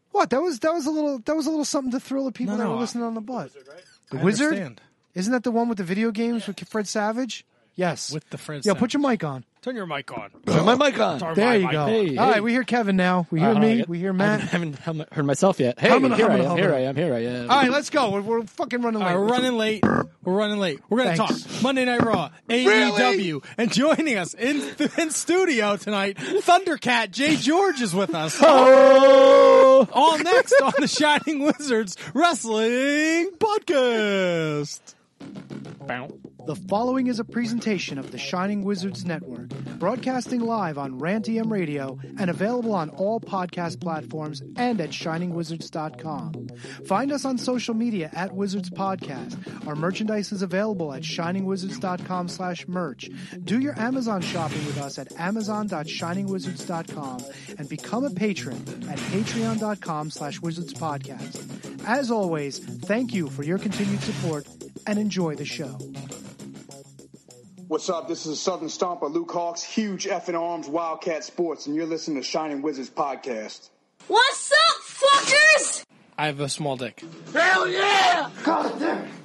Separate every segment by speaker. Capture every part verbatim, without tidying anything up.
Speaker 1: What? That was that was a little that was a little something to thrill the people
Speaker 2: No,
Speaker 1: that
Speaker 2: no,
Speaker 1: were
Speaker 2: I-
Speaker 1: listening on the butt. The
Speaker 2: I
Speaker 1: Wizard?
Speaker 2: understand.
Speaker 1: Isn't that the one with the video games with Fred Savage? Yes.
Speaker 2: With the Fred
Speaker 1: Yo,
Speaker 2: Savage.
Speaker 1: put your mic on.
Speaker 2: Turn your mic on.
Speaker 3: Turn my mic on.
Speaker 2: Turn
Speaker 1: There
Speaker 2: my
Speaker 1: you
Speaker 2: mic
Speaker 1: go.
Speaker 2: on.
Speaker 3: Hey,
Speaker 1: All
Speaker 3: hey.
Speaker 1: right, we hear Kevin now. We hear
Speaker 3: Uh,
Speaker 1: me.
Speaker 3: hold on.
Speaker 1: We hear
Speaker 3: I
Speaker 1: Matt.
Speaker 3: haven't, haven't heard myself yet. Hey,
Speaker 1: Humana,
Speaker 3: here
Speaker 1: humana,
Speaker 3: I am. Here
Speaker 1: humana.
Speaker 3: I am. Here I am.
Speaker 1: All right, let's go. We're, we're fucking running
Speaker 2: All
Speaker 1: late.
Speaker 2: right, we're running late. We're running late. We're going to
Speaker 1: Thanks.
Speaker 2: talk Monday Night Raw, A E W,
Speaker 1: Really?
Speaker 2: and joining us in in studio tonight, Thundercat Jay George is with us.
Speaker 3: Oh!
Speaker 2: All next on the Shining Wizards Wrestling Podcast.
Speaker 1: The following is a presentation of the Shining Wizards Network, broadcasting live on Rantium Radio and available on all podcast platforms and at shining wizards dot com. Find us on social media at Wizards Podcast. Our merchandise is available at shining wizards dot com slash merch. Do your Amazon shopping with us at amazon dot shining wizards dot com and become a patron at patreon dot com slash wizards podcast. As always, thank you for your continued support and enjoy the show.
Speaker 4: What's up? This is Southern Stomper Luke Hawks, huge effing arms, Wildcat Sports, and you're listening to Shining Wizards Podcast.
Speaker 5: What's up, fuckers?
Speaker 2: I have a small dick.
Speaker 4: Hell yeah! God damn it!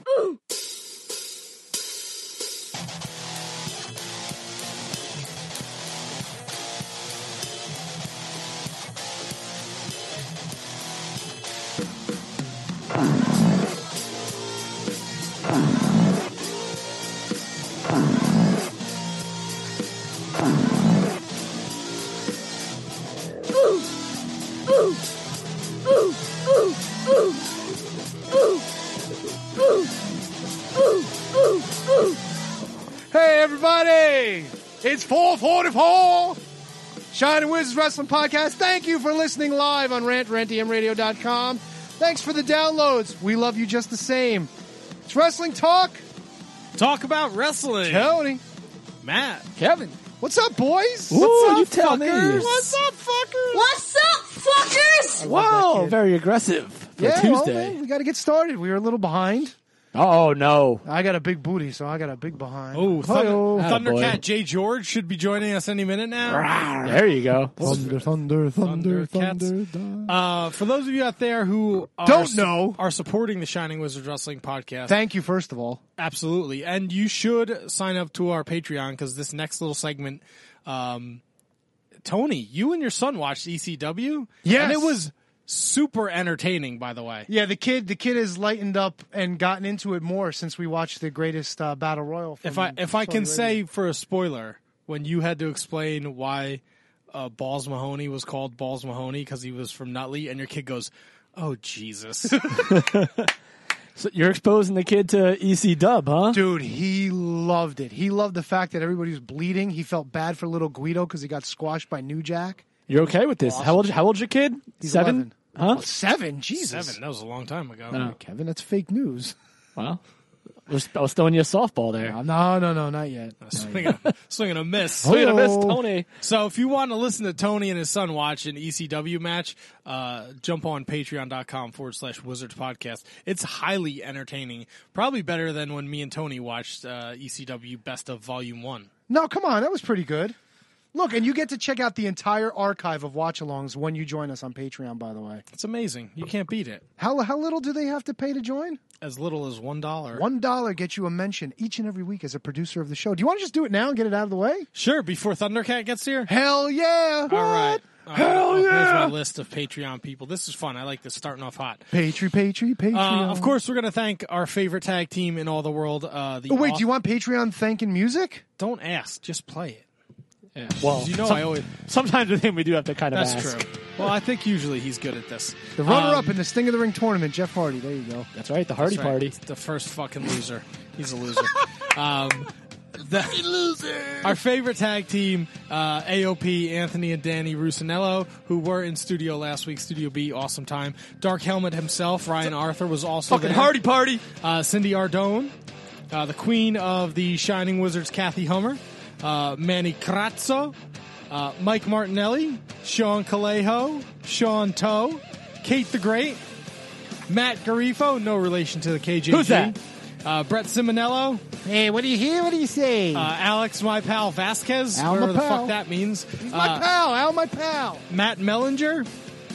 Speaker 1: Hey, everybody! It's four forty-four! Shining Wizards Wrestling Podcast. Thank you for listening live on rant rantium radio dot com. Thanks for the downloads. We love you just the same. It's Wrestling Talk.
Speaker 2: Talk about wrestling.
Speaker 1: Tony.
Speaker 2: Matt.
Speaker 3: Kevin.
Speaker 1: What's up, boys?
Speaker 3: Ooh,
Speaker 1: What's up,
Speaker 3: you tell me.
Speaker 1: fuckers? What's up, fuckers?
Speaker 5: What's up, fuckers?
Speaker 3: Wow,
Speaker 1: kid.
Speaker 3: very aggressive for
Speaker 1: Yeah, well,
Speaker 3: Tuesday.
Speaker 1: man, we got to get started. We were a little behind.
Speaker 3: Oh, no.
Speaker 1: I got a big booty, so I got a big behind.
Speaker 2: Oh,
Speaker 1: Hi-yo.
Speaker 2: Thunder,
Speaker 3: Attaboy.
Speaker 2: Thundercat Jay George should be joining us any minute now.
Speaker 3: There you go.
Speaker 1: Thunder, thunder, thunder,
Speaker 2: Thundercats.
Speaker 1: thunder, thunder.
Speaker 2: Uh, for those of you out there who are,
Speaker 1: Don't know.
Speaker 2: are supporting the Shining Wizards Wrestling Podcast,
Speaker 1: Thank you, first of all.
Speaker 2: absolutely, and you should sign up to our Patreon because this next little segment, um, Tony, you and your son watched E C W,
Speaker 1: Yes.
Speaker 2: and it was super entertaining. By the way,
Speaker 1: Yeah, the kid, the kid has lightened up and gotten into it more since we watched the greatest uh, battle royal. From
Speaker 2: if I if I
Speaker 1: Saudi
Speaker 2: can
Speaker 1: Arabia.
Speaker 2: say for a spoiler, when you had to explain why uh, Balls Mahoney was called Balls Mahoney because he was from Nutley, and your kid goes, "Oh Jesus."
Speaker 3: So you're exposing the kid to E C Dub, huh?
Speaker 1: dude, he loved it. He loved the fact that everybody was bleeding. He felt bad for little Guido because he got squashed by New Jack.
Speaker 3: You're okay with this? How old? How old's your kid?
Speaker 1: He's
Speaker 3: Seven.
Speaker 1: eleven.
Speaker 3: Huh?
Speaker 1: Oh, seven, Jesus,
Speaker 2: Seven. That was a long time ago.
Speaker 3: No.
Speaker 1: Kevin, that's fake news.
Speaker 3: Well, I was, I was throwing you a softball there.
Speaker 1: No, no, no, no, not yet.
Speaker 2: Swinging, a, swinging a miss.
Speaker 3: Look at
Speaker 1: Oh.
Speaker 3: this, Tony.
Speaker 2: So if you want to listen to Tony and his son watch an E C W match, uh, jump on patreon.com forward slash Wizards Podcast. It's highly entertaining. Probably better than when me and Tony watched uh, E C W Best of Volume one.
Speaker 1: No, come on, that was pretty good. Look, and you get to check out the entire archive of watch-alongs when you join us on Patreon, by the way.
Speaker 2: It's amazing. You can't beat it.
Speaker 1: How how little do they have to pay to join?
Speaker 2: As little as one dollar.
Speaker 1: One dollar gets you a mention each and every week as a producer of the show. Do you want to just do it now and get it out of the way?
Speaker 2: Sure, before Thundercat gets here?
Speaker 1: Hell yeah!
Speaker 2: All right. All right.
Speaker 1: Hell
Speaker 2: Oh, Here's
Speaker 1: yeah!
Speaker 2: my list of Patreon people. This is fun. I like this, starting off hot.
Speaker 1: Patreon, Patreon, Patreon.
Speaker 2: Uh, of course, we're going to thank our favorite tag team in all the world. Uh, the
Speaker 1: Oh, wait,
Speaker 2: Aw-
Speaker 1: do you want Patreon thanking music?
Speaker 2: Don't ask. Just play it.
Speaker 3: Yeah. Well,
Speaker 2: You know
Speaker 3: some-
Speaker 2: I always...
Speaker 3: sometimes with him we do have to kind of
Speaker 2: That's
Speaker 3: ask.
Speaker 2: true. Well, I think usually he's good at this.
Speaker 1: The runner-up
Speaker 2: Um,
Speaker 1: in the Sting of the Ring tournament, Jeff Hardy. There you go.
Speaker 3: That's right, the Hardy
Speaker 2: That's right.
Speaker 3: Party.
Speaker 2: The first fucking loser. He's a loser. um, the, loser. Our favorite tag team, uh, A O P, Anthony and Danny Rusinello, who were in studio last week. Studio B, awesome time. Dark Helmet himself, Ryan Arthur, was also
Speaker 3: Fucking
Speaker 2: there.
Speaker 3: Hardy Party.
Speaker 2: Uh, Cindy Ardone, uh, the queen of the Shining Wizards, Kathy Hummer, uh, Manny Crazzo, uh, Mike Martinelli, Sean Calejo, Sean Toe, Kate the Great, Matt Garifo, no relation to the K J G.
Speaker 3: Who's that?
Speaker 2: Uh, Brett Simonello,
Speaker 1: Hey, what do you hear? What do you say?
Speaker 2: uh, Alex, my pal Vasquez,
Speaker 1: Al,
Speaker 2: whatever
Speaker 1: my
Speaker 2: the
Speaker 1: pal.
Speaker 2: fuck that means.
Speaker 1: my
Speaker 2: Uh,
Speaker 1: pal, Al, my pal.
Speaker 2: Matt Mellinger,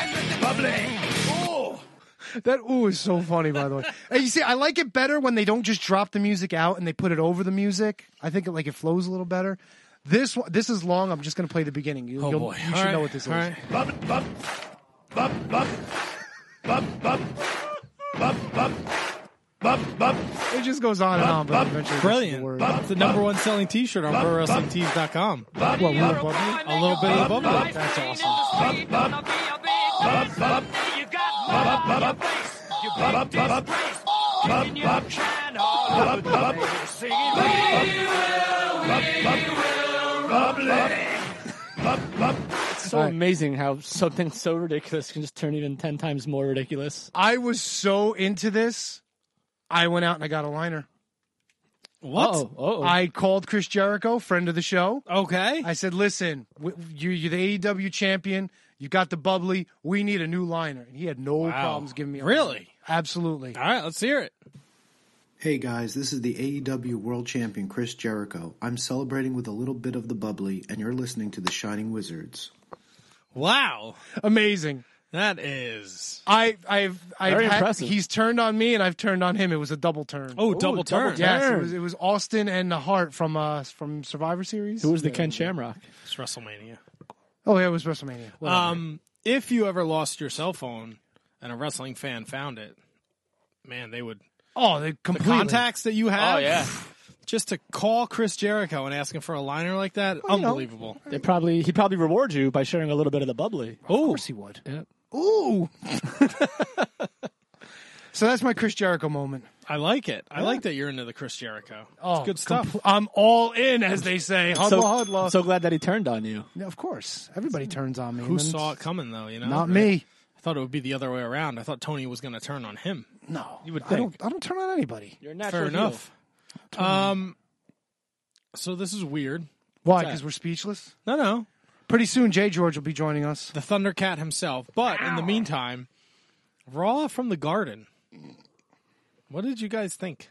Speaker 6: bubbly. Oh,
Speaker 1: That ooh is so funny, by the way. Hey, you see, I like it better when they don't just drop the music out and they put it over the music. I think it, like it flows a little better. This one, this is long. I'm just going to play the beginning. You,
Speaker 2: Oh,
Speaker 1: you'll-
Speaker 2: boy.
Speaker 1: you
Speaker 2: All
Speaker 1: should
Speaker 2: right.
Speaker 1: know what this
Speaker 2: All
Speaker 1: is.
Speaker 2: right.
Speaker 6: bub, bub, bub, bub, bub, bub, bub, bub, bub, bub.
Speaker 1: It just goes on and on, but eventually it gets to the
Speaker 2: Brilliant.
Speaker 1: word.
Speaker 2: It's the number one selling T-shirt on Pro Wrestling Tees dot com.
Speaker 1: What, Little Bubbly?
Speaker 2: A little bit of the bubbly.
Speaker 1: That's awesome.
Speaker 6: Bub, bub, bub, bub, bub, bub, bub, bub, bub, bub, bub, bub, bubbly. Bub, bub.
Speaker 3: It's so amazing how something so ridiculous can just turn even ten times more ridiculous.
Speaker 1: I was so into this, I went out and I got a liner.
Speaker 2: What?
Speaker 3: Oh, oh.
Speaker 1: I called Chris Jericho, friend of the show.
Speaker 2: Okay.
Speaker 1: I said, listen, w- you, you're the A E W champion. You got the bubbly. We need a new liner. And he had no
Speaker 2: Wow.
Speaker 1: problems giving me a
Speaker 2: Really?
Speaker 1: liner. Absolutely.
Speaker 2: All right, let's hear it.
Speaker 7: Hey guys, this is the A E W World Champion Chris Jericho. I'm celebrating with a little bit of the bubbly, and you're listening to the Shining Wizards.
Speaker 2: Wow.
Speaker 1: Amazing.
Speaker 2: That is.
Speaker 1: I, I've, I've
Speaker 3: Very
Speaker 1: had,
Speaker 3: impressive.
Speaker 1: He's turned on me and I've turned on him. It was a double turn.
Speaker 2: Oh, double turn.
Speaker 1: yes, it was, it was Austin and the Hart from uh from Survivor Series.
Speaker 3: Who was the Ken Shamrock?
Speaker 2: It's WrestleMania.
Speaker 1: Oh, yeah, it was WrestleMania. Whatever.
Speaker 2: Um, if you ever lost your cell phone and a wrestling fan found it, man, they would.
Speaker 1: oh, they
Speaker 2: The
Speaker 1: completely.
Speaker 2: contacts that you have.
Speaker 3: Oh, yeah.
Speaker 2: Just to call Chris Jericho and ask him for a liner like that,
Speaker 1: you know.
Speaker 2: unbelievable.
Speaker 3: They probably he'd probably reward you by sharing a little bit of the bubbly.
Speaker 1: Of course he would.
Speaker 3: Yeah.
Speaker 1: Ooh. So that's my Chris Jericho moment.
Speaker 2: I like it. I like that you're into the Chris Jericho.
Speaker 1: Oh,
Speaker 2: It's good stuff.
Speaker 1: compl- I'm all in, as they say. Hudla,
Speaker 3: So,
Speaker 1: hudla.
Speaker 3: I'm so glad that he turned on you.
Speaker 1: Yeah, of course, everybody turns on me.
Speaker 2: Who
Speaker 1: and then
Speaker 2: saw it
Speaker 1: it's-
Speaker 2: coming, though? You know,
Speaker 1: Not me.
Speaker 2: I thought it would be the other way around. I thought Tony was going to turn on him.
Speaker 1: No,
Speaker 2: You would
Speaker 1: I don't.
Speaker 2: think.
Speaker 1: I don't turn on anybody.
Speaker 3: You're a natural
Speaker 2: Fair enough. Um, so this is weird.
Speaker 1: Why?
Speaker 2: that?
Speaker 1: Because we're speechless.
Speaker 2: No, no.
Speaker 1: Pretty soon, Jay George will be joining us.
Speaker 2: The Thundercat himself. But in the meantime, Raw from the Garden. What did you guys think?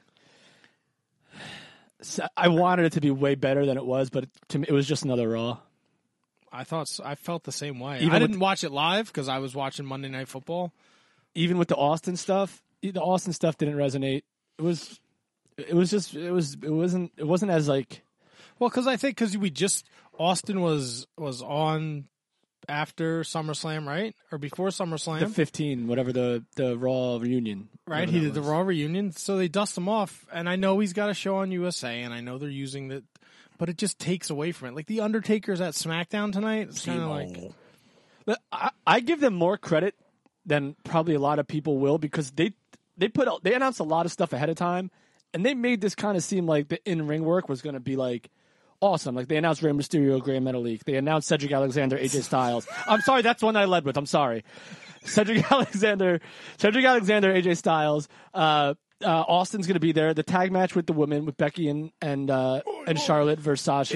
Speaker 3: So I wanted it to be way better than it was, but to me, it was just another Raw.
Speaker 2: I thought so. I felt the same way.
Speaker 3: Even
Speaker 2: I
Speaker 3: with-
Speaker 2: didn't watch it live because I was watching Monday Night Football.
Speaker 3: Even with the Austin stuff, the Austin stuff didn't resonate. It was, it was just, it was, it wasn't, it wasn't as like.
Speaker 2: Well, because I think because we just Austin was was on after SummerSlam, right, or before SummerSlam,
Speaker 3: The fifteen, whatever the the Raw reunion,
Speaker 2: right?
Speaker 3: whatever
Speaker 2: He
Speaker 3: that
Speaker 2: did the
Speaker 3: was.
Speaker 2: Raw reunion, so they dust him off. And I know he's got a show on U S A, and I know they're using that, but it just takes away from it. Like the Undertaker's at SmackDown tonight. It's kind of like
Speaker 3: But I, I give them more credit than probably a lot of people will because they they put out, they announced a lot of stuff ahead of time, and they made this kind of seem like the in ring work was going to be like awesome. Like they announced Rey Mysterio, Grand Metalik. They announced Cedric Alexander, A J Styles. I'm sorry, that's the one I led with. I'm sorry. Cedric Alexander, Cedric Alexander, A J Styles. Uh, uh, Austin's going to be there. The tag match with the women, with Becky and and uh, and Charlotte versus Sasha.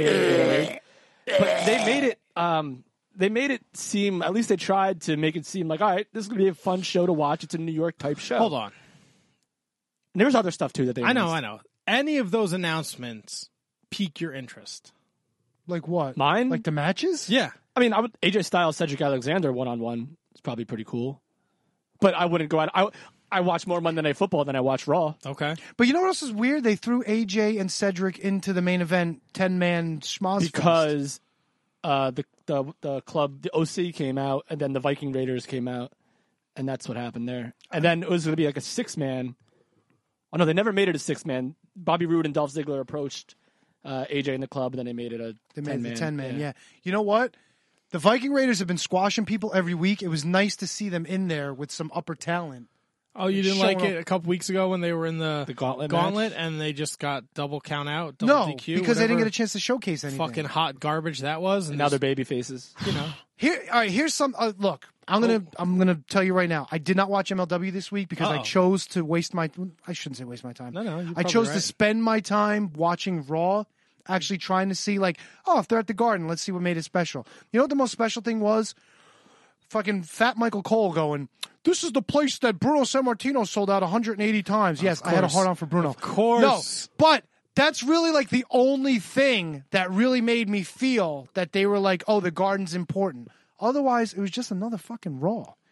Speaker 3: But they made it. Um, they made it seem. At least they tried to make it seem like, all right, this is going to be a fun show to watch. It's a New York type show.
Speaker 2: hold on.
Speaker 3: And there was other stuff too that they.
Speaker 2: I know,
Speaker 3: announced.
Speaker 2: I know. Any of those announcements pique your interest?
Speaker 1: Like what?
Speaker 3: Mine?
Speaker 1: Like the matches?
Speaker 2: Yeah.
Speaker 3: I mean, I would A J Styles, Cedric Alexander one on one. It's probably pretty cool. But I wouldn't go out. I I watch more Monday Night Football than I watch Raw.
Speaker 2: Okay.
Speaker 1: But you know what else is weird? They threw A J and Cedric into the main event ten man schmoz fest.
Speaker 3: Because uh, the the the club, the O C came out, and then the Viking Raiders came out, and that's what happened there. And then it was going to be like a six man. Oh no, they never made it a six man. Bobby Roode and Dolph Ziggler approached uh, A J in the club, and then they made it a
Speaker 1: They
Speaker 3: ten
Speaker 1: made
Speaker 3: man.
Speaker 1: the ten man, yeah. You know what? The Viking Raiders have been squashing people every week. It was nice to see them in there with some upper talent.
Speaker 2: Oh, you didn't
Speaker 1: Showing
Speaker 2: like it
Speaker 1: up-
Speaker 2: a couple weeks ago when they were in the,
Speaker 3: The gauntlet
Speaker 2: gauntlet
Speaker 3: match?
Speaker 2: and they just got double count out, double
Speaker 1: No,
Speaker 2: D Q,
Speaker 1: because they didn't
Speaker 2: whatever
Speaker 1: get a chance to showcase anything.
Speaker 2: fucking hot garbage that was. And
Speaker 3: And now they're
Speaker 2: just,
Speaker 3: baby faces.
Speaker 2: you know,
Speaker 1: Here, all right. Here's some. Uh, look, I'm gonna, I'm gonna tell you right now. I did not watch M L W this week because I
Speaker 2: Uh-oh.
Speaker 1: chose to waste my. I shouldn't say waste my time.
Speaker 2: No, no, you're
Speaker 1: I
Speaker 2: probably
Speaker 1: chose to
Speaker 2: right.
Speaker 1: spend my time watching Raw, actually trying to see like, oh, if they're at the Garden, let's see what made it special. You know what the most special thing was? Fucking fat Michael Cole going, this is the place that Bruno Sammartino sold out one hundred eighty times. Yes, I had a
Speaker 2: course.
Speaker 1: hard on for Bruno.
Speaker 2: Of course.
Speaker 1: No, but that's really like the only thing that really made me feel that they were like, oh, the Garden's important. Otherwise, it was just another fucking Raw.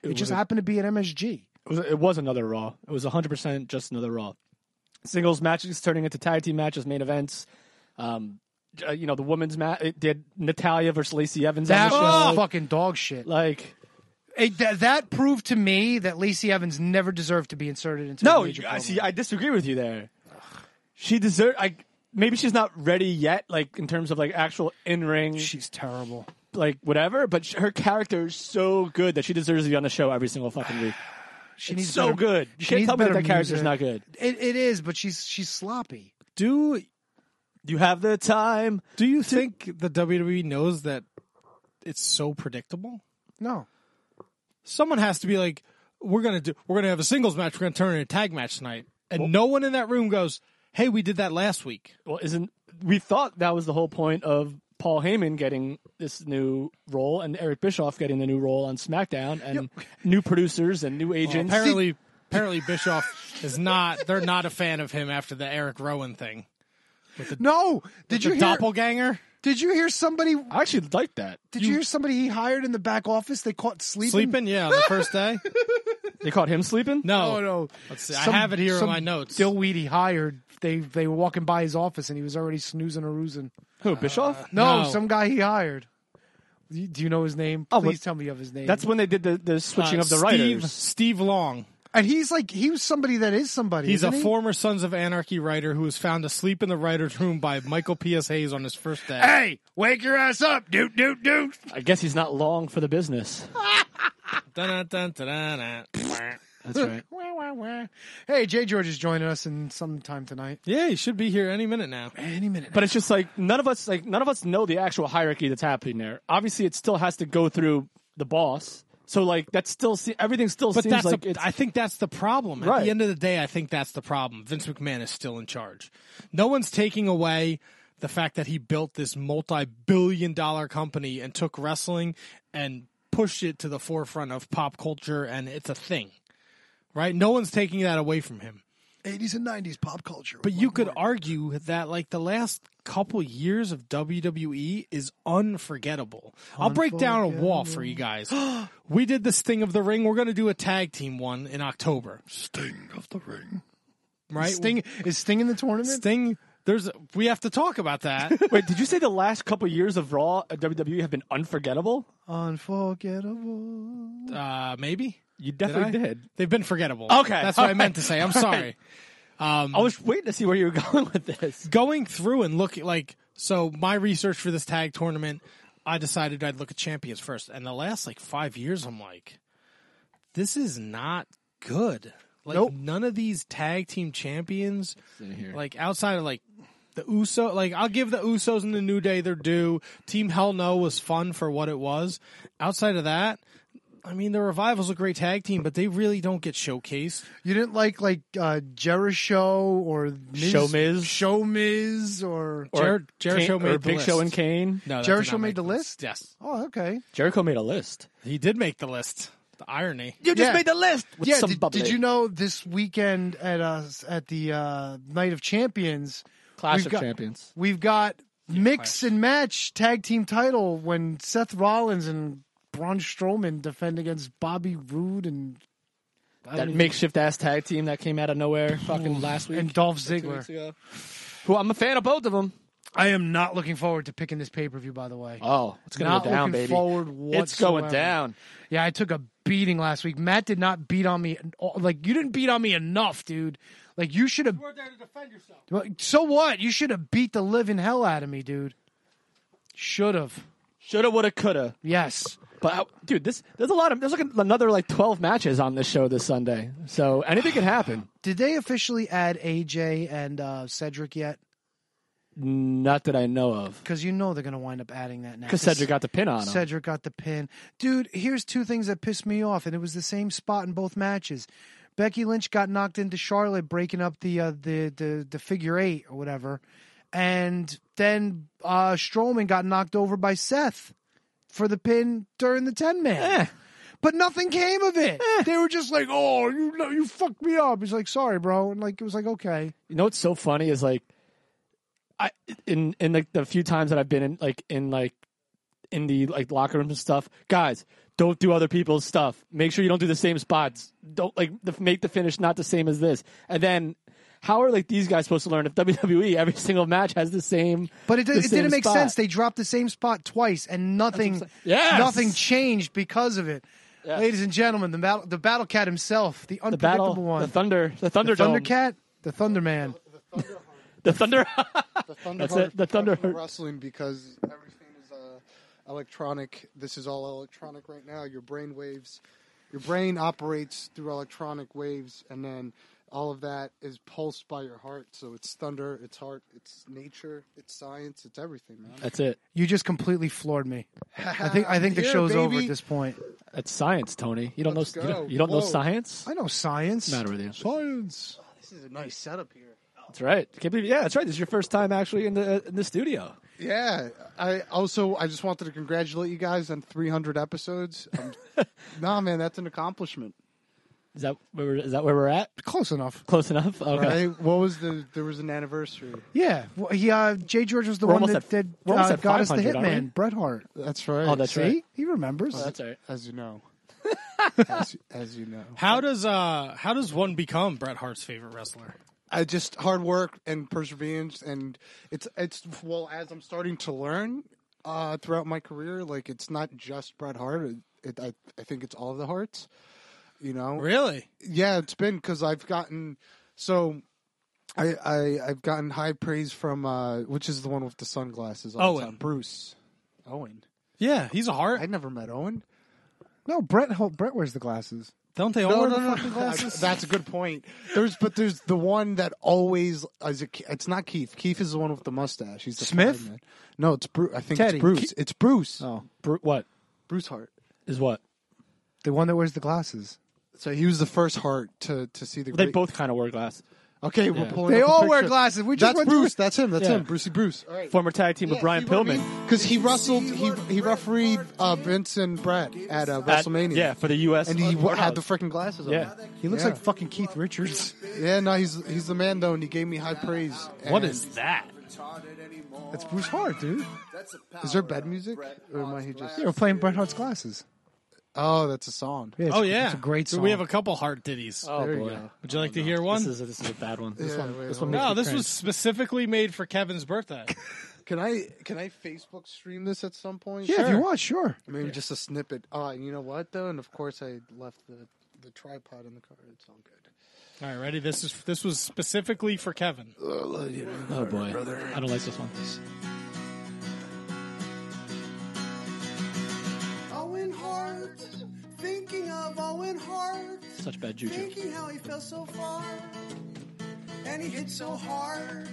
Speaker 1: It,
Speaker 3: It
Speaker 1: just
Speaker 3: was-
Speaker 1: happened to be at M S G.
Speaker 3: It was, it was another Raw. It was one hundred percent just another Raw. Singles matches turning into tag team matches, main events. Um, uh, you know, the women's match, it did Natalia versus Lacey Evans
Speaker 1: That
Speaker 3: on the
Speaker 1: was
Speaker 3: show.
Speaker 1: fucking dog shit.
Speaker 3: Like,
Speaker 1: It, that, that proved to me that Lacey Evans never deserved to be inserted into
Speaker 3: no,
Speaker 1: a major
Speaker 3: I
Speaker 1: program.
Speaker 3: see. I disagree with you there. She deserved. I maybe she's not ready yet, like in terms of like actual in ring,
Speaker 1: She's terrible.
Speaker 3: like whatever. But sh- her character is so good that she deserves to be on the show every single fucking week.
Speaker 1: She
Speaker 3: It's
Speaker 1: needs
Speaker 3: so
Speaker 1: better-
Speaker 3: good. You
Speaker 1: she
Speaker 3: can't
Speaker 1: needs
Speaker 3: tell me that
Speaker 1: better
Speaker 3: that character's
Speaker 1: music.
Speaker 3: not good.
Speaker 1: It, it is, but she's she's sloppy.
Speaker 2: Do
Speaker 3: You have the time.
Speaker 2: do you think the W W E knows that it's so predictable?
Speaker 1: No.
Speaker 2: Someone has to be like, we're gonna do, we're gonna have a singles match, we're gonna turn it into a tag match tonight, and no one in that room goes, "Hey, we did that last week."
Speaker 3: Well, isn't we thought that was the whole point of Paul Heyman getting this new role and Eric Bischoff getting the new role on SmackDown and new producers and new agents.
Speaker 2: Apparently, apparently Bischoff is not. They're not a fan of him after the Eric Rowan thing.
Speaker 1: No. Did
Speaker 2: The
Speaker 1: you hear?
Speaker 2: doppelganger
Speaker 1: Did you hear somebody?
Speaker 3: I actually like that.
Speaker 1: Did you, hear somebody he hired in the back office? They caught sleeping.
Speaker 2: sleeping? Yeah, on the first day.
Speaker 3: They caught him sleeping?
Speaker 2: No,
Speaker 1: Oh no.
Speaker 2: Let's see.
Speaker 1: Some-
Speaker 2: I have it here in
Speaker 1: some
Speaker 2: my notes.
Speaker 1: Dillweed he hired. They they were walking by his office and he was already snoozing or roozing.
Speaker 3: Who, Bischoff?
Speaker 1: No,
Speaker 2: No.
Speaker 1: some guy he hired. You- Do you know his name?
Speaker 3: Oh,
Speaker 1: Please
Speaker 3: but-
Speaker 1: tell me of his name.
Speaker 3: That's when they did the, the switching
Speaker 2: Uh,
Speaker 3: of the
Speaker 2: Steve,
Speaker 3: writers.
Speaker 2: Steve Long.
Speaker 1: and he's like he was somebody that is somebody.
Speaker 2: He's a
Speaker 1: isn't he?
Speaker 2: former Sons of Anarchy writer who was found asleep in the writer's room by Michael P S. Hayes on his first day.
Speaker 1: Hey, wake your ass up, doot doot doot.
Speaker 3: I guess he's not long for the business.
Speaker 2: Dun, dun, dun, dun, dun.
Speaker 3: That's right.
Speaker 1: Wah, wah, wah. Hey, Jay George is joining us in some time tonight.
Speaker 2: Yeah, he should be here any minute now.
Speaker 1: Any minute.
Speaker 3: But it's just like none of us like none of us know the actual hierarchy that's happening there. Obviously, it still has to go through the boss. So like that's still se- everything still
Speaker 2: But
Speaker 3: seems
Speaker 2: that's
Speaker 3: like
Speaker 2: the,
Speaker 3: it's
Speaker 2: I think that's the problem. At
Speaker 3: Right.
Speaker 2: the end of the day, I think that's the problem. Vince McMahon is still in charge. No one's taking away the fact that he built this multi-billion dollar company and took wrestling and pushed it to the forefront of pop culture, and it's a thing. Right? No one's taking that away from him.
Speaker 1: eighties and nineties pop culture.
Speaker 2: But you could argue that like the last couple years of W W E is unforgettable. I'll break down a wall for you guys. We did the Sting of the Ring. We're going to do a tag team one in October,
Speaker 1: Sting of the Ring.
Speaker 2: right?
Speaker 1: Sting is Sting in the tournament?
Speaker 2: Sting. There's we have to talk about that.
Speaker 3: Wait, did you say the last couple years of Raw at W W E have been unforgettable?
Speaker 1: Unforgettable.
Speaker 2: uh, maybe
Speaker 3: You definitely
Speaker 2: Did I?
Speaker 3: did.
Speaker 2: they've been forgettable.
Speaker 3: Okay,
Speaker 2: that's what I
Speaker 3: all
Speaker 2: meant
Speaker 3: right,
Speaker 2: to say. I'm
Speaker 3: all
Speaker 2: sorry.
Speaker 3: right. I was waiting to see where you were going with this.
Speaker 2: Going through and looking like so my research for this tag tournament, I decided I'd look at champions first. And the last like five years, I'm like, this is not good. Like
Speaker 1: Nope.
Speaker 2: none of these tag team champions, like outside of like the Uso, like I'll give the Usos and the New Day their due. Team Hell No was fun for what it was. Outside of that, I mean, the Revival's a great tag team, but they really don't get showcased.
Speaker 1: You didn't like like uh, Jericho or Miz,
Speaker 3: Show Miz?
Speaker 1: Show Miz or,
Speaker 3: Or
Speaker 2: Jer- Jericho
Speaker 3: Kane-
Speaker 2: made
Speaker 3: or
Speaker 2: the
Speaker 3: Big
Speaker 2: list.
Speaker 3: Show and Kane.
Speaker 2: No, that did
Speaker 1: Jericho
Speaker 2: not
Speaker 1: made
Speaker 2: make
Speaker 1: the list?
Speaker 2: Yes,
Speaker 1: Oh, okay.
Speaker 3: Jericho made a list.
Speaker 2: he did make the list. The irony.
Speaker 3: You just
Speaker 1: Yeah.
Speaker 3: made the list with
Speaker 1: yeah.
Speaker 3: some
Speaker 1: Did,
Speaker 3: bubbly.
Speaker 1: did you know this weekend at uh at the uh, Night of Champions?
Speaker 3: Clash
Speaker 1: we've
Speaker 3: of
Speaker 1: got-
Speaker 3: Champions.
Speaker 1: We've got mix
Speaker 2: Clash.
Speaker 1: and match tag team title when Seth Rollins and Braun Strowman defend against Bobby Roode and I
Speaker 3: That
Speaker 1: don't even-
Speaker 3: makeshift ass tag team that came out of nowhere fucking last week.
Speaker 1: and Dolph
Speaker 3: two
Speaker 1: Ziggler.
Speaker 3: weeks ago. Who I'm a fan of both of them.
Speaker 1: I am not looking forward to picking this pay per view. By the way,
Speaker 3: Oh, it's gonna
Speaker 1: not
Speaker 3: go down,
Speaker 1: looking
Speaker 3: baby.
Speaker 1: forward
Speaker 3: It's going
Speaker 1: whatsoever.
Speaker 3: down.
Speaker 1: Yeah, I took a beating last week. Matt did not beat on me. Like you didn't beat on me enough, dude. Like you should have.
Speaker 2: You weren't there to defend yourself.
Speaker 1: Well, so what? You should have beat the living hell out of me, dude. Should have.
Speaker 3: Shoulda, woulda, coulda.
Speaker 1: Yes.
Speaker 3: But uh, dude, this there's a lot of there's like another like twelve matches on this show this Sunday. So anything can happen.
Speaker 1: Did they officially add A J and uh, Cedric yet?
Speaker 3: Not that I know of.
Speaker 1: Because you know they're going to wind up adding that now.
Speaker 3: Because Cedric got the pin on him.
Speaker 1: Cedric got the pin. Dude, here's two things that pissed me off, and it was the same spot in both matches. Becky Lynch got knocked into Charlotte, breaking up the uh, the, the the figure eight or whatever, and then uh, Strowman got knocked over by Seth for the pin during the ten man.
Speaker 3: Eh.
Speaker 1: But nothing came of it. They were just like, "Oh, you know, you fucked me up." He's like, "Sorry, bro," and like it was like, "Okay."
Speaker 3: You know what's so funny is like, I in in like the few times that I've been in like in like in the like locker rooms and stuff, guys. don't do other people's stuff. Make sure you don't do the same spots. Don't like the, make the finish not the same as this. And then how are like these guys supposed to learn if W W E every single match has the same?
Speaker 1: But it,
Speaker 3: the
Speaker 1: it
Speaker 3: same
Speaker 1: didn't make
Speaker 3: spot?
Speaker 1: sense. They dropped the same spot twice, and nothing,
Speaker 3: Yes!
Speaker 1: nothing changed because of it.
Speaker 3: Yes.
Speaker 1: Ladies and gentlemen, the battle, the Battle Cat himself, the
Speaker 3: The
Speaker 1: unpredictable
Speaker 3: battle,
Speaker 1: one,
Speaker 3: the thunder, the thunder,
Speaker 1: the Thundercat, the Thunderman.
Speaker 3: the thunder.
Speaker 8: The Thunderheart
Speaker 3: That's it, the
Speaker 8: of professional
Speaker 3: Thunderheart.
Speaker 8: wrestling, because everything is uh, electronic. This is all electronic right now. Your brain waves, your brain operates through electronic waves, and then all of that is pulsed by your heart. So it's thunder, it's heart, it's nature, it's science, it's everything, man.
Speaker 3: That's it.
Speaker 1: You just completely floored me. I think I think the
Speaker 8: Here,
Speaker 1: show's over
Speaker 8: baby.
Speaker 1: at this point.
Speaker 3: That's science, Tony. You don't
Speaker 8: Let's
Speaker 3: know. You
Speaker 8: go.
Speaker 3: don't, you don't know
Speaker 8: Whoa.
Speaker 3: science.
Speaker 1: I know science.
Speaker 3: What's the matter with you?
Speaker 1: Science.
Speaker 8: This is a nice setup here.
Speaker 3: That's right. Can't believe. Yeah, that's right. This is your first time actually in the in the studio.
Speaker 8: Yeah, I also I just wanted to congratulate you guys on three hundred episodes. Um, nah, man, that's an accomplishment.
Speaker 3: Is that where we're, is that where we're at?
Speaker 1: Close enough.
Speaker 3: Close enough. Okay.
Speaker 8: Right? What was the? There was an anniversary.
Speaker 1: Yeah. Well, he, uh, Jay George was the
Speaker 3: We're
Speaker 1: one
Speaker 3: almost
Speaker 1: that,
Speaker 3: at-
Speaker 1: that
Speaker 3: we're almost
Speaker 1: uh,
Speaker 3: at
Speaker 1: got us the
Speaker 3: five hundred, aren't we?
Speaker 1: Hitman, Bret Hart.
Speaker 8: That's right.
Speaker 3: Oh, that's
Speaker 1: See?
Speaker 3: right.
Speaker 1: He remembers.
Speaker 3: Oh, that's all right.
Speaker 8: As you know. as, as you know.
Speaker 2: How does uh how does one become Bret Hart's favorite wrestler?
Speaker 8: I just hard work and perseverance, and it's it's well as I'm starting to learn uh, throughout my career. Like it's not just Bret Hart. It, it, I I think it's all of the Harts. You know,
Speaker 2: Really?
Speaker 8: yeah, it's been because I've gotten so. I, I I've gotten high praise from uh, which is the one with the sunglasses. All the
Speaker 2: Owen.
Speaker 8: time. Bruce Owen.
Speaker 2: Yeah, he's a Hart.
Speaker 8: I never met Owen.
Speaker 1: No, Brett. Brett wears the glasses.
Speaker 2: Don't they all
Speaker 8: No,
Speaker 2: wear
Speaker 8: no,
Speaker 2: the
Speaker 8: no.
Speaker 2: fucking
Speaker 8: That's,
Speaker 2: glasses?
Speaker 8: that's a good point. There's, but there's the one that always is a, it's not Keith. Keith is the one with the mustache. He's the
Speaker 1: Smith?
Speaker 8: fireman. No, it's Bruce. I think
Speaker 1: Teddy.
Speaker 8: it's Bruce. It's Bruce.
Speaker 1: Oh,
Speaker 3: Bru- what
Speaker 8: Bruce Hart.
Speaker 3: is what?
Speaker 1: the one that wears the glasses.
Speaker 8: So he was the first Hart to to see the.
Speaker 3: They
Speaker 8: great-
Speaker 3: both kind of wear glasses.
Speaker 8: Okay, we're
Speaker 3: Yeah.
Speaker 8: pulling.
Speaker 1: They
Speaker 8: up a
Speaker 1: all wear
Speaker 8: picture.
Speaker 1: glasses. We just
Speaker 8: That's
Speaker 1: went through
Speaker 8: Bruce. That's him. That's
Speaker 3: Yeah.
Speaker 8: him. Brucey Bruce. All right.
Speaker 3: Former tag team with Brian Pillman.
Speaker 8: Because he wrestled, he he refereed uh, Vince and Brett at uh,
Speaker 3: At-
Speaker 8: WrestleMania.
Speaker 3: yeah, for the U S
Speaker 8: and he
Speaker 3: or
Speaker 8: had
Speaker 3: no.
Speaker 8: the freaking glasses on.
Speaker 3: Yeah.
Speaker 1: He looks
Speaker 8: Yeah.
Speaker 1: like fucking Keith Richards.
Speaker 8: Yeah, no, he's he's the man though, and he gave me high praise.
Speaker 2: What
Speaker 8: And-
Speaker 2: is that?
Speaker 1: That's Bruce Hart, dude.
Speaker 8: Is there bed music, or am I he just?
Speaker 1: Yeah, we're playing Bret Hart's glasses.
Speaker 8: Oh, that's a song.
Speaker 1: Yeah, it's,
Speaker 2: Oh yeah,
Speaker 1: it's a great
Speaker 2: So
Speaker 1: song.
Speaker 2: we have a couple Hart ditties.
Speaker 3: Oh
Speaker 8: There you
Speaker 3: boy,
Speaker 8: go.
Speaker 2: Would you like to hear one?
Speaker 3: this is this is a bad one. This
Speaker 8: Yeah,
Speaker 3: one,
Speaker 8: wait,
Speaker 3: this
Speaker 8: hold
Speaker 3: one.
Speaker 8: on.
Speaker 3: makes
Speaker 2: No,
Speaker 3: me
Speaker 2: this
Speaker 3: cringe.
Speaker 2: was specifically made for Kevin's birthday.
Speaker 8: Can I can I Facebook stream this at some point?
Speaker 1: yeah, if you want, sure.
Speaker 8: Maybe just a snippet. Oh, and you know what though? And of course, I left the the tripod in the car. It's all good.
Speaker 2: All right, ready? This is this was specifically for Kevin.
Speaker 3: Oh boy, I don't like this one.
Speaker 9: Owen Hart, thinking of Owen Hart,
Speaker 3: Such bad juju.
Speaker 9: thinking how he fell so far, and he hit so hard.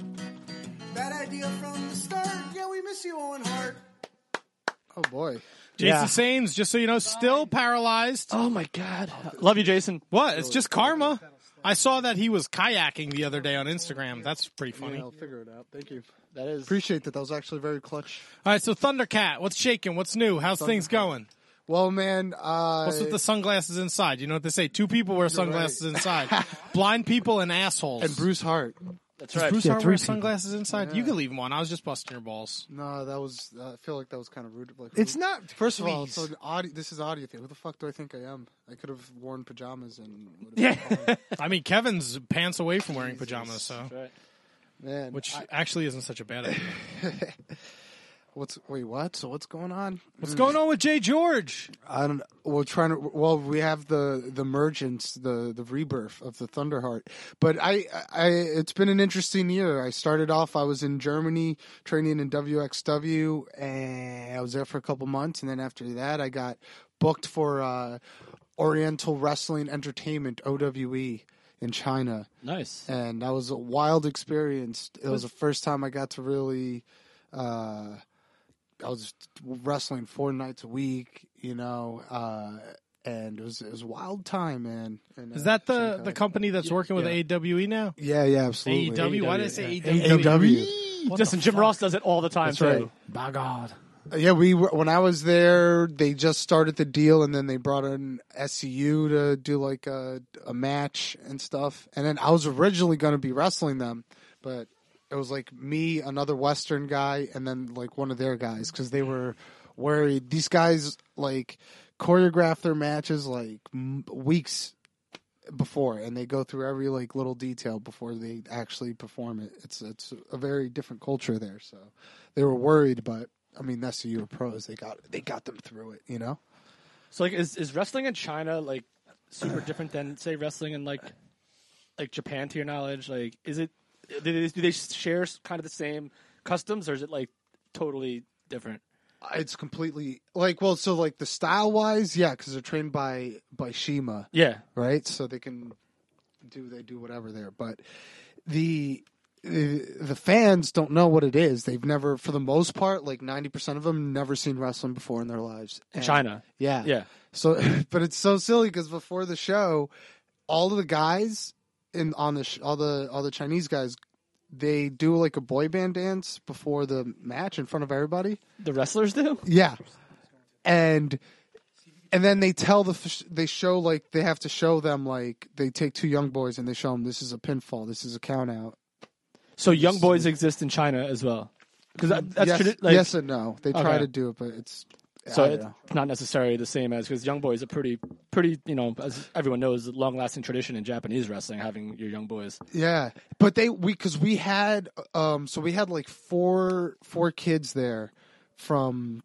Speaker 9: Bad idea from the start. Yeah, we miss you, Owen Hart.
Speaker 8: Oh boy.
Speaker 2: Jason
Speaker 3: Yeah.
Speaker 2: Sames, just so you know, still paralyzed.
Speaker 3: Oh my god, love you, Jason.
Speaker 2: What? It's just karma. I saw that he was kayaking the other day on Instagram. That's pretty funny.
Speaker 8: Yeah,
Speaker 2: All
Speaker 8: I'll figure it out. Thank you.
Speaker 3: That is
Speaker 8: Appreciate that. That was actually very clutch.
Speaker 2: right, so Thundercat, what's shaking? What's new? How's things going?
Speaker 8: Well, man. Uh,
Speaker 2: What's with the sunglasses inside? You know what they say? Two people wear sunglasses inside. Blind people and assholes.
Speaker 8: and Bruce Hart.
Speaker 3: that's
Speaker 2: Does
Speaker 3: right.
Speaker 2: Bruce
Speaker 1: Yeah,
Speaker 2: Hart
Speaker 1: three
Speaker 2: wear
Speaker 1: people.
Speaker 2: sunglasses inside? You could leave them on. I was just busting your balls.
Speaker 8: No, that was. Uh, I feel like that was kind of rude. Like,
Speaker 1: It's not.
Speaker 8: First of all,
Speaker 1: please.
Speaker 8: so an audio, this is audio thing. Who the fuck do I think I am? I could have worn pajamas and.
Speaker 3: Yeah.
Speaker 2: I mean, Kevin's pants away from wearing pajamas, so
Speaker 3: Right.
Speaker 8: Man,
Speaker 2: which
Speaker 8: I-
Speaker 2: actually isn't such a bad idea.
Speaker 8: what's wait what? So what's going on?
Speaker 2: What's going on with Jay George?
Speaker 8: I don't. We're trying to. Well, we have the the emergence, the the rebirth of the Thunderheart. But I, I, it's been an interesting year. I started off. I was in Germany training in W X W, and I was there for a couple months. And then after that, I got booked for uh, Oriental Wrestling Entertainment (O W E) in China,
Speaker 3: Nice.
Speaker 8: and that was a wild experience. It was the first time I got to really. Uh, I was wrestling four nights a week, you know, uh, and it was it was a wild time, man. And,
Speaker 2: Is
Speaker 8: uh,
Speaker 2: that the,
Speaker 8: Shanghai.
Speaker 2: the company that's working with
Speaker 8: yeah.
Speaker 2: A W E now?
Speaker 8: Yeah, yeah,
Speaker 2: A
Speaker 8: absolutely.
Speaker 2: E W? Why did I say A E W?
Speaker 8: A E W.
Speaker 3: Listen, Jim Ross does it all the time
Speaker 8: That's
Speaker 3: too.
Speaker 8: right.
Speaker 1: By God.
Speaker 8: Yeah, we were, when I was there, they just started the deal, and then they brought in S C U to do like a a match and stuff. And then I was originally going to be wrestling them, but it was like me, another Western guy, and then like one of their guys because they were worried. These guys like choreograph their matches like m- weeks before, and they go through every like little detail before they actually perform it. It's it's a very different culture there. So they were worried, but I mean, that's the Euro pros. They got they got them through it. You know.
Speaker 3: So like, is is wrestling in China like super different than say wrestling in like like Japan? To your knowledge, like is it do they, do they share kind of the same customs, or is it like totally different?
Speaker 8: It's completely like well, so like the style wise, yeah, because they're trained by by Shima,
Speaker 3: Yeah.
Speaker 8: right? So they can do they do whatever there, but the the the fans don't know what it is. They've never, for the most part, like ninety percent of them, never seen wrestling before in their lives.
Speaker 3: In
Speaker 8: And-
Speaker 3: China.
Speaker 8: yeah,
Speaker 3: Yeah.
Speaker 8: So, but it's so silly because before the show, all of the guys in on the sh- all the all the Chinese guys, they do like a boy band dance before the match in front of everybody.
Speaker 3: The wrestlers do?
Speaker 8: Yeah, and and then they tell the f- they show like they have to show them like they take two young boys and they show them this is a pinfall, this is a count out.
Speaker 3: So young boys exist in China as well? Because that, that's
Speaker 8: yes,
Speaker 3: tradi- like,
Speaker 8: yes and no. They try
Speaker 3: Okay.
Speaker 8: to do it, but it's
Speaker 3: So
Speaker 8: I don't
Speaker 3: it's
Speaker 8: know.
Speaker 3: not necessarily the same as because young boys are pretty, pretty. You know, as everyone knows, a long-lasting tradition in Japanese wrestling having your young boys.
Speaker 8: Yeah, but they we because we had um so we had like four four kids there from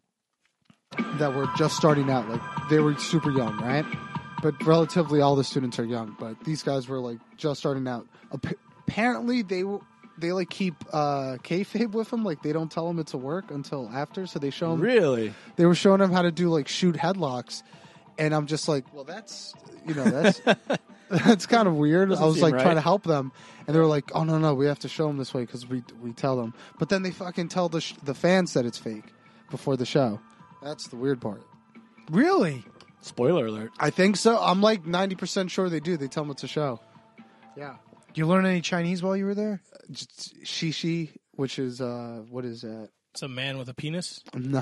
Speaker 8: that were just starting out, like they were super young, right? But relatively all the students are young, but these guys were like just starting out. Appa- Apparently they w- they like keep uh kayfabe with them, like they don't tell them it's a work until after, so they show them.
Speaker 3: Really?
Speaker 8: They were showing them how to do like shoot headlocks, and I'm just like, well, that's you know that's that's kind of weird.
Speaker 3: Doesn't
Speaker 8: I was
Speaker 3: seem
Speaker 8: like
Speaker 3: right.
Speaker 8: trying to help them, and they were like, oh no no, we have to show them this way because we we tell them. But then they fucking tell the sh- the fans that it's fake before the show. That's the weird part.
Speaker 1: Really?
Speaker 3: Spoiler alert.
Speaker 8: I think so. I'm like ninety percent sure they do. They tell them it's a show. Yeah.
Speaker 1: Did you learn any Chinese while you were there?
Speaker 8: Just shishi, which is uh, what is that?
Speaker 2: It's a man with a penis.
Speaker 8: No,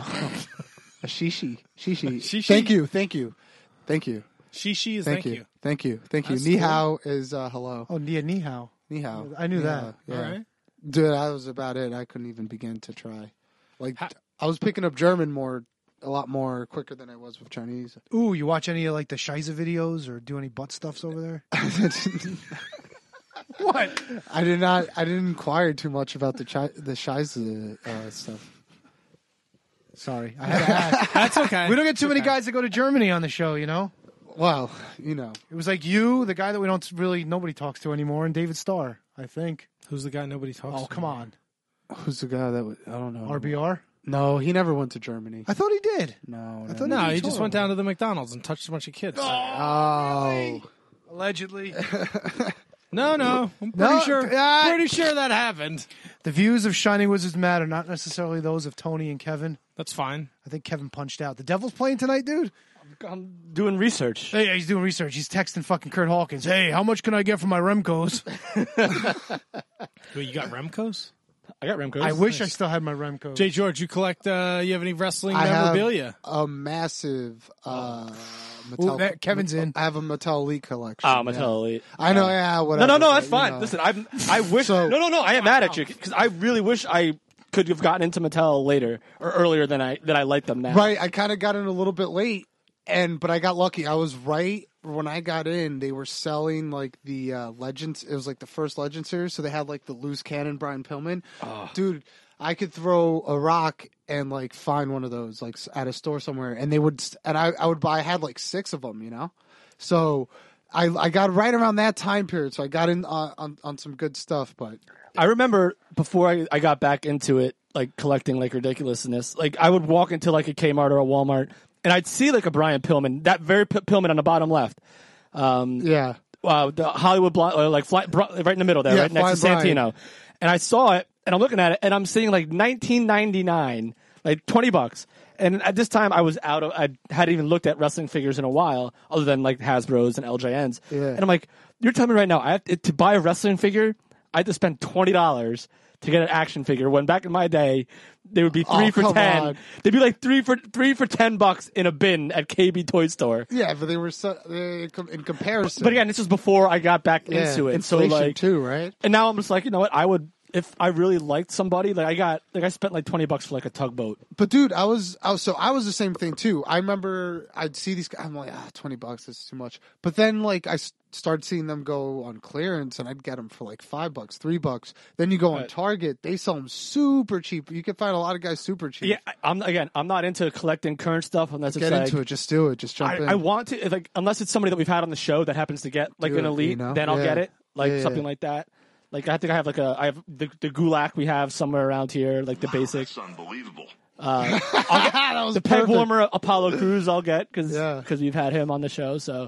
Speaker 8: a shishi, shishi.
Speaker 2: Shishi?
Speaker 8: Thank you, thank you, thank you,
Speaker 2: Shishi is
Speaker 8: thank,
Speaker 2: thank,
Speaker 8: you.
Speaker 2: you.
Speaker 8: thank you, thank you.
Speaker 2: That's
Speaker 8: Ni hao is uh, hello.
Speaker 1: Oh, Nia Ni Hao.
Speaker 8: Ni hao.
Speaker 1: I knew
Speaker 8: Ni
Speaker 1: that.
Speaker 8: hao, Yeah.
Speaker 2: All right.
Speaker 8: Dude, that was about it. I couldn't even begin to try. Like,
Speaker 2: How-
Speaker 8: I was picking up German more, a lot more quicker than I was with Chinese.
Speaker 1: Ooh, you watch any of like the Shiza videos or do any butt stuffs over there? What?
Speaker 8: I did not. I didn't inquire too much about the chi- the Shiza uh, stuff.
Speaker 1: Sorry, I had to ask.
Speaker 2: That's okay.
Speaker 1: We don't get too many guys that go to Germany on the show, you know.
Speaker 8: Well, you know,
Speaker 1: It was like you, the guy that we don't really nobody talks to anymore, and David Starr, I think.
Speaker 2: Who's the guy nobody talks
Speaker 1: Oh,
Speaker 2: to?
Speaker 1: come on,
Speaker 8: who's the guy that would, I don't know.
Speaker 1: R B R.
Speaker 8: No, he never went to Germany.
Speaker 1: I thought he did.
Speaker 8: No,
Speaker 1: I thought
Speaker 2: No,
Speaker 1: he
Speaker 2: he
Speaker 1: told
Speaker 2: just went
Speaker 1: him.
Speaker 2: down to the McDonald's and touched a bunch of kids.
Speaker 8: Oh,
Speaker 1: Allegedly.
Speaker 2: No, no. I'm pretty
Speaker 1: No,
Speaker 2: sure.
Speaker 1: uh,
Speaker 2: pretty sure that happened.
Speaker 1: The views of Shining Wizards matter, not necessarily those of Tony and Kevin.
Speaker 2: That's fine.
Speaker 1: I think Kevin punched out. The Devil's playing tonight, dude.
Speaker 3: I'm doing research.
Speaker 1: Hey, he's doing research. He's texting fucking Kurt Hawkins. Hey, how much can I get for my Remcos?
Speaker 2: Wait, you got Remcos?
Speaker 3: I got Remco's.
Speaker 1: I wish I still had my Remcos.
Speaker 2: Jay George, you collect? Uh, you have any wrestling
Speaker 8: I have
Speaker 2: memorabilia?
Speaker 8: a massive. Uh,
Speaker 1: Ooh,
Speaker 8: Mattel,
Speaker 1: that- Kevin's in.
Speaker 8: I have a Mattel Elite collection.
Speaker 3: Oh, Mattel
Speaker 8: yeah.
Speaker 3: Elite.
Speaker 8: I know, yeah,
Speaker 3: No,
Speaker 8: whatever.
Speaker 3: no, no,
Speaker 8: but,
Speaker 3: that's
Speaker 8: you
Speaker 3: fine.
Speaker 8: know.
Speaker 3: Listen, I'm. I wish.
Speaker 8: So-
Speaker 3: no, no, no. I am mad at you because I really wish I could have gotten into Mattel later or earlier than I than I like them now.
Speaker 8: Right, I kind of got in a little bit late, and but I got lucky. I was right when I got in. They were selling like the uh, Legends. It was like the first Legend series, so they had like the loose cannon Brian Pillman. Dude, I could throw a rock and like find one of those like s- at a store somewhere, and they would. And I, I would buy. I had like six of them, you know. So I I got right around that time period, so I got in on on, on some good stuff, but.
Speaker 3: I remember before I, I got back into it, like collecting like ridiculousness. Like I would walk into like a Kmart or a Walmart, and I'd see like a Brian Pillman, that very P- Pillman on the bottom left. Um,
Speaker 8: Yeah.
Speaker 3: uh, the Hollywood blonde, or like fly, bro, right in the middle there,
Speaker 8: Yeah,
Speaker 3: right next to
Speaker 8: Flying Brian.
Speaker 3: Santino. And I saw it, and I'm looking at it, and I'm seeing like nineteen ninety-nine, like twenty bucks. And at this time, I was out of, I hadn't even looked at wrestling figures in a while, other than like Hasbro's and L J N's.
Speaker 8: Yeah.
Speaker 3: And I'm like, you're telling me right now, I have to, to buy a wrestling figure, I had to spend twenty dollars to get an action figure. When back in my day, they would be three
Speaker 8: Oh,
Speaker 3: for
Speaker 8: come
Speaker 3: ten.
Speaker 8: on.
Speaker 3: They'd be like three for three for ten bucks in a bin at K B Toy Store.
Speaker 8: Yeah, but they were so, they, in comparison.
Speaker 3: But again, this was before I got back
Speaker 8: yeah,
Speaker 3: into it. So
Speaker 8: inflation
Speaker 3: like,
Speaker 8: too, right?
Speaker 3: and now I'm just like, you know what? I would, if I really liked somebody, like I got like I spent like twenty bucks for like a tugboat.
Speaker 8: But dude, I was, I was so I was the same thing too. I remember I'd see these guys. I'm like, ah, twenty bucks is too much. But then like I s- started seeing them go on clearance, and I'd get them for like five bucks, three bucks. Then you go on
Speaker 3: Right.
Speaker 8: Target, they sell them super cheap. You can find a lot of guys super cheap.
Speaker 3: Yeah, I- I'm again. I'm not into collecting current stuff unless
Speaker 8: Get
Speaker 3: it's like,
Speaker 8: into it, just do it, just jump
Speaker 3: I,
Speaker 8: in.
Speaker 3: I want to like unless it's somebody that we've had on the show that happens to get like
Speaker 8: Do
Speaker 3: an
Speaker 8: it,
Speaker 3: elite,
Speaker 8: you know?
Speaker 3: then I'll
Speaker 8: Yeah.
Speaker 3: get it, like
Speaker 8: Yeah,
Speaker 3: something
Speaker 8: yeah.
Speaker 3: like that. Like I think I have like a I have the the Gulak we have somewhere around here, like the basic.
Speaker 6: That's unbelievable.
Speaker 3: Uh, I'll get,
Speaker 8: that was
Speaker 3: the peg
Speaker 8: perfect.
Speaker 3: warmer Apollo Crews I'll get because
Speaker 8: Yeah.
Speaker 3: we've had him on the show. So,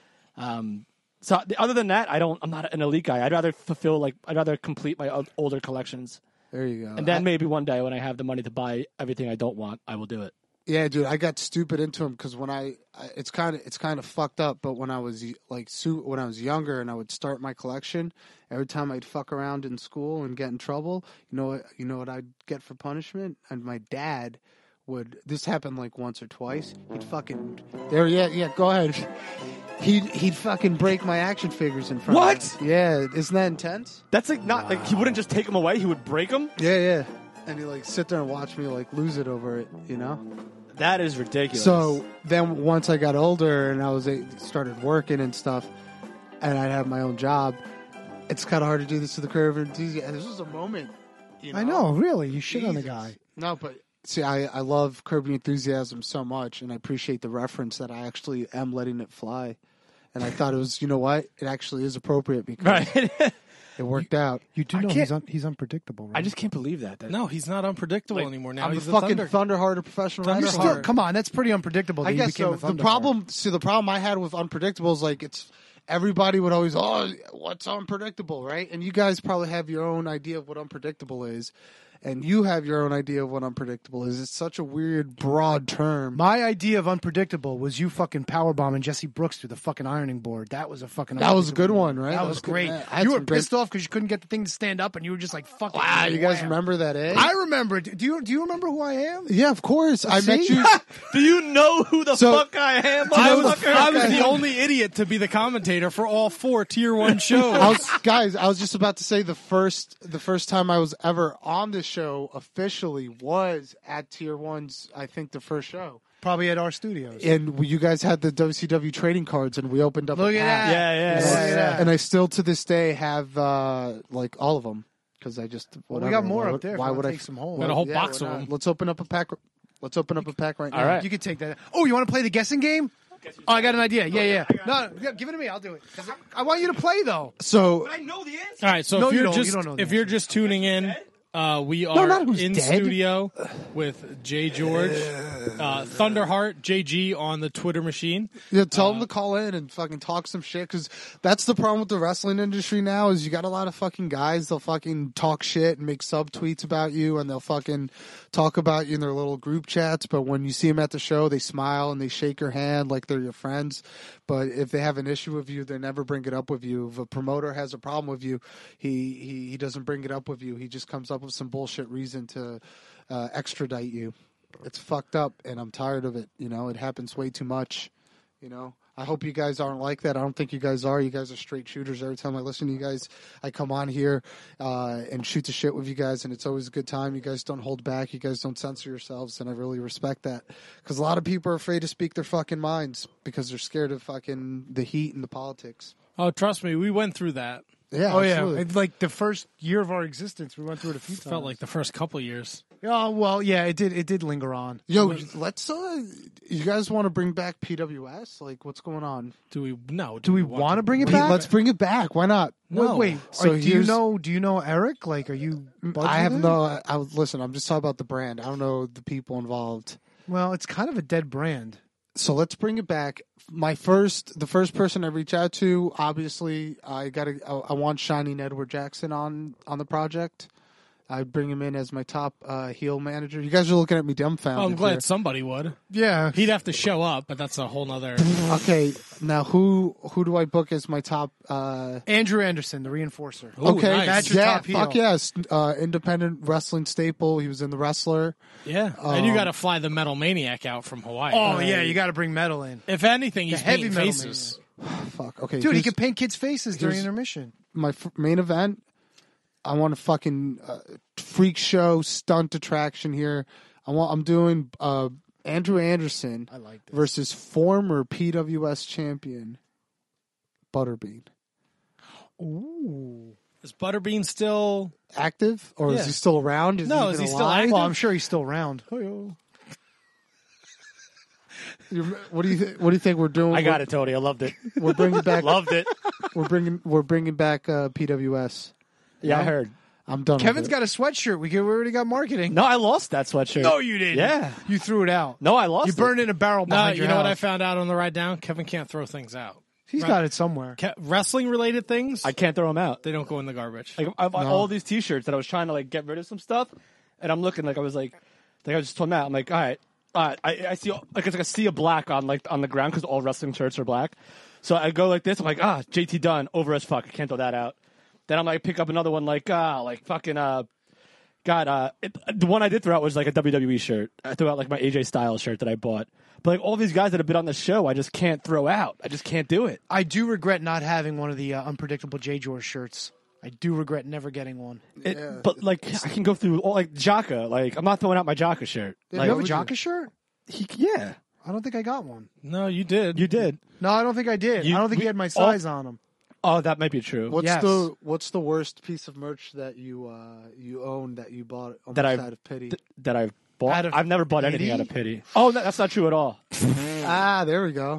Speaker 3: um, so the- other than that, I don't. I'm not an elite guy. I'd rather fulfill like I'd rather complete my o- older collections,
Speaker 8: There you go.
Speaker 3: and then
Speaker 8: I-
Speaker 3: maybe one day when I have the money to buy everything I don't want, I will do it.
Speaker 8: Yeah, dude, I got stupid into them because when I, I it's kind of it's kind of fucked up. But when I was like su- when I was younger and I would start my collection, every time I'd fuck around in school and get in trouble, you know what you know what I'd get for punishment? And my dad would. This happened like once or twice. He'd fucking there. Yeah, yeah. Go ahead. He'd he'd fucking break my action figures in front.
Speaker 3: What?
Speaker 8: Of me. Yeah, isn't that intense?
Speaker 3: That's like not like he wouldn't just take them away; he would break them.
Speaker 8: Yeah, yeah. And he like sit there and watch me like lose it over it. You know.
Speaker 3: That is ridiculous.
Speaker 8: So then once I got older and I was a, started working and stuff, and I had my own job, it's kind of hard to do this to the Curve of Enthusiasm. This was a moment. You know?
Speaker 1: I know, really. You shit on the
Speaker 8: Jesus.
Speaker 1: guy.
Speaker 8: No, but see, I, I love Curb Your Enthusiasm so much, and I appreciate the reference that I actually am letting it fly. And I thought it was, you know what? It actually is appropriate because
Speaker 3: right.
Speaker 8: it worked out.
Speaker 1: You do
Speaker 2: I
Speaker 1: know
Speaker 2: can't-
Speaker 1: he's un- he's unpredictable, right?
Speaker 3: I just can't believe that. that
Speaker 2: No, he's not unpredictable
Speaker 3: Like,
Speaker 2: anymore. Now
Speaker 8: I'm
Speaker 2: he's
Speaker 8: a
Speaker 2: the
Speaker 8: fucking
Speaker 2: Thunder.
Speaker 8: Thunderheart, a professional
Speaker 2: Thunderheart.
Speaker 8: rider.
Speaker 1: You're still, come on, that's pretty unpredictable. That
Speaker 8: I
Speaker 1: you
Speaker 8: guess
Speaker 1: became
Speaker 8: so.
Speaker 1: a
Speaker 8: The
Speaker 1: Thunderheart.
Speaker 8: problem, see, the problem I had with unpredictable is like it's everybody would always, oh, what's unpredictable, right? And you guys probably have your own idea of what unpredictable is, and you have your own idea of what unpredictable is. It's such a weird, broad term.
Speaker 1: My idea of unpredictable was you fucking powerbombing Jesse Brooks through the fucking ironing board. That was a fucking.
Speaker 8: That was a good
Speaker 1: unpredictable
Speaker 8: one,
Speaker 1: move.
Speaker 8: right?
Speaker 1: That,
Speaker 8: That
Speaker 1: was,
Speaker 8: was good.
Speaker 1: great.
Speaker 8: Yeah, I had
Speaker 1: You were
Speaker 8: some great-
Speaker 1: pissed off because you couldn't get the thing to stand up, and you were just like, "Fuck!"
Speaker 8: Wow, you guys
Speaker 1: wham.
Speaker 8: remember that, eh?
Speaker 1: I remember it. Do you do you remember who I am?
Speaker 8: yeah, of course. I met
Speaker 1: See?
Speaker 8: you.
Speaker 3: Do you know who the
Speaker 8: So-
Speaker 3: fuck I am?
Speaker 2: I
Speaker 8: know
Speaker 2: was,
Speaker 8: the fuck
Speaker 2: I was
Speaker 8: I
Speaker 2: the
Speaker 8: am?
Speaker 2: only idiot to be the commentator for all four tier one shows.
Speaker 8: I was, guys, I was just about to say the first the first time I was ever on this show officially was at Tier One's. I think the first show.
Speaker 1: Probably at our studios.
Speaker 8: And you guys had the W C W trading cards, and we opened up.
Speaker 1: Look
Speaker 8: a
Speaker 1: at
Speaker 8: pack.
Speaker 1: that.
Speaker 3: Yeah, yeah,
Speaker 8: And,
Speaker 1: Look
Speaker 8: I,
Speaker 1: at that.
Speaker 8: and I still to this day have uh, like all of them because I just
Speaker 1: Well, we
Speaker 8: whatever.
Speaker 1: got more
Speaker 8: why
Speaker 1: up
Speaker 8: would-
Speaker 1: there. If
Speaker 8: Why
Speaker 1: you
Speaker 8: would
Speaker 1: wanna
Speaker 8: I
Speaker 1: take some home?
Speaker 2: Got a whole
Speaker 8: Yeah,
Speaker 2: box
Speaker 8: why
Speaker 2: of
Speaker 8: not?
Speaker 2: them.
Speaker 8: Let's open up a pack. Let's open up a pack right now.
Speaker 3: All right.
Speaker 1: You could take that. Oh, you want to play the guessing game? Oh, I got an idea. Yeah, yeah. No, yeah, give it to me. I'll do it. 'Cause I I want you to play though.
Speaker 8: So
Speaker 3: I know the answer.
Speaker 2: All right, so
Speaker 1: No,
Speaker 2: if
Speaker 1: you
Speaker 2: you're
Speaker 1: don't. You
Speaker 2: just
Speaker 1: don't know the
Speaker 2: if you're
Speaker 1: answer.
Speaker 2: just tuning in, uh, we are
Speaker 8: not who's
Speaker 2: in
Speaker 8: dead.
Speaker 2: studio with Jay George, uh, Thunderheart J G on the Twitter machine.
Speaker 8: yeah, tell them to call in and fucking talk some shit because that's the problem with the wrestling industry now is you got a lot of fucking guys. They'll fucking talk shit and make sub tweets about you, and they'll fucking talk about you in their little group chats. But when you see them at the show, they smile and they shake your hand like they're your friends. But if they have an issue with you, they never bring it up with you. If a promoter has a problem with you, he he, he doesn't bring it up with you. He just comes up with some bullshit reason to uh, extradite you. It's fucked up, and I'm tired of it. You know, it happens way too much. You know, I hope you guys aren't like that. I don't think you guys are. You guys are straight shooters. Every time I listen to you guys, I come on here uh, and shoot the shit with you guys, and it's always a good time. You guys don't hold back. You guys don't censor yourselves, and I really respect that. Because a lot of people are afraid to speak their fucking minds because they're scared of fucking the heat and the politics.
Speaker 2: Oh, trust me, we went through that.
Speaker 8: Yeah,
Speaker 1: Oh yeah,
Speaker 8: absolutely.
Speaker 1: It's like the first year of our existence, we went through it a few times.
Speaker 2: Felt like the first couple years.
Speaker 1: Oh well, yeah, it did. It did linger on.
Speaker 8: Yo, let's. Uh, you guys want to bring back P W S? Like, what's going on?
Speaker 2: Do we? No.
Speaker 1: Do we want to bring it
Speaker 8: Wait,
Speaker 1: back?
Speaker 8: let's bring it back. Why not?
Speaker 2: No.
Speaker 1: Wait, wait.
Speaker 8: So
Speaker 1: are- do you
Speaker 8: here's-
Speaker 1: know? Do you know Eric? Like, are you? buds
Speaker 8: I
Speaker 1: with
Speaker 8: have
Speaker 1: him?
Speaker 8: no. I, I listen. I'm just talking about the brand. I don't know the people involved.
Speaker 1: Well, it's kind of a dead brand.
Speaker 8: So let's bring it back. My first, the first person I reach out to, obviously, I got to. I, I want Shining Edward Jackson on on the project. I'd bring him in as my top uh, heel manager. You guys are looking at me dumbfounded.
Speaker 2: Oh, I'm glad
Speaker 8: here.
Speaker 2: somebody would.
Speaker 1: Yeah,
Speaker 2: He'd have to show up, but that's a whole nother.
Speaker 8: Okay, now who who do I book as my top? Uh,
Speaker 1: Andrew Anderson, the reinforcer.
Speaker 2: Ooh,
Speaker 8: okay,
Speaker 2: nice.
Speaker 1: That's your
Speaker 8: yeah,
Speaker 1: top heel.
Speaker 8: fuck yes, uh, independent wrestling staple. He was in The Wrestler.
Speaker 2: Yeah, and you
Speaker 8: Um,
Speaker 2: got to fly the Metal Maniac out from Hawaii.
Speaker 1: Oh yeah, you got to bring metal in,
Speaker 2: If anything, he's
Speaker 1: The heavy
Speaker 2: painting
Speaker 1: metal
Speaker 2: faces.
Speaker 8: Fuck. Okay,
Speaker 1: dude. He
Speaker 8: here's
Speaker 1: can paint kids' faces during
Speaker 8: here's-
Speaker 1: intermission.
Speaker 8: my f- main event. I want a fucking uh, freak show stunt attraction here. I want. I'm doing uh, Andrew Anderson
Speaker 1: I like this.
Speaker 8: versus former P W S champion Butterbean.
Speaker 1: Ooh.
Speaker 2: Is Butterbean still?
Speaker 8: Active or
Speaker 2: Yeah.
Speaker 8: is he still around? Is
Speaker 2: No,
Speaker 8: he
Speaker 2: is
Speaker 8: even
Speaker 2: he still
Speaker 8: alive?
Speaker 2: active?
Speaker 1: Well, I'm sure he's still around.
Speaker 8: You're- What do you th- What do you think we're doing?
Speaker 3: I got it, Tony. I loved it.
Speaker 8: We're bringing back.
Speaker 3: Loved it.
Speaker 8: We're bringing. We're bringing back uh, P W S.
Speaker 3: Yeah, I heard.
Speaker 8: I'm done.
Speaker 1: Kevin's
Speaker 8: with it.
Speaker 1: got a sweatshirt. We, we already got marketing.
Speaker 3: No, I lost that sweatshirt.
Speaker 1: No, you didn't.
Speaker 3: Yeah.
Speaker 1: You threw it out.
Speaker 3: No, I lost
Speaker 1: You
Speaker 3: it.
Speaker 1: burned it in a barrel
Speaker 2: No,
Speaker 1: behind
Speaker 2: you
Speaker 1: your
Speaker 2: know what I
Speaker 1: house.
Speaker 2: found out on the ride down? Kevin can't throw things out.
Speaker 1: He's
Speaker 2: Right.
Speaker 1: got it somewhere.
Speaker 2: Ke- wrestling related things,
Speaker 3: I can't throw them out.
Speaker 2: they don't go in the garbage.
Speaker 3: Like I bought all these T-shirts that I was trying to like get rid of some stuff, and I'm looking like I was like, like I just told Matt, I'm like, all right, all right, I, I see like it's like a sea of black on like on the ground because all wrestling shirts are black. So I go like this, I'm like, ah, J T Dunn, over as fuck, I can't throw that out. Then I'm like, pick up another one like ah, like fucking uh. God, uh, it, the one I did throw out was like a W W E shirt. I threw out like my A J Styles shirt that I bought. But like all these guys that have been on the show, I just can't throw out. I just can't do it.
Speaker 1: I do regret not having one of the uh, unpredictable J. George shirts. I do regret never getting one.
Speaker 3: It- But like I can go through all like Jaka. Like I'm not throwing out my Jaka shirt.
Speaker 1: Do
Speaker 3: Like,
Speaker 1: you have a Jaka shirt?
Speaker 3: he, yeah,
Speaker 1: I don't think I got one.
Speaker 2: No, you did.
Speaker 3: you did.
Speaker 1: No, I don't think I did.
Speaker 3: You-
Speaker 1: I don't think
Speaker 3: we-
Speaker 1: he had my
Speaker 3: all-
Speaker 1: size on him.
Speaker 3: Oh, that might be true.
Speaker 8: What's
Speaker 1: Yes.
Speaker 8: the What's the worst piece of merch that you uh, you own that you bought almost
Speaker 3: That I've-
Speaker 8: out of pity?
Speaker 3: Th- that I've bought.
Speaker 1: Out of
Speaker 3: I've never bought anything
Speaker 1: pity?
Speaker 3: out of pity. Oh, no, that's not true at all.
Speaker 8: ah, there we go.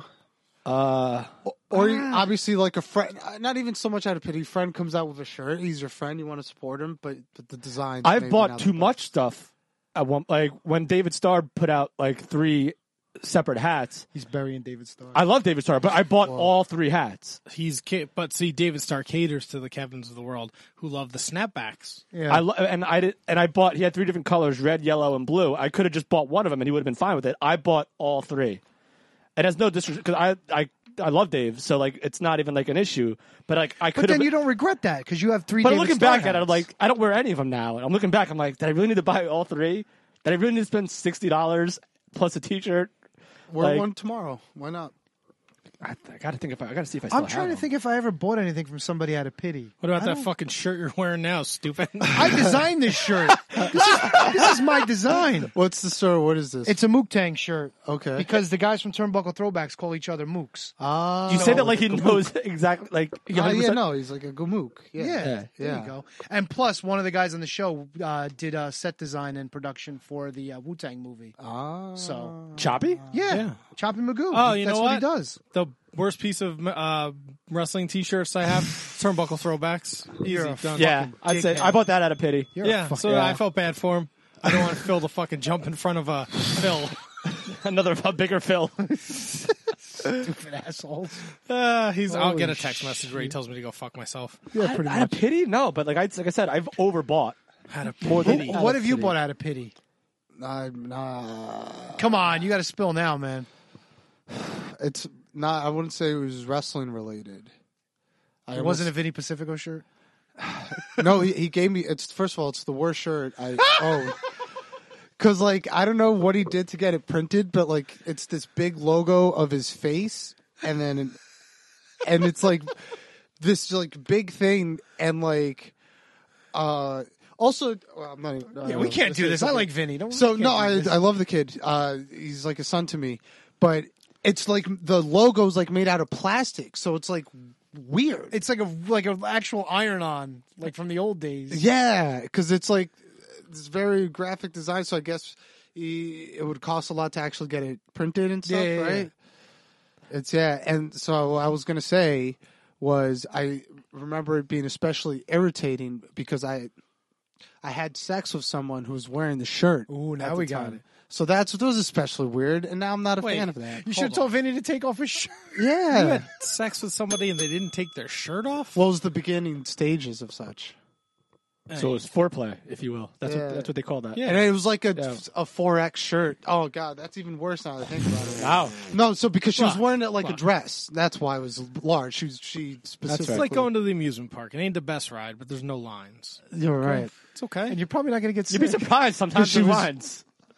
Speaker 3: Uh,
Speaker 8: Or you- obviously, like a friend, uh, not even so much out of pity. Friend comes out with a shirt. He's your friend. You want to support him, but, but the design.
Speaker 3: I've bought too much stuff. At one, like when David Starr put out like three separate hats.
Speaker 1: He's burying David Starr.
Speaker 3: I love David Starr, but I bought all three hats.
Speaker 2: He's ca- but see, David Starr caters to the Kevins of the world who love the snapbacks.
Speaker 1: yeah.
Speaker 3: I lo- and I did, and I bought. He had three different colors: red, yellow, and blue. I could have just bought one of them, and he would have been fine with it. I bought all three. It has no disrespect because I, I, I love Dave, so like it's not even like an issue. But like I
Speaker 1: but
Speaker 3: could have.
Speaker 1: then you don't regret that because you have three.
Speaker 3: But
Speaker 1: David
Speaker 3: looking
Speaker 1: Starr
Speaker 3: back at it, I'm
Speaker 1: hats.
Speaker 3: like I don't wear any of them now. And I'm looking back, I'm like, did I really need to buy all three? Did I really need to spend sixty dollars plus a T-shirt?
Speaker 8: Wear
Speaker 3: like-
Speaker 8: one tomorrow. Why not?
Speaker 3: I, I got to think if I, I got to see if I still
Speaker 1: I'm
Speaker 3: have
Speaker 1: trying to
Speaker 3: them.
Speaker 1: think if I ever bought anything from somebody out of pity.
Speaker 2: What about
Speaker 1: I
Speaker 2: that
Speaker 1: don't-
Speaker 2: fucking shirt you're wearing now, stupid?
Speaker 1: I designed this shirt. this, is, this is my design.
Speaker 8: What's the story? What is this?
Speaker 1: It's a Mook Tang shirt.
Speaker 8: Okay.
Speaker 1: Because the guys from Turnbuckle Throwbacks call each other Mooks.
Speaker 8: Ah,
Speaker 3: You say that like he knows exactly, like
Speaker 8: Ah, yeah,
Speaker 3: one hundred percent
Speaker 8: no, he's like a gomook. Yeah,
Speaker 1: Yeah, there
Speaker 8: yeah.
Speaker 1: you go. And plus, one of the guys on the show uh, did uh, set design and production for the uh, Wu Tang movie.
Speaker 8: Ah,
Speaker 1: So,
Speaker 3: Choppy.
Speaker 1: yeah,
Speaker 2: Yeah.
Speaker 1: Choppy Magoo.
Speaker 2: Oh, you
Speaker 1: That's
Speaker 2: know
Speaker 1: what? he
Speaker 2: what?
Speaker 1: does.
Speaker 2: The worst piece of uh, wrestling T-shirts I have: turnbuckle throwbacks.
Speaker 1: You're
Speaker 2: Easy,
Speaker 1: a
Speaker 2: done.
Speaker 3: Yeah, I'd say
Speaker 1: dickhead.
Speaker 3: I bought that out of pity.
Speaker 1: You're a
Speaker 2: yeah.
Speaker 1: fuck-
Speaker 2: So
Speaker 3: yeah.
Speaker 2: I felt bad for him. I don't want Phil to fucking jump in front of a Phil.
Speaker 3: Another a bigger Phil.
Speaker 1: stupid assholes.
Speaker 2: Uh, he's. I'll
Speaker 1: Holy
Speaker 2: get a text message where he tells me to go fuck myself.
Speaker 1: Yeah, pretty
Speaker 3: Out of
Speaker 1: much.
Speaker 3: pity? No, but like I like I said, I've overbought
Speaker 2: Had a
Speaker 3: more than
Speaker 2: pity.
Speaker 3: out
Speaker 1: What
Speaker 3: of
Speaker 1: have you
Speaker 3: pity.
Speaker 1: bought out of pity?
Speaker 8: nah, nah.
Speaker 1: Come on, you got to spill now, man.
Speaker 8: It's not. I wouldn't say it was wrestling related. I
Speaker 1: It wasn't a Vinny Pacifico shirt.
Speaker 8: No, he, he gave me. It's first of all, it's the worst shirt I own. Cause like I don't know what he did to get it printed, but like it's this big logo of his face, and then and it's like this like big thing, and like uh also well, I'm not even, uh,
Speaker 1: Yeah, we can't do this. I like Vinny. Don't.
Speaker 8: So
Speaker 1: we can't
Speaker 8: no,
Speaker 1: do
Speaker 8: I
Speaker 1: this.
Speaker 8: I love the kid. Uh, he's like a son to me, but it's like the logo's like made out of plastic, so it's like weird.
Speaker 1: It's like a like an actual iron on, like from the old days.
Speaker 8: Yeah, because it's like it's very graphic design. So I guess he, it would cost a lot to actually get it printed and stuff,
Speaker 1: Yeah, yeah,
Speaker 8: right? It's yeah, and so what I was gonna say was I remember it being especially irritating because I I had sex with someone who was wearing the shirt.
Speaker 1: Ooh,
Speaker 8: at
Speaker 1: now
Speaker 8: the
Speaker 1: we got
Speaker 8: time.
Speaker 1: it.
Speaker 8: So that's that was especially weird, and now I'm not a
Speaker 2: Wait,
Speaker 8: fan of that.
Speaker 1: You should have
Speaker 8: Hold
Speaker 1: told
Speaker 8: on.
Speaker 1: Vinny to take off his shirt.
Speaker 8: Yeah.
Speaker 2: You had sex with somebody and they didn't take their shirt off.
Speaker 8: What was the beginning stages of such?
Speaker 3: So it's foreplay, if you will. That's
Speaker 8: Yeah.
Speaker 3: what that's what they call that.
Speaker 2: Yeah.
Speaker 8: And it was like a
Speaker 3: Yeah.
Speaker 8: a four X shirt. Oh god, that's even worse now that I think about it.
Speaker 3: Wow.
Speaker 8: No, so because she was
Speaker 2: Fuck.
Speaker 8: wearing it like a
Speaker 2: Fuck.
Speaker 8: dress, that's why it was large. She was she specifically.
Speaker 2: It's like going to the amusement park. It ain't the best ride, but there's no lines.
Speaker 8: You're right.
Speaker 2: It's okay.
Speaker 1: And you're probably not going to get
Speaker 3: You'd be
Speaker 1: sick.
Speaker 3: surprised sometimes
Speaker 8: She
Speaker 3: the
Speaker 8: was-
Speaker 3: lines.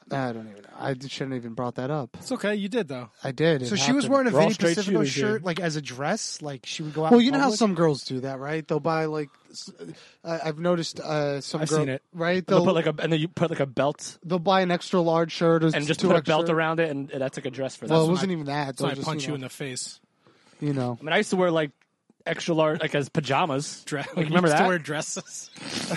Speaker 8: I don't even know. I shouldn't have even brought that up.
Speaker 2: It's okay. You did though.
Speaker 8: I did. It
Speaker 1: So she was
Speaker 8: happened.
Speaker 1: wearing a
Speaker 3: We're all
Speaker 1: Vinny
Speaker 3: straight
Speaker 1: Pacifico
Speaker 3: shooters here.
Speaker 1: shirt like as a dress. Like she would go out.
Speaker 8: Well,
Speaker 1: in
Speaker 8: you know how
Speaker 1: public?
Speaker 8: some girls do that, right? They'll buy like s- I- I've noticed uh, some
Speaker 3: I've
Speaker 8: girl,
Speaker 3: seen it.
Speaker 8: right?
Speaker 3: They'll
Speaker 8: They'll
Speaker 3: put like a and then you put like a belt
Speaker 8: they'll buy an extra large shirt or
Speaker 3: and just
Speaker 8: two
Speaker 3: put a
Speaker 8: extra.
Speaker 3: belt around it, and that's like a dress for them.
Speaker 8: Well, it
Speaker 2: when
Speaker 8: wasn't
Speaker 2: I-
Speaker 8: even that.
Speaker 2: So
Speaker 8: They'll
Speaker 2: I
Speaker 8: just,
Speaker 2: punch you
Speaker 8: know,
Speaker 2: in the face.
Speaker 8: You know.
Speaker 3: I mean, I used to wear like extra large, like as pajamas.
Speaker 2: Dre-
Speaker 3: Like, remember
Speaker 2: used
Speaker 3: that?
Speaker 2: To wear dresses.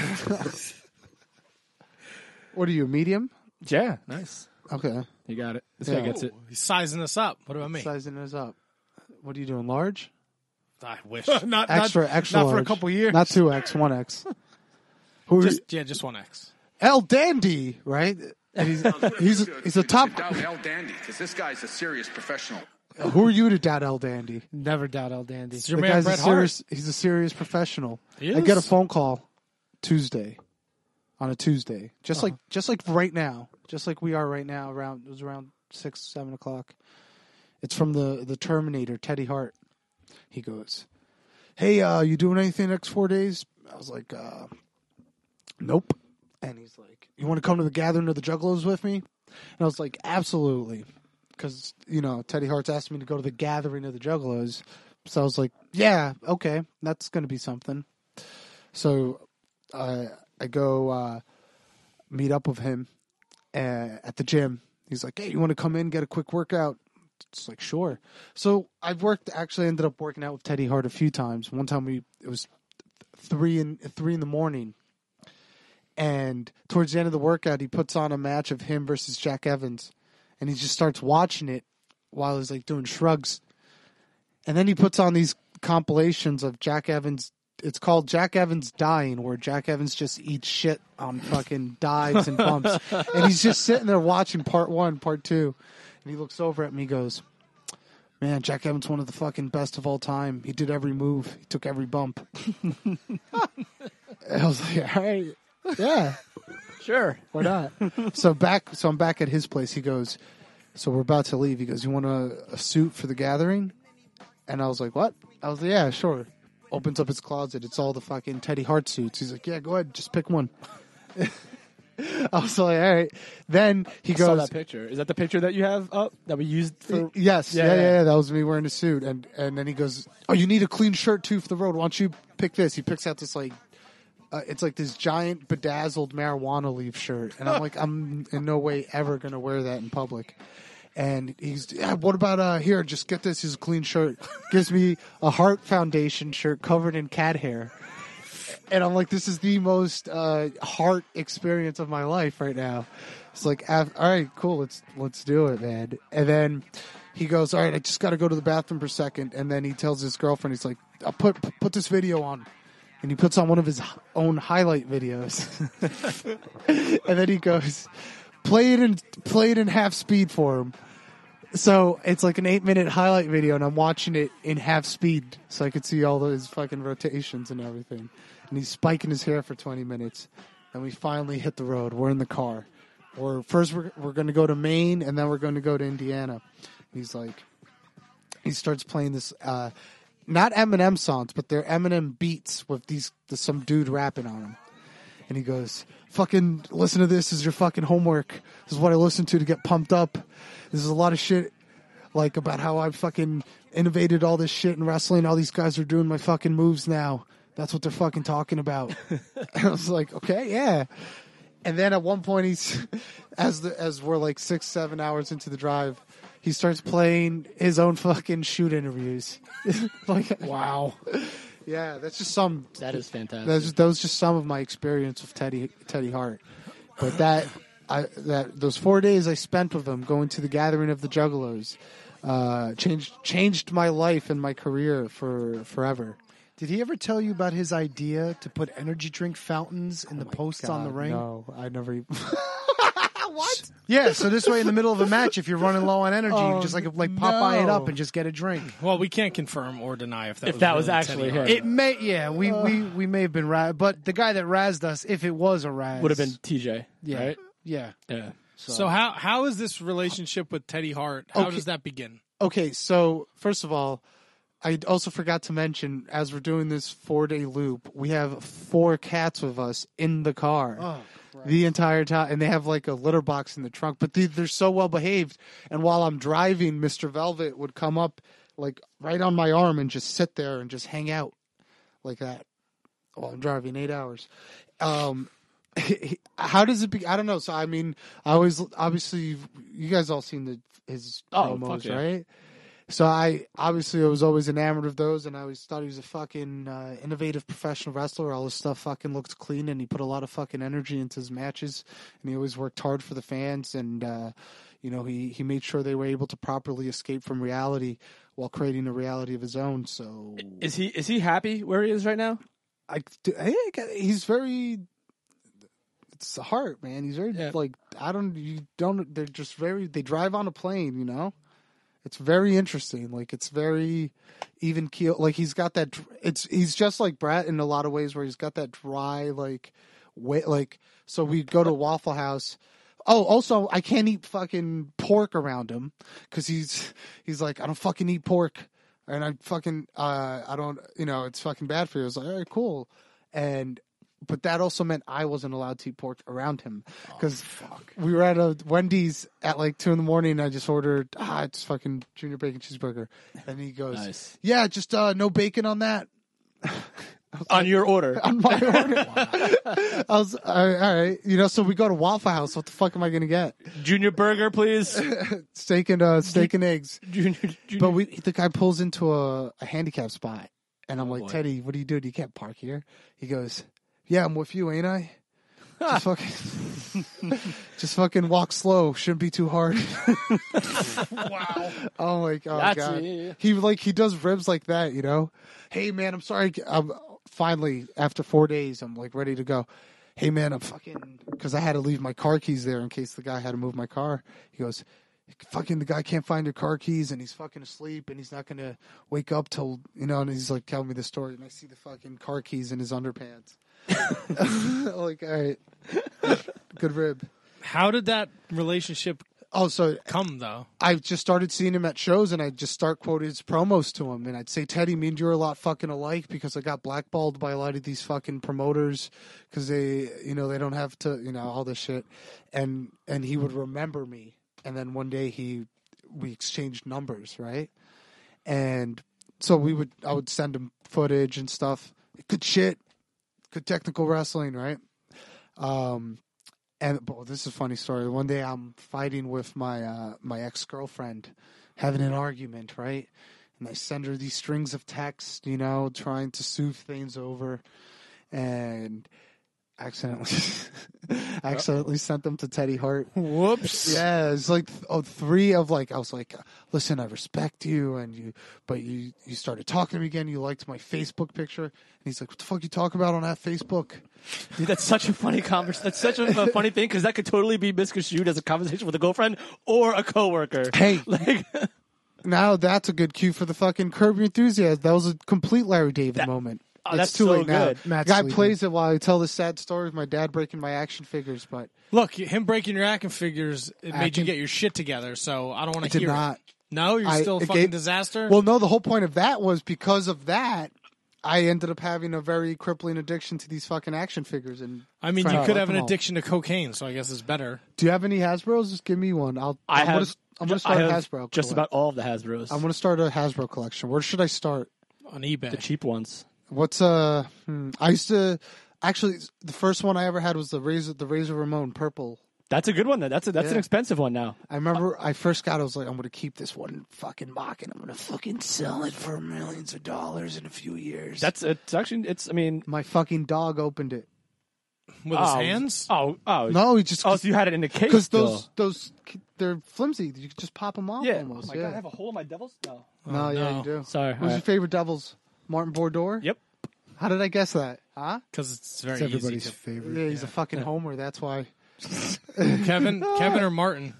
Speaker 8: What are you, a medium?
Speaker 3: Yeah, nice.
Speaker 8: Okay.
Speaker 3: You got it. This
Speaker 8: Yeah.
Speaker 3: guy gets it.
Speaker 2: He's sizing us up. What about me?
Speaker 8: Sizing us up. What are you doing? Large?
Speaker 2: I wish.
Speaker 1: not
Speaker 8: Extra,
Speaker 1: not,
Speaker 8: extra
Speaker 1: not
Speaker 8: large.
Speaker 1: for a couple years.
Speaker 8: Not two X, one X. Who are
Speaker 2: Just
Speaker 8: you?
Speaker 2: yeah, just one X.
Speaker 8: El Dandy, right? And he's he's he's a top.
Speaker 10: Doubt El Dandy, because this guy's a serious professional.
Speaker 8: Who are you to doubt El Dandy?
Speaker 1: Never doubt El Dandy.
Speaker 2: It's your
Speaker 8: The
Speaker 2: man
Speaker 8: guy's
Speaker 2: Bret
Speaker 8: a
Speaker 2: Hart.
Speaker 8: serious. He's a serious professional.
Speaker 2: He
Speaker 8: I get a
Speaker 2: is.
Speaker 8: phone call Tuesday, on a Tuesday, just
Speaker 2: Uh-huh.
Speaker 8: like just like right now, just like we are right now. Around it was around six, seven o'clock. It's from the the Terminator, Teddy Hart. He goes, "Hey, uh, you doing anything next four days?" I was like, uh, "Nope." And he's like, "You want to come to the gathering of the Juggalos with me?" And I was like, "Absolutely." Because, you know, Teddy Hart's asked me to go to the gathering of the Juggalos. So I was like, yeah, okay, that's going to be something. So uh, I go uh, meet up with him uh, at the gym. He's like, hey, you want to come in, get a quick workout? It's like, sure. So I've worked, actually ended up working out with Teddy Hart a few times. One time we it was three in, three in the morning. And towards the end of the workout, he puts on a match of him versus Jack Evans. And he just starts watching it while he's like doing shrugs. And then he puts on these compilations of Jack Evans. It's called Jack Evans Dying, where Jack Evans just eats shit on fucking dives and bumps. And he's just sitting there watching part one, part two. And he looks over at me and goes, man, Jack Evans, one of the fucking best of all time. He did every move. He took every bump. I was like, all right, yeah.
Speaker 3: Sure.
Speaker 8: Why not? so back, so I'm back at his place. He goes, so we're about to leave. He goes, you want a, a suit for the gathering? And I was like, what? I was like, yeah, sure. Opens up his closet. It's all the fucking Teddy Hart suits. He's like, yeah, go ahead. Just pick one. I was like, all right. Then he
Speaker 3: I
Speaker 8: goes,
Speaker 3: saw that picture. Is that the picture that you have up that we used for?
Speaker 8: yes, yeah
Speaker 3: Yeah,
Speaker 8: yeah, yeah,
Speaker 3: yeah.
Speaker 8: That was me wearing a suit. And, and then he goes, oh, you need a clean shirt too for the road. Why don't you pick this? He picks out this like, Uh, it's like this giant bedazzled marijuana leaf shirt, and I'm like, I'm in no way ever gonna wear that in public. And he's, yeah, what about uh here? Just get this. He's a clean shirt. Gives me a Heart Foundation shirt covered in cat hair, and I'm like, this is the most uh heart experience of my life right now. It's like, all right, cool, let's let's do it, man. And then he goes, all right, I just got to go to the bathroom for a second, and then he tells his girlfriend, he's like, I'll put put this video on. And he puts on one of his own highlight videos. And then he goes, play it in play it in half speed for him. So it's like an eight minute highlight video, and I'm watching it in half speed so I could see all his fucking rotations and everything. And he's spiking his hair for twenty minutes. And we finally hit the road. We're in the car. Or first we're we're going to go to Maine, and then we're going to go to Indiana. He's like, he starts playing this. Uh, Not Eminem songs, but they're Eminem beats with these there's some dude rapping on them. And he goes, fucking listen to this. This is your fucking homework. This is what I listen to to get pumped up. This is a lot of shit like about how I fucking innovated all this shit in wrestling. All these guys are doing my fucking moves now. That's what they're fucking talking about. And I was like, okay, yeah. And then at one point he's as the as we're like six, seven hours into the drive, he starts playing his own fucking shoot interviews. Like,
Speaker 2: Wow.
Speaker 8: yeah, that's just some.
Speaker 3: That is fantastic.
Speaker 8: That's just, that was just some of my experience with Teddy Teddy Hart. But that I that those four days I spent with him going to the gathering of the Juggalos uh, changed changed my life and my career for forever.
Speaker 1: Did he ever tell you about his idea to put energy drink fountains in the posts on the
Speaker 8: God,
Speaker 1: ring?
Speaker 8: No, I never. Even...
Speaker 1: What? Yeah, so this way in the middle of a match, if you're running low on energy, you
Speaker 8: Oh,
Speaker 1: just like like Popeye it
Speaker 8: no.
Speaker 1: up and just get a drink.
Speaker 2: Well, we can't confirm or deny if that
Speaker 3: If
Speaker 2: was
Speaker 3: that was
Speaker 2: really
Speaker 3: actually
Speaker 2: Teddy Hart.
Speaker 3: him.
Speaker 1: It may, yeah, we we, we may have been ra but the guy that razzed us, if it was a razz,
Speaker 3: Would have been T J,
Speaker 1: yeah,
Speaker 3: right?
Speaker 1: yeah.
Speaker 3: Yeah.
Speaker 2: So how how is this relationship with Teddy Hart? How
Speaker 8: Okay.
Speaker 2: does that begin?
Speaker 8: Okay, so first of all, I also forgot to mention, as we're doing this four day loop, we have four cats with us in the car.
Speaker 1: Oh,
Speaker 8: the entire time, and they have like a litter box in the trunk. But they, they're so well behaved. And while I'm driving, Mister Velvet would come up like right on my arm and just sit there and just hang out like that while I'm driving eight hours. Um, how does it be? I don't know. So I mean, I always obviously you guys all seen the his
Speaker 3: Oh,
Speaker 8: promos,
Speaker 3: fuck yeah.
Speaker 8: right? So I obviously I was always enamored of those, and I always thought he was a fucking uh, innovative professional wrestler. All his stuff fucking looked clean, and he put a lot of fucking energy into his matches, and he always worked hard for the fans, and uh, you know he, he made sure they were able to properly escape from reality while creating a reality of his own. So
Speaker 3: Is he is he happy where he is right now?
Speaker 8: I, I he's very. It's the heart, man. He's very
Speaker 3: Yeah.
Speaker 8: like I don't you don't. They're just very. They drive on a plane, you know. It's very interesting. Like it's very even keel. Like he's got that. It's he's just like Brett in a lot of ways, where he's got that dry like way. Like so, we go to Waffle House. Oh, also I can't eat fucking pork around him because he's he's like I don't fucking eat pork, and I fucking uh I don't you know it's fucking bad for you. I was like all right, cool, and. But that also meant I wasn't allowed to eat pork around him because
Speaker 3: Oh,
Speaker 8: we were at a Wendy's at like two in the morning. And I just ordered ah, it's fucking junior bacon cheeseburger, and he goes,
Speaker 3: Nice.
Speaker 8: "Yeah, just uh, no bacon on that."
Speaker 3: On your order.
Speaker 8: On my order, I was all right, all right. You know, so we go to Waffle House. What the fuck am I gonna get?
Speaker 3: Junior burger, please.
Speaker 8: steak and uh, steak and eggs.
Speaker 3: Junior, junior.
Speaker 8: But we the guy pulls into a, a handicap spot, and I'm like,
Speaker 3: boy.
Speaker 8: Teddy, what are you doing? You can't park here. He goes, yeah, I'm with you, ain't I? Just fucking, just fucking walk slow. Shouldn't be too hard.
Speaker 2: Wow.
Speaker 8: Oh my god,
Speaker 3: That's
Speaker 8: god.
Speaker 3: it.
Speaker 8: He like he does ribs like that, you know. Hey man, I'm sorry. I'm finally after four days, I'm like ready to go. Hey man, I'm fucking because I had to leave my car keys there in case the guy had to move my car. He goes, fucking the guy can't find your car keys and he's fucking asleep and he's not gonna wake up till you know. And he's like telling me the story, and I see the fucking car keys in his underpants. Like, all right, good rib.
Speaker 2: How did that relationship
Speaker 8: Oh, so
Speaker 2: come, though?
Speaker 8: I just started seeing him at shows, and I'd just start quoting his promos to him, and I'd say, Teddy, me and you are a lot fucking alike because I got blackballed by a lot of these fucking promoters because they, you know, they don't have to, you know, all this shit, and and he would remember me, and then one day he, we exchanged numbers, right, and so we would, I would send him footage and stuff, good shit, good technical wrestling, right, um. And oh, this is a funny story. One day I'm fighting with my uh, my ex girlfriend, having an argument, right? And I send her these strings of text, you know, trying to soothe things over, and accidentally, accidentally sent them to Teddy Hart.
Speaker 2: Whoops.
Speaker 8: Yeah, it's like oh, three of like I was like, listen, I respect you, and you, but you you started talking to me again. You liked my Facebook picture, and he's like, what the fuck you talking about on that Facebook?
Speaker 3: Dude, that's such a funny conversation. That's such a, a funny thing because that could totally be misconstrued as a conversation with a girlfriend or a coworker.
Speaker 8: Hey,
Speaker 3: like,
Speaker 8: now that's a good cue for the fucking Curb Your Enthusiasm. That was a complete Larry David
Speaker 3: That-
Speaker 8: moment.
Speaker 3: oh,
Speaker 8: It's
Speaker 3: that's
Speaker 8: too
Speaker 3: so
Speaker 8: late now.
Speaker 3: good.
Speaker 8: The guy plays it while I tell the sad story of my dad breaking my action figures, but
Speaker 2: Look, him breaking your action figures, it made you
Speaker 8: Action-
Speaker 2: get your shit together, so I don't want
Speaker 8: it
Speaker 2: to
Speaker 8: did
Speaker 2: hear
Speaker 8: not.
Speaker 2: it. No, you're
Speaker 8: I-
Speaker 2: still a
Speaker 8: it
Speaker 2: fucking
Speaker 8: gave-
Speaker 2: disaster?
Speaker 8: Well, no, the whole point of that was because of that, I ended up having a very crippling addiction to these fucking action figures. And
Speaker 2: I mean,
Speaker 8: trying
Speaker 2: you
Speaker 8: to
Speaker 2: could
Speaker 8: collect
Speaker 2: have an
Speaker 8: them all.
Speaker 2: addiction to cocaine, so I guess it's better.
Speaker 8: Do you have any Hasbros? Just give me one. I'll.
Speaker 3: I
Speaker 8: I'm
Speaker 3: have.
Speaker 8: Gonna, I'm going to start
Speaker 3: I
Speaker 8: a
Speaker 3: have
Speaker 8: Hasbro.
Speaker 3: Just
Speaker 8: collect-
Speaker 3: about all of the Hasbros.
Speaker 8: I'm going to start a Hasbro collection. Where should I start?
Speaker 2: On eBay.
Speaker 3: the cheap ones.
Speaker 8: What's uh? Hmm, I used to actually the first one I ever had was the Razor, the Razor Ramon purple.
Speaker 3: That's a good one. Though. That's a, that's an
Speaker 8: Yeah.
Speaker 3: expensive one now.
Speaker 8: I remember I first got it. I was like, I'm going to keep this one fucking mock, and I'm going to fucking sell it for millions of dollars in a few years.
Speaker 3: That's it's actually it's. I mean,
Speaker 8: my fucking dog opened it.
Speaker 2: With
Speaker 3: oh,
Speaker 2: his hands?
Speaker 3: Oh, oh,
Speaker 8: No, he just
Speaker 3: oh. So you had it in the case
Speaker 8: because
Speaker 3: still.
Speaker 8: those those they're flimsy. You can just pop them off
Speaker 3: Yeah.
Speaker 8: almost.
Speaker 3: Oh my
Speaker 8: yeah.
Speaker 3: God, I have a hole in my Devils. No.
Speaker 8: no, yeah,
Speaker 2: no.
Speaker 8: you do.
Speaker 3: Sorry.
Speaker 8: Who's
Speaker 3: all
Speaker 8: your
Speaker 3: right.
Speaker 8: favorite Devils? Martin Bordeaux?
Speaker 3: Yep.
Speaker 8: How did I guess that? Huh?
Speaker 2: Because it's very
Speaker 7: It's
Speaker 2: easy.
Speaker 7: everybody's
Speaker 2: To,
Speaker 7: favorite.
Speaker 8: Yeah, he's a fucking homer. That's why.
Speaker 2: Kevin, Kevin or Martin?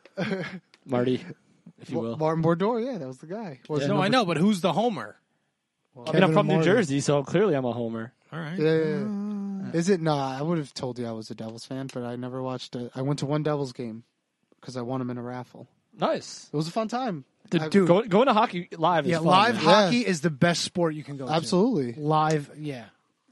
Speaker 3: Marty, if you
Speaker 8: Wa-
Speaker 3: will.
Speaker 8: Martin Bordeaux. Yeah, that was the guy. Was
Speaker 2: No, I know, but who's the homer?
Speaker 3: I mean, I'm from New Jersey, so clearly I'm a homer.
Speaker 2: All right.
Speaker 8: Yeah, yeah, yeah. Is it? No, I would have told you I was a Devils fan, but I never watched it. I went to one Devils game because I won them in a raffle.
Speaker 3: Nice.
Speaker 8: It was a fun time.
Speaker 3: Dude,
Speaker 8: I-
Speaker 3: go, going to hockey live is
Speaker 1: Yeah,
Speaker 3: fun.
Speaker 1: live
Speaker 3: man.
Speaker 1: hockey is the best sport you can go to.
Speaker 8: Absolutely.
Speaker 1: Live, yeah.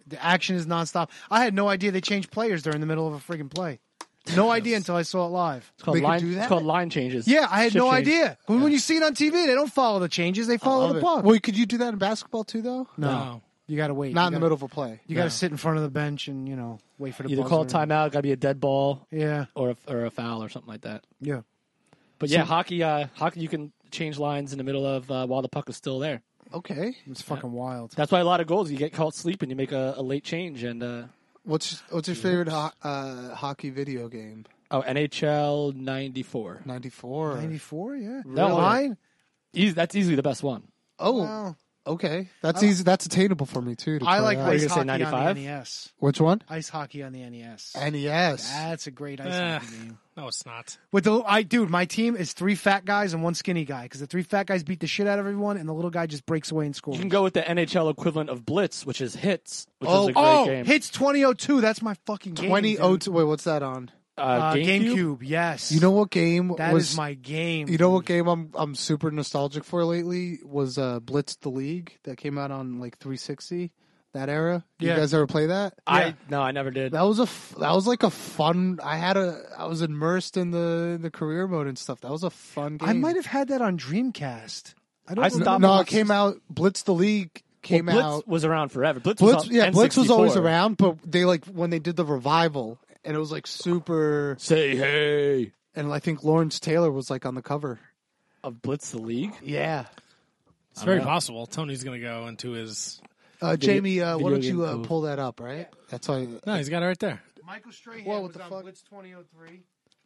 Speaker 1: The action is nonstop. I had no idea they changed players during the middle of a friggin' play. No idea until I saw it live.
Speaker 3: It's called,
Speaker 8: They could
Speaker 3: line,
Speaker 8: do that?
Speaker 3: it's called line changes.
Speaker 1: Yeah, I had
Speaker 3: Shift
Speaker 1: no
Speaker 3: change.
Speaker 1: idea. When, when you see it on T V, they don't follow the changes. They
Speaker 8: I
Speaker 1: follow
Speaker 8: love
Speaker 1: the
Speaker 8: it.
Speaker 1: puck.
Speaker 8: Well, could you do that in basketball too, though?
Speaker 1: no.
Speaker 2: No.
Speaker 1: You got to wait.
Speaker 8: Not
Speaker 1: You
Speaker 8: in the
Speaker 1: gotta-
Speaker 8: middle of a play.
Speaker 1: You got to sit in front of the bench and, you know, wait for the
Speaker 3: Either
Speaker 1: buzzer.
Speaker 3: call a timeout, got to be a dead ball,
Speaker 1: Yeah.
Speaker 3: or a, or a foul or something like that.
Speaker 1: Yeah.
Speaker 3: But yeah, hockey, uh, hockey, you can change lines in the middle of uh, while the puck is still there.
Speaker 8: Okay.
Speaker 1: It's fucking wild.
Speaker 3: That's why a lot of goals you get caught sleeping, you make a, a late change, and uh,
Speaker 8: What's what's your favorite ho- uh, hockey video game?
Speaker 3: oh, N H L ninety-four.
Speaker 8: ninety-four.
Speaker 1: ninety-four, yeah.
Speaker 3: Really?
Speaker 1: Mine?
Speaker 3: Easy, that's easily the best one.
Speaker 8: Oh,
Speaker 1: Well,
Speaker 8: okay. That's easy. That's attainable for me too. To
Speaker 1: I
Speaker 8: try
Speaker 1: like
Speaker 8: out.
Speaker 3: What are
Speaker 1: ice
Speaker 3: you
Speaker 1: hockey
Speaker 3: gonna say,
Speaker 1: on the
Speaker 3: ninety-five?
Speaker 1: N E S.
Speaker 8: Which one?
Speaker 1: Ice hockey on the N E S.
Speaker 8: N E S.
Speaker 1: That's a great ice
Speaker 2: Eh.
Speaker 1: hockey game.
Speaker 2: No, it's not.
Speaker 1: With the I dude, my team is three fat guys and one skinny guy because the three fat guys beat the shit out of everyone and the little guy just breaks away and scores.
Speaker 3: You can go with the N H L equivalent of Blitz, which is Hits, which
Speaker 8: Oh,
Speaker 3: is a great
Speaker 1: oh,
Speaker 3: game.
Speaker 1: hits twenty oh two. That's my fucking game.
Speaker 8: Twenty oh
Speaker 1: dude.
Speaker 8: two. Wait, what's that on?
Speaker 3: uh,
Speaker 1: Uh,
Speaker 3: GameCube?
Speaker 1: GameCube. Yes.
Speaker 8: You know what game
Speaker 1: that
Speaker 8: was
Speaker 1: is my game.
Speaker 8: You know what game I'm I'm super nostalgic for lately was uh, Blitz the League that came out on like three sixty. That era.
Speaker 1: Yeah.
Speaker 8: You guys ever play that?
Speaker 3: I no, I never did.
Speaker 8: That was a f- that was like a fun. I had a I was immersed in the the career mode and stuff. That was a fun game.
Speaker 1: I might have had that on Dreamcast. I don't
Speaker 3: I
Speaker 1: remember.
Speaker 3: stopped
Speaker 8: No, it
Speaker 3: watching-
Speaker 8: came out. Blitz the League came
Speaker 3: well, Blitz
Speaker 8: out.
Speaker 3: was around forever. Blitz,
Speaker 8: Blitz,
Speaker 3: was on
Speaker 8: yeah, Blitz was always
Speaker 3: N sixty-four.
Speaker 8: around, but they like when they did the revival, and it was like super.
Speaker 3: Say hey
Speaker 8: And I think Lawrence Taylor was like on the cover.
Speaker 3: of Blitz the League.
Speaker 8: Yeah.
Speaker 2: It's very
Speaker 3: know.
Speaker 2: possible. Tony's going to go into his.
Speaker 8: Uh, Jamie, uh, why
Speaker 3: video
Speaker 8: don't you
Speaker 3: game
Speaker 8: uh,
Speaker 3: move.
Speaker 8: pull that up? Right. That's why.
Speaker 2: No, he's got it right there.
Speaker 1: Michael Strahan
Speaker 8: Whoa, what
Speaker 1: was
Speaker 8: the
Speaker 1: on
Speaker 8: fuck?
Speaker 1: Blitz twenty oh three.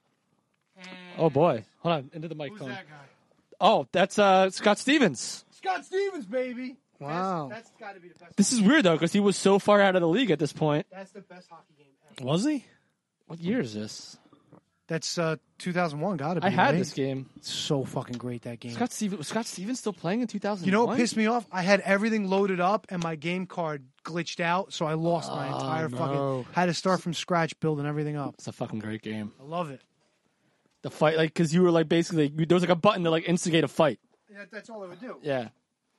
Speaker 1: And
Speaker 3: Oh boy, hold on, into the mic.
Speaker 1: Who's
Speaker 3: Tony.
Speaker 1: that guy?
Speaker 3: Oh, that's uh, Scott Stevens.
Speaker 1: Scott Stevens, baby.
Speaker 8: Wow.
Speaker 1: That's, that's got to be the best.
Speaker 3: This is weird though, because he was so far out of the league at this point.
Speaker 1: That's the best hockey game ever.
Speaker 2: Was he?
Speaker 3: What year is this?
Speaker 1: That's uh, two thousand one. Got to be.
Speaker 3: I had
Speaker 1: right?
Speaker 3: this game.
Speaker 1: It's so fucking great that game.
Speaker 3: Scott Stevens was Scott Stevens still playing in two thousand one?
Speaker 1: You know what pissed me off? I had everything loaded up and my game card glitched out, so I lost my entire
Speaker 8: no.
Speaker 1: fucking. Had to start from scratch, building everything up.
Speaker 3: It's a fucking great game.
Speaker 1: I love it.
Speaker 3: The fight, like, because you were like basically there was like a button to like instigate a fight.
Speaker 1: Yeah, that's all I would do.
Speaker 3: Yeah.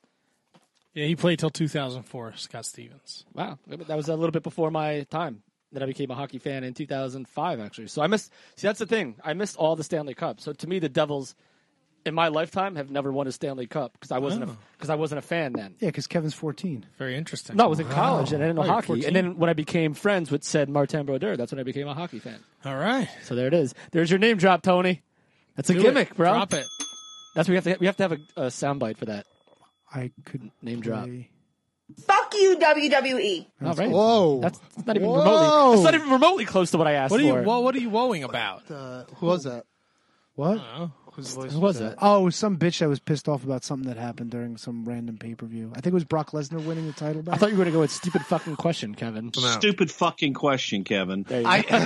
Speaker 2: Yeah, he played till two thousand four, Scott Stevens.
Speaker 3: Wow, that was a little bit before my time. That I became a hockey fan in two thousand five, actually. So I missed. See, that's the thing. I missed all the Stanley Cups. So to me, the Devils, in my lifetime, have never won a Stanley Cup because I wasn't
Speaker 2: Oh.
Speaker 3: because I wasn't a fan then.
Speaker 1: Yeah, because Kevin's fourteen.
Speaker 2: Very interesting.
Speaker 3: No, I was in college and I didn't know
Speaker 2: Oh, you're
Speaker 3: hockey.
Speaker 2: fourteen?
Speaker 3: And then when I became friends with said Martin Brodeur, that's when I became a hockey fan.
Speaker 2: All right.
Speaker 3: So there it is. There's your name drop, Tony. That's a
Speaker 2: Do
Speaker 3: gimmick,
Speaker 2: it.
Speaker 3: bro.
Speaker 2: Drop it.
Speaker 3: That's what we have to. We have to have a, a soundbite for that
Speaker 1: I could
Speaker 3: name drop.
Speaker 1: play-
Speaker 5: Fuck you, W W E.
Speaker 3: All right.
Speaker 8: Whoa.
Speaker 3: That's not even
Speaker 8: Whoa.
Speaker 3: remotely. That's not even remotely close to what I asked
Speaker 2: What are you?
Speaker 3: for.
Speaker 2: What, what are you woeing about?
Speaker 8: Uh, who was that?
Speaker 1: What?
Speaker 2: Oh.
Speaker 8: Whose voice
Speaker 3: Who was that?
Speaker 1: Oh, it was some bitch that was pissed off about something that happened during some random pay per view. I think it was Brock Lesnar winning the title back.
Speaker 3: I thought you were going to go with stupid fucking question, Kevin.
Speaker 11: Stupid fucking question, Kevin.
Speaker 3: There you go.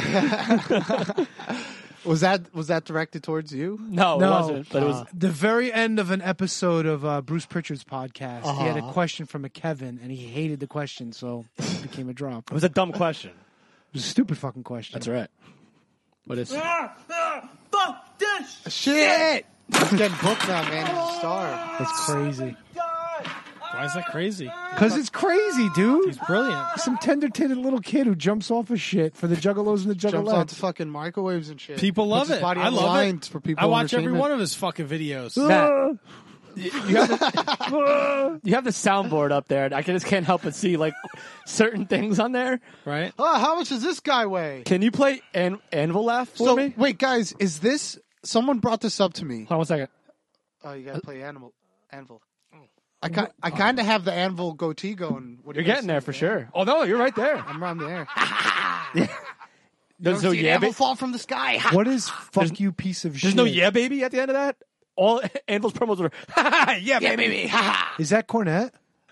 Speaker 8: I, was that was that directed towards you?
Speaker 3: no,
Speaker 1: No.
Speaker 3: it wasn't. But it was.
Speaker 1: the very end of an episode of uh, Bruce Pritchard's podcast. He had a
Speaker 8: Uh-huh.
Speaker 1: question from a Kevin, and he hated the question, so it became a drop.
Speaker 3: It was a dumb question.
Speaker 1: It was a stupid fucking question.
Speaker 3: That's right. What is?
Speaker 5: Fuck this.
Speaker 8: Shit! He's getting booked now, man. He's a star.
Speaker 1: That's crazy.
Speaker 2: Why is that crazy?
Speaker 1: Because it's crazy, dude.
Speaker 2: He's brilliant.
Speaker 1: Some tender-titted little kid who jumps off of shit for the juggalos and the
Speaker 8: Jumps onto
Speaker 1: juggalettes.
Speaker 8: fucking microwaves and shit.
Speaker 2: People
Speaker 8: Puts
Speaker 2: love
Speaker 8: his
Speaker 2: it.
Speaker 8: body
Speaker 2: I
Speaker 8: on the
Speaker 2: love
Speaker 8: line
Speaker 2: it.
Speaker 8: For people
Speaker 2: I watch every
Speaker 8: entertainment.
Speaker 2: one of his fucking videos.
Speaker 3: Matt, you, you have the, you have the soundboard up there, and I just can't help but see like certain things on there.
Speaker 2: Right?
Speaker 8: Oh, how much does this guy weigh?
Speaker 3: Can you play An- Anvil Laugh for
Speaker 8: So
Speaker 3: me?
Speaker 8: wait, guys, is this? Someone brought this up to me.
Speaker 3: Hold on one second.
Speaker 8: Oh, you gotta play Animal Anvil. I ki- I kind of have the Anvil goatee going. What do
Speaker 3: You're
Speaker 8: you guys
Speaker 3: getting there
Speaker 8: think?
Speaker 3: for sure. Oh no, you're right there.
Speaker 8: I'm around there.
Speaker 3: There's no
Speaker 8: See an
Speaker 3: yeah,
Speaker 8: Anvil
Speaker 3: ba-
Speaker 8: fall from the sky.
Speaker 1: What is fuck you piece of shit?
Speaker 3: There's no yeah, baby at the end of that. All Anvil's promos were yeah, baby.
Speaker 1: Is that Cornette?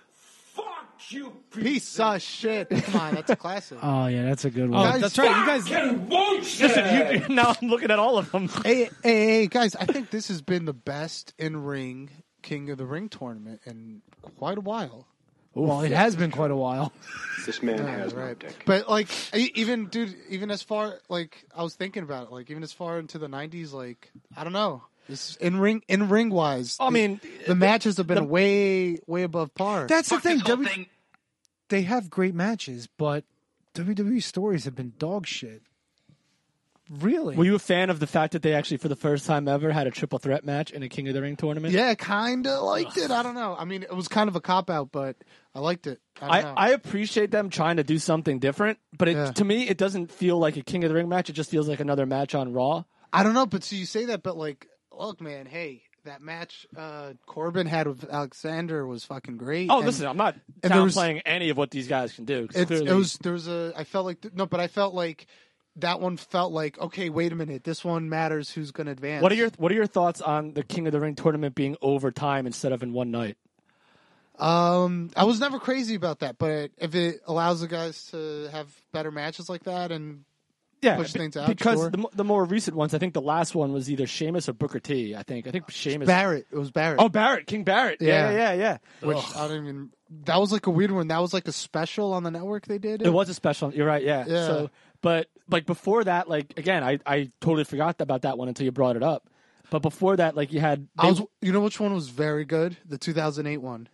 Speaker 8: Piece of shit. Come on, that's a classic.
Speaker 1: Oh, yeah, that's a good
Speaker 2: Oh,
Speaker 1: one.
Speaker 8: Guys,
Speaker 2: that's right. You guys.
Speaker 3: Listen, you, now I'm looking at all of them.
Speaker 8: hey, hey, hey, guys! I think this has been the best in ring King of the Ring tournament in quite a while.
Speaker 1: Well, it has been quite a while.
Speaker 12: This man
Speaker 8: Yeah,
Speaker 12: has
Speaker 8: right.
Speaker 12: no dick.
Speaker 8: But like, e- even dude, even as far like I was thinking about it, like even as far into the nineties, like I don't know, this in ring in ring wise.
Speaker 3: I mean,
Speaker 8: the matches have been way way above par.
Speaker 1: That's the thing. W- they have great matches, but W W E stories have been dog shit. Really?
Speaker 3: Were you a fan of the fact that they actually, for the first time ever, had a triple threat match in a King of the Ring tournament?
Speaker 8: Yeah, kind of liked it. I don't know. I mean, it was kind of a cop-out, but I liked it. I,
Speaker 3: I,
Speaker 8: don't know.
Speaker 3: I appreciate them trying to do something different, but it,
Speaker 8: Yeah.
Speaker 3: to me, it doesn't feel like a King of the Ring match. It just feels like another match on Raw.
Speaker 8: I don't know, but so you say that, but like, look, man, hey, that match uh, Corbin had with Alexander was fucking great.
Speaker 3: Oh,
Speaker 8: and,
Speaker 3: listen, I'm not
Speaker 8: and there was-
Speaker 3: downplaying any of what these guys can do. 'cause
Speaker 8: It's,
Speaker 3: clearly,
Speaker 8: it was there was a. I felt like no, but I felt like that one felt like okay. Wait a minute, this one matters. Who's going to advance?
Speaker 3: What are your What are your thoughts on the King of the Ring tournament being overtime instead of in one night?
Speaker 8: Um, I was never crazy about that, but if it allows the guys to have better matches like that and
Speaker 3: Yeah,
Speaker 8: push
Speaker 3: be-
Speaker 8: things out,
Speaker 3: because
Speaker 8: sure.
Speaker 3: the, mo- the more recent ones, I think the last one was either Sheamus or Booker T. I think I think Sheamus.
Speaker 8: Barrett. It was Barrett.
Speaker 3: Oh, Barrett, King Barrett. Yeah, yeah, yeah. yeah.
Speaker 8: Which I don't even. That was like a weird one. That was like a special on the network they did.
Speaker 3: It was a special. You're right. Yeah.
Speaker 8: Yeah.
Speaker 3: So, but like before that, like again, I I totally forgot about that one until you brought it up. But before that, like you had.
Speaker 8: I was. You know which one was very good? The two thousand eight one.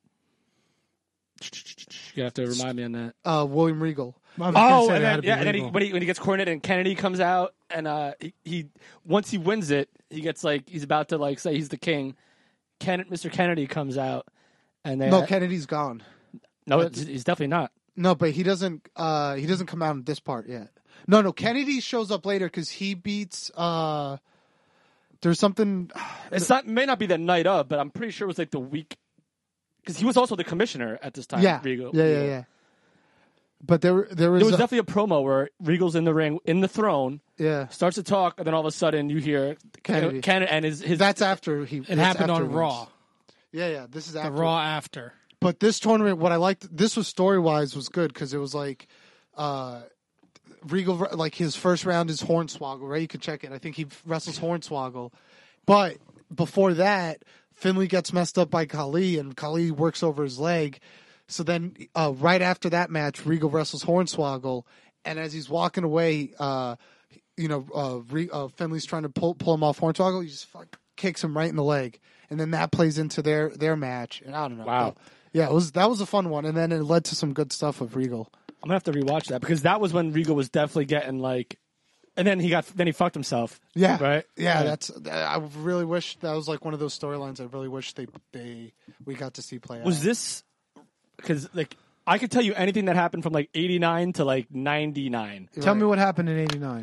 Speaker 3: You have to remind me on that.
Speaker 8: Uh, William Regal.
Speaker 3: Oh, and then, yeah, and then he, when he when he gets cornered and Kennedy comes out and uh, he, he once he wins it, he gets like he's about to like say he's the king. Ken, Mister Kennedy comes out and they
Speaker 8: No, Kennedy's gone.
Speaker 3: no, it's, he's definitely not.
Speaker 8: No, but he doesn't. Uh, he doesn't come out in this part yet. No, no. Kennedy shows up later because he beats. Uh, there's something.
Speaker 3: It's not may not be the night of, but I'm pretty sure it was like the week because he was also the commissioner at this time.
Speaker 8: Yeah,
Speaker 3: Regal.
Speaker 8: yeah, yeah, yeah. But there, there was.
Speaker 3: There was
Speaker 8: a-
Speaker 3: definitely a promo where Regal's in the ring, in the throne,
Speaker 8: Yeah.
Speaker 3: starts to talk, and then all of a sudden you hear
Speaker 8: Kennedy.
Speaker 3: Ken and his, his
Speaker 8: That's after he.
Speaker 2: It
Speaker 8: that's
Speaker 2: happened
Speaker 8: after
Speaker 2: on
Speaker 8: he
Speaker 2: Raw.
Speaker 8: wins. Yeah, yeah. This is
Speaker 2: The
Speaker 8: after
Speaker 2: Raw after.
Speaker 8: But this tournament, what I liked, this was story wise was good because it was like, uh, Regal, like his first round is Hornswoggle, right? You can check it. I think he wrestles Hornswoggle. But before that, Finley gets messed up by Khali and Khali works over his leg. So then, uh, right after that match, Regal wrestles Hornswoggle. And as he's walking away, uh, you know, uh, Re- uh, Finley's trying to pull, pull him off Hornswoggle. He just fuck, kicks him right in the leg. And then that plays into their, their match. And I don't know.
Speaker 3: Wow.
Speaker 8: Yeah, it was that was a fun one, and then it led to some good stuff with Regal.
Speaker 3: I'm gonna have to rewatch that because that was when Regal was definitely getting like, and then he got then he fucked himself.
Speaker 8: Yeah,
Speaker 3: right.
Speaker 8: Yeah, that's. I really wish that was like one of those storylines. I really wish they they we got to see play out.
Speaker 3: Was this because like I could tell you anything that happened from like eighty-nine to like ninety-nine.
Speaker 1: Tell me what happened in eighty-nine.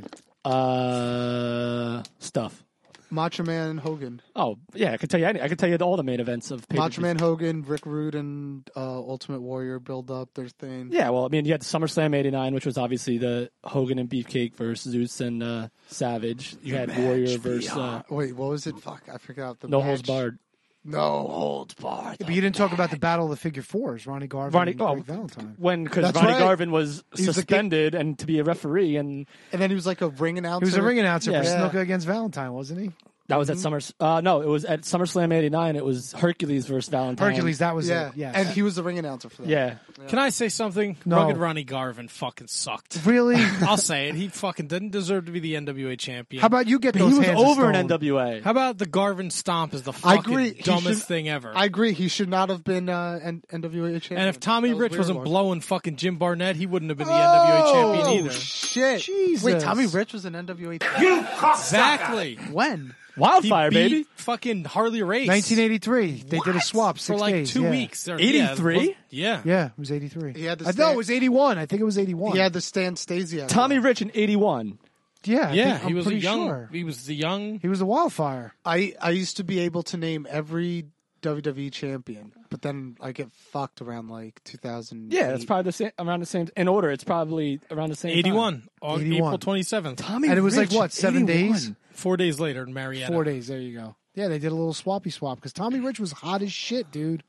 Speaker 3: Uh, stuff.
Speaker 8: Macho Man Hogan.
Speaker 3: Oh yeah, I could tell you. Any, I could tell you all the main events of pay-per-views.
Speaker 8: Macho Man Hogan, Rick Rude, and uh, Ultimate Warrior build up their thing.
Speaker 3: Yeah, well, I mean, you had SummerSlam eighty-nine, which was obviously the Hogan and Beefcake versus Zeus and uh, Savage. You had Warrior versus uh,
Speaker 8: Wait, what was it? Fuck, I forgot the
Speaker 3: No
Speaker 8: match.
Speaker 3: Holds Barred.
Speaker 8: No Holds Barred.
Speaker 1: But you didn't talk about the Battle of the Figure Fours, Ronnie Garvin
Speaker 3: Ronnie,
Speaker 1: and
Speaker 3: oh,
Speaker 1: Greg Valentine.
Speaker 3: when because
Speaker 8: That's
Speaker 3: Ronnie
Speaker 8: right.
Speaker 3: Garvin was
Speaker 8: He's the
Speaker 3: suspended and to be a referee, and
Speaker 8: And then he was like a ring announcer.
Speaker 1: He was a ring announcer
Speaker 3: Yeah.
Speaker 1: for
Speaker 3: Yeah.
Speaker 1: Snuka against Valentine, wasn't he?
Speaker 3: that was at Summers. Uh, no, it was at SummerSlam eighty-nine. It was Hercules versus Valentine.
Speaker 1: Hercules, that was
Speaker 8: Yeah,
Speaker 1: it. Yes.
Speaker 8: and he was the ring announcer for that.
Speaker 3: Yeah,
Speaker 2: Can I say something?
Speaker 1: No.
Speaker 2: Rugged Ronnie Garvin fucking sucked.
Speaker 1: Really?
Speaker 2: I'll say it. He fucking didn't deserve to be the N W A champion.
Speaker 1: How about you get
Speaker 3: but
Speaker 1: those
Speaker 3: he was
Speaker 1: hands of
Speaker 3: over in
Speaker 1: stone?
Speaker 3: N W A.
Speaker 2: How about the Garvin stomp is the
Speaker 8: I
Speaker 2: fucking
Speaker 8: agree. He
Speaker 2: dumbest
Speaker 8: should-
Speaker 2: thing ever.
Speaker 8: I agree. He should not have been uh, N- NWA champion.
Speaker 2: and if Tommy
Speaker 8: That was a
Speaker 2: Rich
Speaker 8: weird
Speaker 2: wasn't
Speaker 8: one.
Speaker 2: blowing fucking Jim Barnett, he wouldn't have been the
Speaker 8: Oh,
Speaker 2: N W A champion either.
Speaker 8: Shit.
Speaker 1: Jesus.
Speaker 8: Wait, Tommy Rich was an N W A
Speaker 5: You cocksucker!
Speaker 2: Exactly.
Speaker 8: When?
Speaker 3: Wildfire,
Speaker 2: he beat
Speaker 3: baby.
Speaker 2: fucking Harley Race
Speaker 1: nineteen eighty-three. They did a swap
Speaker 2: for
Speaker 1: six
Speaker 2: like
Speaker 1: days.
Speaker 2: two
Speaker 1: yeah.
Speaker 2: weeks. Or-
Speaker 3: eighty-three?
Speaker 2: Yeah.
Speaker 1: Yeah, it was eighty-three.
Speaker 8: He had the
Speaker 1: I thought
Speaker 8: stand-
Speaker 1: it was eighty-one. I think it was eighty-one.
Speaker 8: He had the Stan Stasiak.
Speaker 3: Tommy Rich in eighty-one.
Speaker 1: yeah, I
Speaker 2: Yeah,
Speaker 1: think-
Speaker 2: he
Speaker 1: I'm
Speaker 2: was a
Speaker 1: pretty
Speaker 2: young.
Speaker 1: sure.
Speaker 2: He was the young.
Speaker 1: He was the Wildfire.
Speaker 8: I, I used to be able to name every W W E champion, but then I get fucked around like two thousand.
Speaker 3: Yeah, it's probably the same around the same in order. It's probably around the same. time.
Speaker 2: eighty-one on
Speaker 1: eighty-one.
Speaker 2: April twenty-seventh.
Speaker 3: Tommy
Speaker 1: And it was
Speaker 3: Rich,
Speaker 1: like, what, seven
Speaker 3: eighty-one.
Speaker 1: days?
Speaker 2: Four days later in Marietta.
Speaker 1: Four days. There you go. Yeah, they did a little swappy swap because Tommy Rich was hot as shit, dude.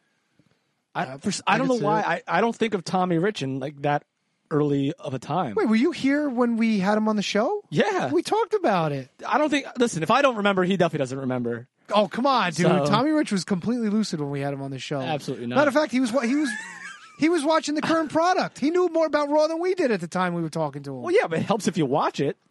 Speaker 3: I, for, I don't
Speaker 8: I
Speaker 3: know
Speaker 8: could see
Speaker 3: why.
Speaker 8: it.
Speaker 3: I, I don't think of Tommy Rich in like that early of a time.
Speaker 1: Wait, were you here when we had him on the show?
Speaker 3: Yeah,
Speaker 1: We talked about it.
Speaker 3: I don't think. Listen, if I don't remember, he definitely doesn't remember.
Speaker 1: Oh, come on, dude.
Speaker 3: So-
Speaker 1: Tommy Rich was completely lucid when we had him on the show.
Speaker 3: Absolutely not.
Speaker 1: Matter of fact, he was he was he was watching the current product. He knew more about Raw than we did at the time we were talking to him.
Speaker 3: Well, yeah, but it helps if you watch it.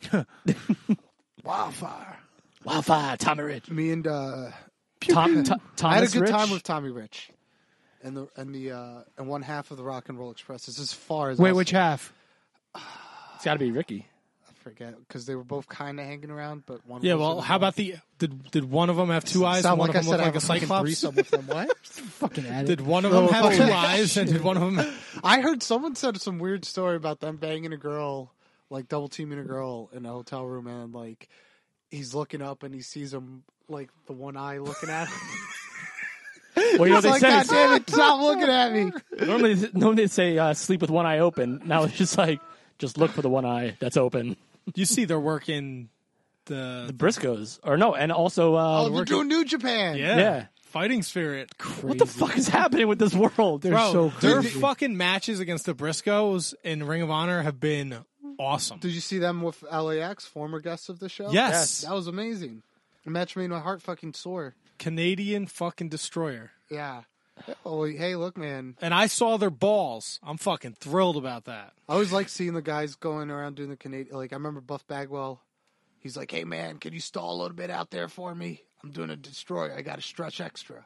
Speaker 1: Wildfire.
Speaker 3: Wildfire, Tommy Rich.
Speaker 8: Me and uh,
Speaker 3: Tom, Th-
Speaker 8: I had a
Speaker 3: Thomas
Speaker 8: good
Speaker 3: Rich.
Speaker 8: time with Tommy Rich. and the and the uh, and one half of the Rock and Roll Express is as far as
Speaker 2: Wait,
Speaker 8: I'll
Speaker 2: which
Speaker 8: say.
Speaker 2: half?
Speaker 3: It's got to be Ricky.
Speaker 8: I forget because they were both kind of hanging around, but one.
Speaker 2: Yeah,
Speaker 8: was
Speaker 2: well,
Speaker 8: in
Speaker 2: how about the did did one of them have two eyes
Speaker 8: Sound
Speaker 2: and one
Speaker 8: like
Speaker 2: of them
Speaker 8: I
Speaker 2: look
Speaker 8: said I
Speaker 2: like a
Speaker 8: have a fucking
Speaker 2: cyclops?
Speaker 8: threesome with them. What?
Speaker 7: Fucking at
Speaker 2: Did
Speaker 7: it.
Speaker 2: one of them
Speaker 8: No,
Speaker 2: have two
Speaker 8: fucking-
Speaker 2: eyes and did one of them?
Speaker 8: I heard someone said some weird story about them banging a girl, like double teaming a girl in a hotel room, and like he's looking up and he sees him like the one eye looking at him.
Speaker 3: Well, you know
Speaker 8: He's
Speaker 3: they
Speaker 8: like,
Speaker 3: say
Speaker 8: God damn it, stop looking at me.
Speaker 3: normally normally they say uh, sleep with one eye open. Now it's just like just look for the one eye that's open.
Speaker 2: You see, they're working the,
Speaker 3: The Briscoes, or no, and also uh,
Speaker 8: Oh, they're doing New Japan.
Speaker 2: yeah,
Speaker 3: yeah.
Speaker 2: fighting spirit.
Speaker 3: What the fuck is happening with this world?
Speaker 2: Bro,
Speaker 7: so
Speaker 2: their
Speaker 7: crazy.
Speaker 2: fucking matches against the Briscoes in Ring of Honor have been awesome.
Speaker 8: Did you see them with L A X, former guests of the show?
Speaker 2: Yes.
Speaker 8: That was amazing. A match made my heart fucking sore.
Speaker 2: Canadian fucking destroyer.
Speaker 8: Yeah. Oh, hey, look, man.
Speaker 2: And I saw their balls. I'm fucking thrilled about that.
Speaker 8: I always like seeing the guys going around doing the Canadian. Like, I remember Buff Bagwell. He's like, hey, man, can you stall a little bit out there for me? I'm doing a destroyer. I got to stretch extra.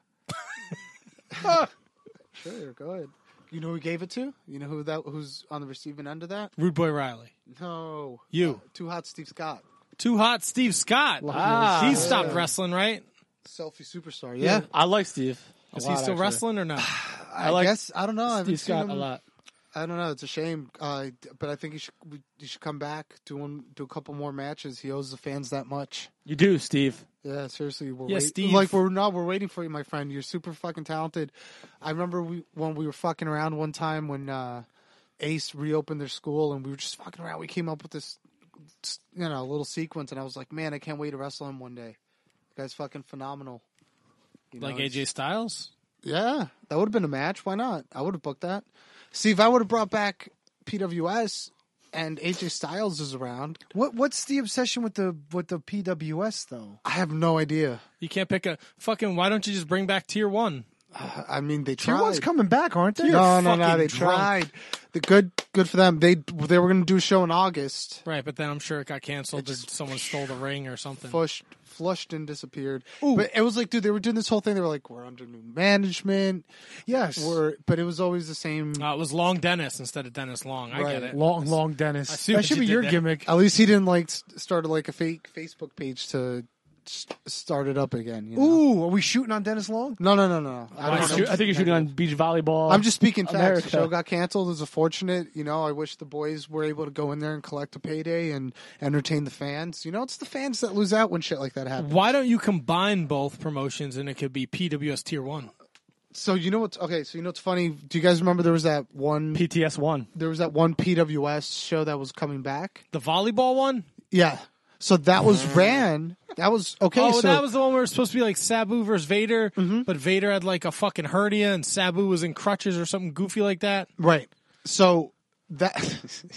Speaker 8: Sure, go ahead. You know who he gave it to? You know who that? Who's on the receiving end of that?
Speaker 2: Rude Boy Riley.
Speaker 8: No.
Speaker 2: You.
Speaker 8: Uh, Too Hot Steve Scott.
Speaker 2: Too Hot Steve Scott.
Speaker 3: Ah.
Speaker 2: he stopped
Speaker 8: Yeah.
Speaker 2: wrestling, right?
Speaker 8: Selfie superstar. Yeah.
Speaker 3: I like Steve. a
Speaker 2: Is
Speaker 3: lot,
Speaker 2: he still
Speaker 3: actually.
Speaker 2: wrestling or no?
Speaker 8: I,
Speaker 3: like
Speaker 8: guess. I don't know. I haven't
Speaker 3: Steve
Speaker 8: seen
Speaker 3: Scott
Speaker 8: him.
Speaker 3: a lot.
Speaker 8: I don't know. It's a shame, uh, but I think he should. we- He should come back, do one, do a couple more matches. He owes the fans that much.
Speaker 3: You do, Steve.
Speaker 8: Yeah, seriously, we're
Speaker 2: Yeah,
Speaker 8: wait-
Speaker 2: Steve.
Speaker 8: like we're not. We're waiting for you, my friend. You're super fucking talented. I remember we when we were fucking around one time when uh, Ace reopened their school, and we were just fucking around. We came up with this, you know, little sequence, and I was like, man, I can't wait to wrestle him one day. The guy's fucking phenomenal. You know,
Speaker 2: Like A
Speaker 8: it's-
Speaker 2: J Styles?
Speaker 8: Yeah, that would have been a match. Why not? I would have booked that. See, if I would have brought back P W S and A J Styles is around,
Speaker 1: What what's the obsession with the with the P W S though?
Speaker 8: I have no idea.
Speaker 2: You can't pick a fucking. Why don't you just bring back Tier One?
Speaker 8: I mean, they
Speaker 1: Tier
Speaker 8: tried.
Speaker 1: one's coming back, aren't they?
Speaker 8: no, no, no.
Speaker 2: fucking
Speaker 8: They
Speaker 2: drunk.
Speaker 8: tried. The good, good for them. They they were going to do a show in August.
Speaker 2: Right, but then I'm sure it got canceled.
Speaker 8: It
Speaker 2: or
Speaker 8: just-
Speaker 2: someone stole the ring or something.
Speaker 8: Flushed, flushed and disappeared. But it was like, dude, they were doing this whole thing. They were like, we're under new management.
Speaker 1: Yes.
Speaker 8: We're, but it was always the same.
Speaker 2: Uh, it was Long Dennis instead of Dennis Long. I
Speaker 8: Right.
Speaker 2: get it.
Speaker 1: Long, long Dennis.
Speaker 2: I see
Speaker 1: that
Speaker 2: what
Speaker 1: should
Speaker 2: you
Speaker 1: be
Speaker 2: did
Speaker 1: your
Speaker 2: there.
Speaker 1: gimmick.
Speaker 8: At least he didn't like s- start like a fake Facebook page to s- start it up again. You know?
Speaker 1: Ooh, are we shooting on Dennis Long?
Speaker 8: No, no, no, no. I
Speaker 3: I,
Speaker 8: don't know.
Speaker 3: shoot- I think you're shooting on beach volleyball.
Speaker 8: I'm just speaking facts.
Speaker 3: America.
Speaker 8: The show got canceled. It was unfortunate. You know, I wish the boys were able to go in there and collect a payday and entertain the fans. You know, it's the fans that lose out when shit like that happens.
Speaker 2: Why don't you combine both promotions and it could be P W S Tier One?
Speaker 8: So you know what's okay? So you know what's funny? Do you guys remember there was that one?
Speaker 3: P T S one.
Speaker 8: There was that one P W S show that was coming back.
Speaker 2: The volleyball one?
Speaker 8: Yeah. So that was ran. That was okay.
Speaker 2: oh,
Speaker 8: so
Speaker 2: that was the one where it was supposed to be like Sabu versus Vader, but Vader had like a fucking hernia and Sabu was in crutches or something goofy like that.
Speaker 8: right. So that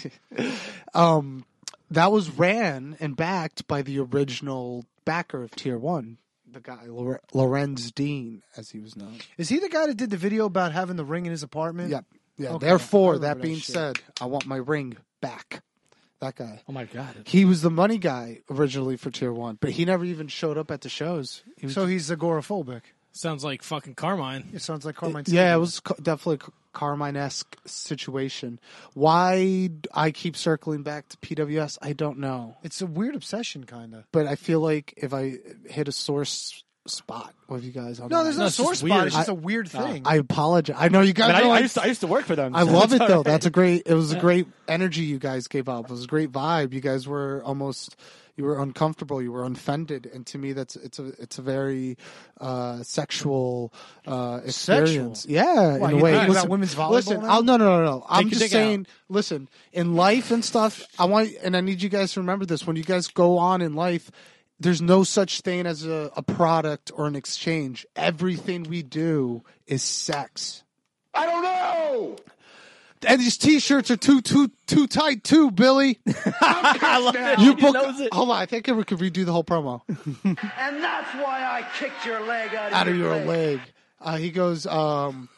Speaker 8: um that was ran and backed by the original backer of Tier One, the guy Lore- Lorenz Dean, as he was known.
Speaker 1: Is he the guy that did the video about having the ring in his apartment?
Speaker 8: Yep. Yeah.
Speaker 1: Okay, I
Speaker 8: Therefore,
Speaker 1: remember
Speaker 8: that
Speaker 1: that
Speaker 8: being
Speaker 1: shit.
Speaker 8: said, I want my ring back. That guy.
Speaker 3: Oh my god.
Speaker 8: He was the money guy originally for Tier One, but he never even showed up at the shows. He was,
Speaker 1: So he's agoraphobic.
Speaker 2: Sounds like fucking Carmine.
Speaker 1: It sounds like Carmine.
Speaker 8: yeah,
Speaker 1: Sandiego.
Speaker 8: it was ca- definitely a Carmine-esque situation. Why I keep circling back to P W S, I don't know.
Speaker 1: It's a weird obsession, kind of.
Speaker 8: But I feel like if I hit a sore s- spot with you guys, on
Speaker 1: No, there's
Speaker 2: No,
Speaker 1: no
Speaker 2: it's
Speaker 1: sore
Speaker 2: just
Speaker 1: spot.
Speaker 2: weird.
Speaker 1: It's just
Speaker 8: I-
Speaker 1: a weird thing.
Speaker 8: I apologize. I know you guys.
Speaker 3: I, mean,
Speaker 8: are
Speaker 3: I,
Speaker 8: like,
Speaker 3: I used to, I used to work for them.
Speaker 8: I
Speaker 3: so
Speaker 8: love
Speaker 3: it's
Speaker 8: it
Speaker 3: all
Speaker 8: though.
Speaker 3: right.
Speaker 8: That's a great. It was a great energy you guys gave up. It was a great vibe. You guys were almost. You were uncomfortable. You were offended, and to me, that's it's a it's a very uh, sexual uh, experience.
Speaker 1: Sexual?
Speaker 8: Yeah,
Speaker 1: Why,
Speaker 8: in a
Speaker 1: you
Speaker 8: way.
Speaker 1: think about
Speaker 8: Listen,
Speaker 1: women's volleyball
Speaker 8: listen.
Speaker 1: now?
Speaker 8: I'll, no, no, no, no. I'm
Speaker 2: your
Speaker 8: just
Speaker 2: dick
Speaker 8: saying. Listen, in life and stuff, I want, and I need you guys to remember this. When you guys go on in life, there's no such thing as a, a product or an exchange. Everything we do is sex.
Speaker 6: I don't know.
Speaker 8: And these T-shirts are too too too tight too, Billy.
Speaker 3: I love it.
Speaker 8: You
Speaker 3: He
Speaker 8: book.
Speaker 3: knows it.
Speaker 8: Hold on, I think we could redo the whole promo
Speaker 6: And that's why I kicked your leg out of,
Speaker 8: out of
Speaker 6: your
Speaker 8: your
Speaker 6: leg.
Speaker 8: leg. Uh, he goes, um,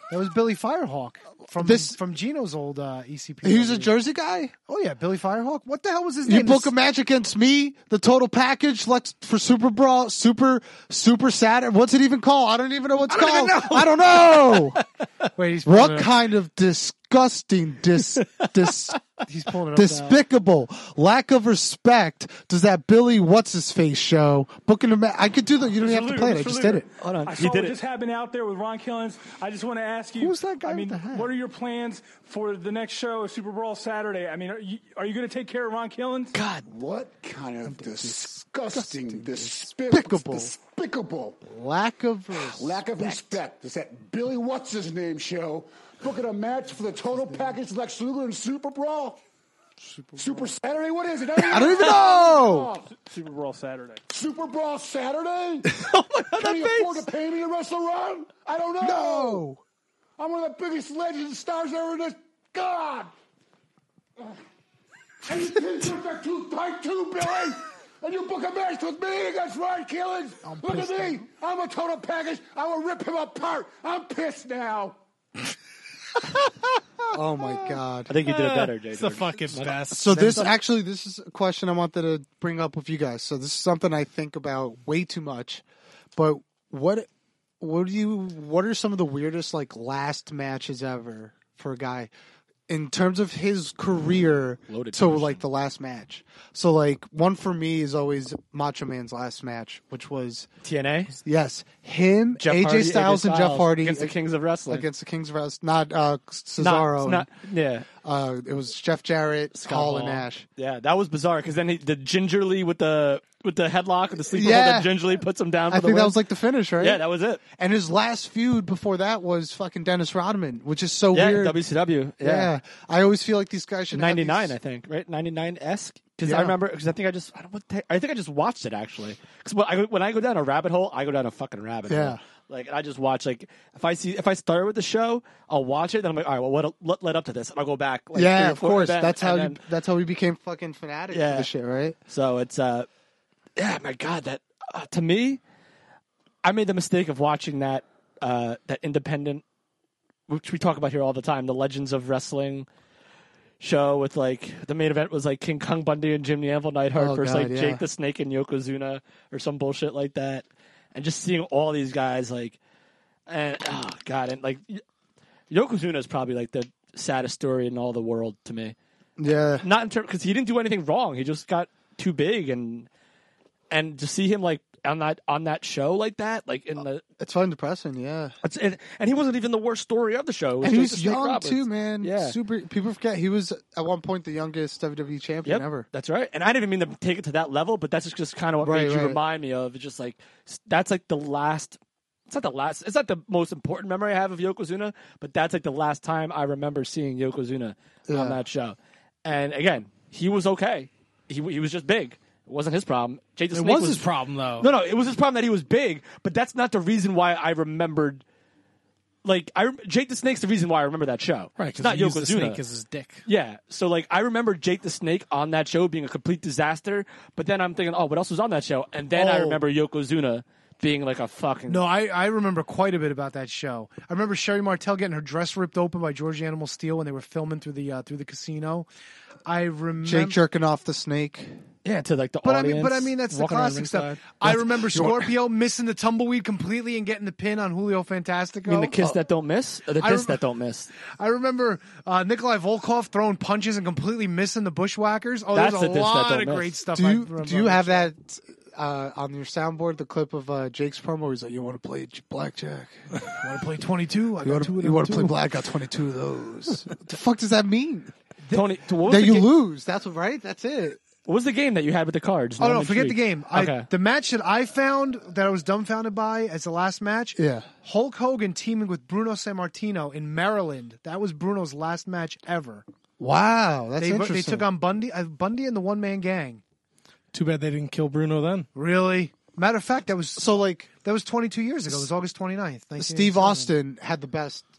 Speaker 1: That was Billy Firehawk from
Speaker 8: This-
Speaker 1: from Gino's old uh, E C P.
Speaker 8: He was a Jersey guy.
Speaker 1: Oh yeah, Billy Firehawk. What the hell was his
Speaker 8: You
Speaker 1: name?
Speaker 8: book
Speaker 1: This-
Speaker 8: a match against me, the total package. Let's for Super Brawl, Super Super Saturday. What's it even called? I don't even know what's
Speaker 1: I don't
Speaker 8: called.
Speaker 1: even know.
Speaker 8: I don't know.
Speaker 1: Wait, he's pulling
Speaker 8: What
Speaker 1: it up.
Speaker 8: kind of disgusting, dis, dis,
Speaker 1: He's pulling it up now.
Speaker 8: despicable lack of respect does that Billy What's His Face show? Booking a match. I could do that. You don't even have to play it. I just did it.
Speaker 3: Hold on.
Speaker 12: I
Speaker 3: He
Speaker 12: saw
Speaker 3: did
Speaker 12: what
Speaker 3: it.
Speaker 12: just happened out there with Ron Killens. I just want to ask you.
Speaker 1: Who's that guy
Speaker 12: I mean,
Speaker 1: with the hat?
Speaker 12: what are your plans for the next show, Super Brawl Saturday? I mean, are you, are you going to take care of Ron Killens?
Speaker 3: God.
Speaker 6: What kind of disgusting,
Speaker 8: Despicable.
Speaker 6: despicable, despicable
Speaker 8: Lack of respect.
Speaker 6: lack of respect is that Billy What's His Name show booking a match for the total package Lex Luger and Super Brawl? Super, Super Saturday? What is it?
Speaker 8: I don't even know.
Speaker 12: Super Brawl Saturday.
Speaker 6: Super Brawl Saturday?
Speaker 3: Oh my God,
Speaker 6: Can
Speaker 3: that
Speaker 6: you
Speaker 3: face.
Speaker 6: afford to pay me to wrestle Ron? I don't know.
Speaker 8: No.
Speaker 6: I'm one of the biggest legends and stars ever in this. God! And you can't put that too tight too, Billy! And you book a match with me against Ron Killens? Look at me! I'm a total package. I will rip him apart. I'm pissed now.
Speaker 8: Oh my God.
Speaker 3: I think you did it better, Jay.
Speaker 2: It's the fucking best.
Speaker 8: So this actually, this is a question I wanted to bring up with you guys. So this is something I think about way too much. But what, what do you, what are some of the weirdest like last matches ever for a guy in terms of his career
Speaker 3: Loaded
Speaker 8: to
Speaker 3: question.
Speaker 8: like the last match? So like one for me is always Macho Man's last match, which was
Speaker 3: T N A.
Speaker 8: yes him,
Speaker 3: Jeff
Speaker 8: A J
Speaker 3: Hardy,
Speaker 8: Styles, and Jeff Hardy
Speaker 3: against the Kings of Wrestling.
Speaker 8: against the Kings of Wrestling, not uh,
Speaker 3: Not-
Speaker 8: Cesaro.
Speaker 3: not- yeah.
Speaker 8: Uh, it was Jeff Jarrett,
Speaker 3: Scott
Speaker 8: Hall, and
Speaker 3: Hall.
Speaker 8: Nash.
Speaker 3: Yeah, that was bizarre because then he, the gingerly with the with the headlock with the sleeper
Speaker 8: Yeah.
Speaker 3: hold that gingerly puts him down. For
Speaker 8: I
Speaker 3: the
Speaker 8: think that
Speaker 3: win.
Speaker 8: was like the finish, right?
Speaker 3: Yeah, that was it.
Speaker 8: And his last feud before that was fucking Dennis Rodman, which is so
Speaker 3: Yeah,
Speaker 8: weird.
Speaker 3: W C W.
Speaker 8: Yeah.
Speaker 3: Yeah,
Speaker 8: I always feel like these guys should have
Speaker 3: ninety nine,
Speaker 8: these-
Speaker 3: I think, right? Ninety nine esque. Because
Speaker 8: Yeah.
Speaker 3: I remember, because I think I just, I don't what the, I think I just watched it actually. Because when I go- when I go down a rabbit hole, I go down a fucking rabbit
Speaker 8: Yeah.
Speaker 3: hole. Like, and I just watch like if I see if I start with the show, I'll watch it. Then I'm like, all right, well, what what led up to this? And I'll go back. Like, three
Speaker 8: yeah,
Speaker 3: or
Speaker 8: of
Speaker 3: four,
Speaker 8: course.
Speaker 3: and then-
Speaker 8: That's how
Speaker 3: and
Speaker 8: you.
Speaker 3: then-
Speaker 8: That's how we became fucking fanatics
Speaker 3: Yeah.
Speaker 8: for this shit, right?
Speaker 3: So it's uh, yeah, my God, that uh, to me, I made the mistake of watching that uh that independent, which we talk about here all the time, the Legends of Wrestling show with like the main event was like King Kong Bundy and Jim the Anvil Neidhart
Speaker 8: Oh,
Speaker 3: versus
Speaker 8: God,
Speaker 3: like
Speaker 8: yeah.
Speaker 3: Jake the Snake and Yokozuna or some bullshit like that, and just seeing all these guys like, and oh God, and like Y- Yokozuna is probably like the saddest story in all the world to me.
Speaker 8: Yeah.
Speaker 3: Not in terms because he didn't do anything wrong. He just got too big, and and to see him like on that on that show like that, like in the
Speaker 8: It's fun depressing, yeah.
Speaker 3: it's, and, and he wasn't even the worst story of the show. It was
Speaker 8: And he
Speaker 3: Jake
Speaker 8: was
Speaker 3: the Snake
Speaker 8: young
Speaker 3: Roberts.
Speaker 8: too, man.
Speaker 3: Yeah,
Speaker 8: Super. People forget he was at one point the youngest W W E champion
Speaker 3: Yep,
Speaker 8: ever.
Speaker 3: that's right. And I didn't even mean to take it to that level, but that's just, just kind of what
Speaker 8: Right,
Speaker 3: made you
Speaker 8: right.
Speaker 3: remind me of. It's just like that's like the last. It's not the last. It's not the most important memory I have of Yokozuna, but that's like the last time I remember seeing Yokozuna
Speaker 8: Yeah.
Speaker 3: on that show. And again, he was okay. He he was just big. It wasn't his problem. Jake the
Speaker 2: It
Speaker 3: Snake
Speaker 2: was his problem, though.
Speaker 3: No, no, it was his problem that he was big, but that's not the reason why I remembered. Like I, Jake the Snake's the reason why I remember that show.
Speaker 2: Right,
Speaker 3: It's not
Speaker 2: because he used the
Speaker 3: Yokozuna.
Speaker 2: snake as his dick.
Speaker 3: Yeah, so like I remember Jake the Snake on that show being a complete disaster, but then I'm thinking, oh, what else was on that show? And then I
Speaker 1: Oh.
Speaker 3: remember Yokozuna being like a fucking
Speaker 1: No, I, I remember quite a bit about that show. I remember Sherry Martel getting her dress ripped open by George Animal Steel when they were filming through the uh, through the casino. I remember
Speaker 8: Jake jerking off the snake.
Speaker 3: yeah to like the
Speaker 1: But I
Speaker 3: audience.
Speaker 1: mean, but I mean that's the
Speaker 3: walking around
Speaker 1: classic stuff.
Speaker 3: ringside.
Speaker 1: I remember Scorpio missing the tumbleweed completely and getting the pin on Julio Fantastico.
Speaker 3: I mean the kiss that don't miss, or the
Speaker 1: I
Speaker 3: diss
Speaker 1: rem-
Speaker 3: that don't miss.
Speaker 1: I remember uh, Nikolai Volkov throwing punches and completely missing the Bushwhackers. Oh,
Speaker 3: That's
Speaker 1: there's
Speaker 3: the
Speaker 1: a
Speaker 3: diss that
Speaker 1: lot
Speaker 3: don't
Speaker 1: of
Speaker 3: miss.
Speaker 1: great stuff.
Speaker 8: Do
Speaker 1: I
Speaker 8: you
Speaker 1: remember
Speaker 8: do you
Speaker 1: on
Speaker 8: have
Speaker 1: show.
Speaker 8: that uh, on your soundboard? The clip of uh, Jake's promo where he's like, "You want to play j- blackjack?
Speaker 1: Want to play twenty-two? I
Speaker 8: You
Speaker 1: got
Speaker 8: want
Speaker 1: two
Speaker 8: to
Speaker 1: of
Speaker 8: you
Speaker 1: them
Speaker 8: want to play
Speaker 1: too.
Speaker 8: black? Got twenty-two of those. What the fuck does that mean?
Speaker 3: Tony, so what was
Speaker 8: That
Speaker 3: the
Speaker 8: you
Speaker 3: ga-
Speaker 8: lose. That's what, right. That's it.
Speaker 3: What was the game that you had with the cards?
Speaker 1: Oh
Speaker 3: Now
Speaker 1: no,
Speaker 3: I'm
Speaker 1: forget the
Speaker 3: intrigued.
Speaker 1: game. I,
Speaker 3: Okay.
Speaker 1: The match that I found that I was dumbfounded by as the last match.
Speaker 8: Yeah.
Speaker 1: Hulk Hogan teaming with Bruno Sammartino in Maryland. That was Bruno's last match ever.
Speaker 8: Wow, that's
Speaker 1: They,
Speaker 8: interesting.
Speaker 1: they took on Bundy, uh, Bundy and the One Man Gang.
Speaker 2: Too bad they didn't kill Bruno then.
Speaker 1: Really? Matter of fact, that was
Speaker 8: so like
Speaker 1: that was twenty-two years ago. It was August twenty-ninth.
Speaker 8: Steve Austin had the best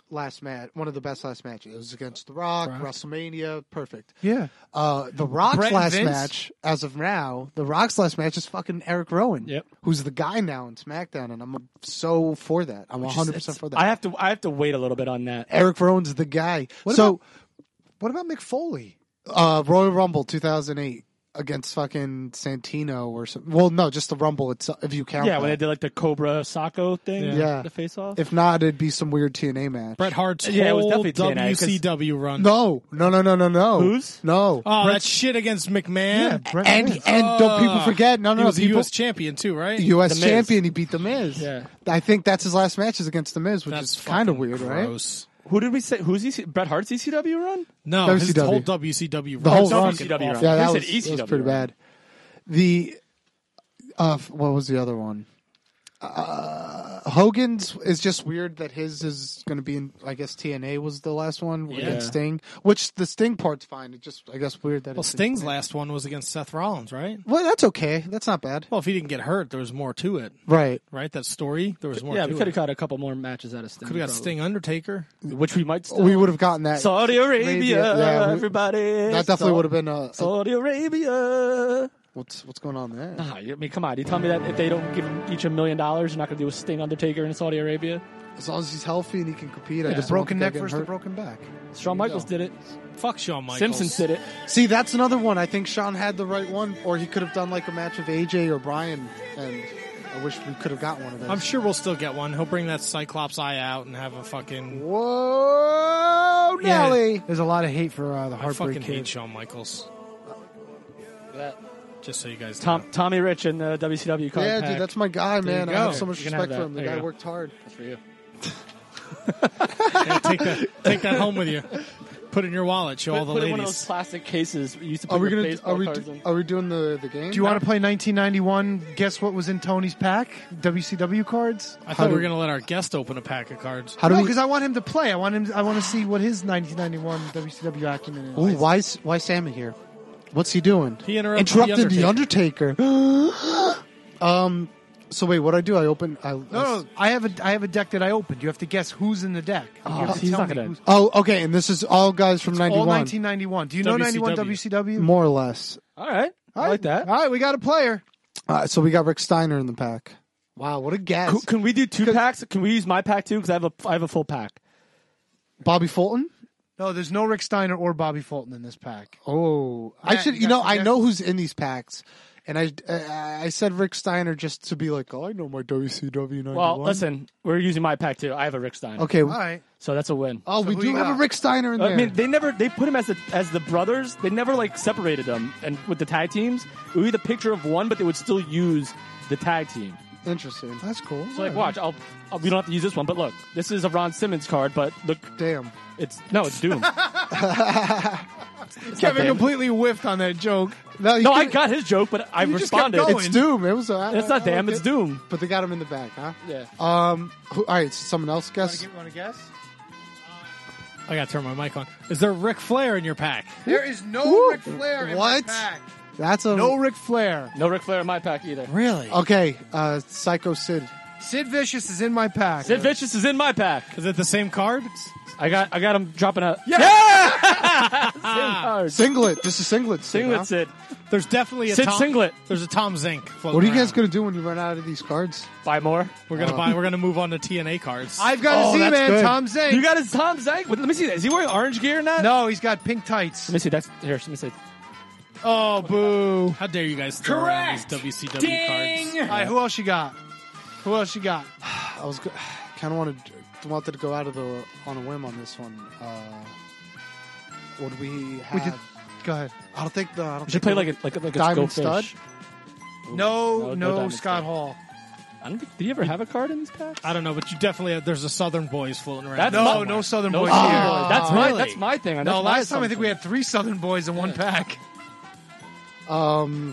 Speaker 8: last match, one of the best last matches. It was against The Rock,
Speaker 2: Rock.
Speaker 8: WrestleMania, perfect.
Speaker 1: Yeah.
Speaker 8: Uh, the Rock's
Speaker 2: Brett
Speaker 8: last
Speaker 2: Vince?
Speaker 8: match, as of now, The Rock's last match is fucking Eric Rowan.
Speaker 3: Yep.
Speaker 8: Who's the guy now in SmackDown, and I'm so for that. I'm one hundred percent for that.
Speaker 3: I have to. I have to wait a little bit on that.
Speaker 8: Eric Rowan's the guy.
Speaker 1: What
Speaker 8: so,
Speaker 1: about what about Mick Foley?
Speaker 8: uh, Royal Rumble two thousand eight against fucking Santino or something. Well, no, just the Rumble itself, if you count
Speaker 3: Yeah,
Speaker 8: that.
Speaker 3: when they did like the Cobra Sacco thing.
Speaker 8: Yeah. Yeah.
Speaker 3: The face off.
Speaker 8: If not, it'd be some weird T N A match.
Speaker 2: Bret Hart's
Speaker 3: Yeah, it was
Speaker 2: whole
Speaker 3: definitely T N A,
Speaker 2: W C W run.
Speaker 8: No, no, no, no, no, no.
Speaker 3: Who's?
Speaker 8: No.
Speaker 2: Oh,
Speaker 8: Bret-
Speaker 2: that shit against McMahon.
Speaker 1: Yeah, Brett
Speaker 8: and
Speaker 1: Vince.
Speaker 8: and don't people
Speaker 2: Uh,
Speaker 8: forget? No, no,
Speaker 2: he was
Speaker 8: no.
Speaker 2: a
Speaker 8: People,
Speaker 2: U S champion too, right?
Speaker 8: U S
Speaker 3: The Miz.
Speaker 8: champion. He beat the Miz.
Speaker 3: Yeah.
Speaker 8: I think that's his last match is against the Miz, which
Speaker 2: That's
Speaker 8: is kind of
Speaker 2: fucking
Speaker 8: weird, right?
Speaker 2: gross.
Speaker 3: Who did we say? Who's E C? Bret Hart's E C W run?
Speaker 2: No,
Speaker 8: W
Speaker 2: his
Speaker 8: C W.
Speaker 2: whole W C W
Speaker 8: The
Speaker 2: run
Speaker 8: whole
Speaker 2: was
Speaker 8: run.
Speaker 2: fucking
Speaker 3: W C W
Speaker 2: awful.
Speaker 3: run.
Speaker 8: Yeah, that
Speaker 3: They
Speaker 8: was,
Speaker 3: said E C W,
Speaker 8: that was pretty
Speaker 3: right?
Speaker 8: bad. The uh, what was the other one? Uh, Hogan's is just weird that his is going to be in. I guess T N A was the last one
Speaker 2: Yeah.
Speaker 8: against Sting, which the Sting part's fine. It just I guess weird that
Speaker 2: Well,
Speaker 8: it's
Speaker 2: Sting's last one was against Seth Rollins, right?
Speaker 8: Well, that's okay. That's not bad.
Speaker 2: Well, if he didn't get hurt, there was more to it,
Speaker 8: Right.
Speaker 2: right? That story, there was more
Speaker 3: Yeah,
Speaker 2: to
Speaker 3: we
Speaker 2: it.
Speaker 3: could have got a couple more matches out of Sting.
Speaker 2: Could have got
Speaker 3: probably.
Speaker 2: Sting Undertaker.
Speaker 3: which we might. Still.
Speaker 8: We would have gotten that.
Speaker 3: Saudi Arabia,
Speaker 8: Yeah, we-
Speaker 3: everybody.
Speaker 8: That definitely would have been a. a
Speaker 3: Saudi Arabia.
Speaker 8: what's what's going on there?
Speaker 3: Nah, you- I mean, come on. You tell me that if they don't give him each a million dollars, you're not going to do a Sting Undertaker in Saudi Arabia?
Speaker 8: As long as he's healthy and he can compete, I
Speaker 2: Yeah.
Speaker 8: just
Speaker 1: The broken
Speaker 8: don't
Speaker 1: neck
Speaker 8: think
Speaker 1: versus
Speaker 8: they're
Speaker 1: the
Speaker 8: getting
Speaker 1: broken back.
Speaker 3: Shawn Michaels did it.
Speaker 2: Fuck Shawn Michaels.
Speaker 3: Simpsons did it.
Speaker 8: hurt. See, that's another one. I think Sean had the right one, or he could have done like a match with A J or Brian, and I wish we could have got one of those.
Speaker 2: I'm sure we'll still get one. He'll bring that Cyclops eye out and have a fucking.
Speaker 8: Whoa, Nelly!
Speaker 1: Yeah, there's a lot of hate for uh, the
Speaker 2: I
Speaker 1: Heartbreak
Speaker 2: fucking hate
Speaker 1: Kid.
Speaker 2: Shawn Michaels. Just so you guys know.
Speaker 3: Tom, Tommy Rich in the W C W card
Speaker 8: Yeah,
Speaker 3: pack.
Speaker 8: dude, that's my guy,
Speaker 2: There you
Speaker 8: man. I
Speaker 2: go.
Speaker 8: have so much
Speaker 3: You can have
Speaker 8: respect for
Speaker 3: that.
Speaker 8: him. The
Speaker 3: There you
Speaker 8: guy
Speaker 3: go.
Speaker 8: worked hard.
Speaker 3: That's for you.
Speaker 2: Yeah, take that, take that home with you. Put it in your wallet. Show all the
Speaker 3: Put it in
Speaker 2: ladies.
Speaker 3: one of those plastic cases you used to put
Speaker 8: Are we
Speaker 3: your
Speaker 8: gonna?
Speaker 3: baseball
Speaker 8: Are we?
Speaker 3: cards in.
Speaker 8: Are we doing the the game?
Speaker 1: Do you want to play nineteen ninety-one? Guess what was in Tony's pack? W C W cards.
Speaker 2: I
Speaker 8: How
Speaker 2: thought we
Speaker 8: do-
Speaker 2: were going to let our guest open a pack of cards.
Speaker 8: How do
Speaker 1: no,
Speaker 8: we?
Speaker 1: because I want him to play. I want him. I want to see what his nineteen ninety-one W C W acumen is.
Speaker 8: Ooh, why is why is Sammy here? What's he doing?
Speaker 2: He interrupted
Speaker 8: Interrupted
Speaker 2: the
Speaker 8: the Undertaker. um. So wait, what do I do? I open. I,
Speaker 1: No, no, I have a I have a deck that I opened. You have to guess who's in the deck. You have to
Speaker 3: he's
Speaker 1: tell
Speaker 3: not
Speaker 1: me
Speaker 3: gonna-
Speaker 1: who's-
Speaker 8: Oh, okay. And this is all guys from
Speaker 1: all
Speaker 8: ninety-one,
Speaker 1: nineteen ninety-one. Do you know
Speaker 2: W C W.
Speaker 1: ninety-one W C W?
Speaker 8: more or less.
Speaker 3: All right. I like that.
Speaker 1: All right, we got a player.
Speaker 8: Uh, so we got Rick Steiner in the pack. Wow, what a guess!
Speaker 3: Can, can we do two packs? Can we use my pack too? Because I have a I have a full pack.
Speaker 8: Bobby Fulton.
Speaker 1: No, there's no Rick Steiner or Bobby Fulton in this pack.
Speaker 8: Oh, I
Speaker 1: Matt,
Speaker 8: should.
Speaker 1: you
Speaker 8: You
Speaker 1: got
Speaker 8: know,
Speaker 1: some
Speaker 8: I
Speaker 1: guesses?
Speaker 8: know who's in these packs, and I I, I said Rick Steiner just to be like, oh, I know my W C W ninety-one.
Speaker 3: Well, listen, we're using my pack too. I have a Rick Steiner.
Speaker 8: Okay.
Speaker 1: All right.
Speaker 3: So that's a win.
Speaker 8: Oh,
Speaker 1: So
Speaker 8: we
Speaker 1: who
Speaker 8: do
Speaker 1: you
Speaker 8: have
Speaker 1: got?
Speaker 8: a Rick Steiner in there.
Speaker 3: I mean, they never they put him as the as the brothers. They never like separated them, and with the tag teams, it would be the picture of one, but they would still use the tag team.
Speaker 8: Interesting.
Speaker 1: That's cool.
Speaker 3: So like, watch, I'll, I'll we don't have to use this one, but look, this is a Ron Simmons card, but look,
Speaker 8: Damn.
Speaker 3: it's no, it's Doom.
Speaker 1: Kevin
Speaker 3: Damn.
Speaker 1: completely whiffed on that joke.
Speaker 8: No, you
Speaker 3: no, I
Speaker 8: can-
Speaker 3: got his joke, but I
Speaker 1: You just kept
Speaker 3: responded.
Speaker 1: going.
Speaker 8: It's Doom. It was. Uh,
Speaker 3: It's not
Speaker 8: I
Speaker 3: damn,
Speaker 8: like
Speaker 3: it's
Speaker 8: it.
Speaker 3: Doom.
Speaker 8: But they got him in the back, huh?
Speaker 3: Yeah.
Speaker 8: Um. Who, all right. So someone else guess.
Speaker 1: Want to guess?
Speaker 2: I got to turn my mic on. Is there Ric Flair in your pack?
Speaker 1: There is no
Speaker 8: Woo.
Speaker 1: Ric Flair in
Speaker 8: What?
Speaker 1: my pack.
Speaker 8: That's a
Speaker 1: No Ric Flair.
Speaker 3: No Ric Flair in my pack either.
Speaker 2: Really?
Speaker 8: Okay. Uh, Psycho Sid.
Speaker 1: Sid Vicious is in my pack.
Speaker 3: Sid Vicious is in my pack.
Speaker 2: Is it the same card?
Speaker 3: I got I got him dropping a
Speaker 1: Yeah.
Speaker 3: Same card.
Speaker 8: Singlet. This is Singlet. Sid,
Speaker 3: Singlet
Speaker 8: huh?
Speaker 3: Sid.
Speaker 2: There's definitely a
Speaker 3: Sid
Speaker 2: Tom,
Speaker 3: Singlet.
Speaker 2: There's a Tom Zink. floating
Speaker 8: What are you guys
Speaker 2: around.
Speaker 8: gonna do when you run out of these cards?
Speaker 3: Buy more.
Speaker 2: We're gonna buy. We're gonna move on to T N A cards.
Speaker 1: I've got
Speaker 8: Oh,
Speaker 1: a
Speaker 8: that's
Speaker 1: Z-Man,
Speaker 8: good.
Speaker 1: Tom Zink.
Speaker 3: You got his Tom Zank. Let me see that. Is he wearing orange gear now?
Speaker 1: No, he's got pink tights.
Speaker 3: Let me see. That's here. Let me see.
Speaker 1: Oh, boo.
Speaker 2: How dare you guys throw around these W C W cards?
Speaker 1: All right, who else you got? Who else you got?
Speaker 8: I was kind of wanted wanted to go out of the on a whim on this one. Uh, what do we have?
Speaker 1: We did. Go ahead.
Speaker 8: I don't think the. I don't
Speaker 3: You should
Speaker 8: think
Speaker 3: play
Speaker 8: the-
Speaker 3: like a like a, like a
Speaker 8: Diamond
Speaker 3: Go
Speaker 8: Stud?
Speaker 3: Fish.
Speaker 1: No,
Speaker 3: no,
Speaker 1: no,
Speaker 3: no Diamond
Speaker 1: Scott
Speaker 3: Stud.
Speaker 1: Hall.
Speaker 3: I don't think. Did he ever have a card in his pack?
Speaker 2: I don't know, but you definitely have, there's a Southern Boys floating around.
Speaker 3: That's
Speaker 1: No,
Speaker 3: my-
Speaker 1: no Southern
Speaker 3: No
Speaker 1: Boys
Speaker 3: Southern
Speaker 1: here.
Speaker 3: Boys. That's my
Speaker 2: Really?
Speaker 3: that's my thing.
Speaker 1: No,
Speaker 3: That's my
Speaker 1: last time I think we
Speaker 3: assumption.
Speaker 1: had three Southern Boys in one pack.
Speaker 8: Um.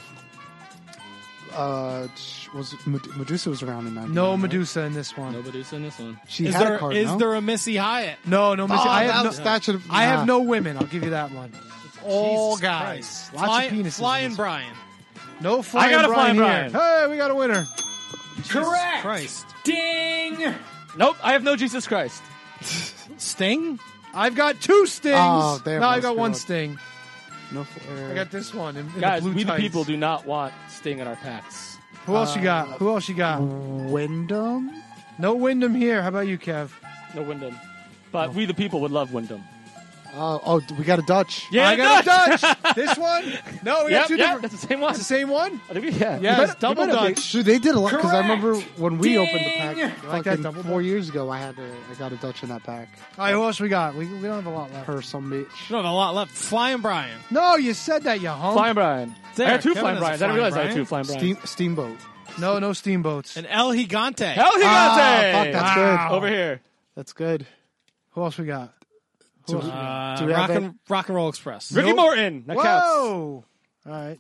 Speaker 8: Uh, was Med- Medusa was around in ninety-nine?
Speaker 1: No
Speaker 8: right?
Speaker 1: Medusa in this one.
Speaker 3: Nobody's in this one.
Speaker 8: She
Speaker 2: Is
Speaker 8: had
Speaker 2: there
Speaker 8: a card.
Speaker 2: is
Speaker 8: no?
Speaker 2: there a Missy Hyatt?
Speaker 1: No, no Missy.
Speaker 8: Oh,
Speaker 1: I have
Speaker 8: that
Speaker 1: no.
Speaker 8: was- that should've-
Speaker 1: I have
Speaker 8: nah.
Speaker 1: no women. I'll give you that one. It's all
Speaker 2: Jesus
Speaker 1: guys.
Speaker 2: Christ.
Speaker 1: Lots
Speaker 2: Fly,
Speaker 1: of penises. in
Speaker 2: Flying
Speaker 1: this.
Speaker 2: Brian.
Speaker 1: No flying
Speaker 3: got a
Speaker 1: Brian
Speaker 3: Flying
Speaker 1: here.
Speaker 3: Brian.
Speaker 1: Hey, we got a winner.
Speaker 2: Correct. Christ.
Speaker 5: Ding!
Speaker 3: Nope. I have no Jesus Christ.
Speaker 2: Sting?
Speaker 1: I've got two stings.
Speaker 8: Oh, there
Speaker 1: no,
Speaker 8: it
Speaker 1: I
Speaker 8: was.
Speaker 1: got
Speaker 8: Good
Speaker 1: one
Speaker 8: one.
Speaker 1: sting.
Speaker 8: No flare.
Speaker 1: I got this one in, in
Speaker 3: Guys,
Speaker 1: the blue
Speaker 3: we the
Speaker 1: tights.
Speaker 3: people do not want Sting in our packs.
Speaker 1: Who else you got? Who else you got?
Speaker 8: Wyndham?
Speaker 1: No Wyndham here. How about you, Kev?
Speaker 3: No Wyndham. But we the people would love Wyndham.
Speaker 8: Uh, oh, we got a Dutch.
Speaker 3: Yeah,
Speaker 1: I got
Speaker 3: Dutch.
Speaker 1: a Dutch. This one? No, we
Speaker 3: Yep,
Speaker 1: got two
Speaker 3: yep,
Speaker 1: different.
Speaker 3: that's the same one.
Speaker 1: It's the same one?
Speaker 3: I think we, yeah.
Speaker 1: Yeah,
Speaker 3: You
Speaker 1: it's
Speaker 3: better-
Speaker 1: double
Speaker 3: you better be-
Speaker 1: Dutch.
Speaker 8: Dude, they did a lot because I
Speaker 1: Correct.
Speaker 8: remember when we
Speaker 1: Ding.
Speaker 8: opened the pack
Speaker 1: You like
Speaker 8: fucking
Speaker 1: that double
Speaker 8: four
Speaker 1: Dutch?
Speaker 8: years ago. I had a, I got a Dutch in that pack.
Speaker 1: All right, who else we got? We, we don't have a lot left.
Speaker 8: Her some bitch.
Speaker 2: You don't have a lot left. Flying Brian.
Speaker 1: No, you said that, you hum.
Speaker 3: Flying Brian.
Speaker 2: There,
Speaker 3: I got two
Speaker 2: Kevin
Speaker 3: Flying
Speaker 2: has a
Speaker 3: Brians. I didn't
Speaker 2: Flying
Speaker 3: realize I had
Speaker 2: Brian.
Speaker 3: two Flying Brians.
Speaker 8: Steam, steamboat.
Speaker 1: No, no steamboats.
Speaker 2: And El Gigante.
Speaker 3: Hell, he got
Speaker 8: Ah,
Speaker 3: that.
Speaker 8: fuck, that's
Speaker 1: Wow.
Speaker 8: good.
Speaker 3: Over here.
Speaker 8: That's good.
Speaker 1: Who else we got? Who else we got?
Speaker 2: Uh,
Speaker 8: Do we have
Speaker 2: rock,
Speaker 8: that-
Speaker 2: and, rock and Roll Express.
Speaker 3: Ricky
Speaker 1: Nope.
Speaker 3: Morton. That counts.
Speaker 1: Whoa! All right.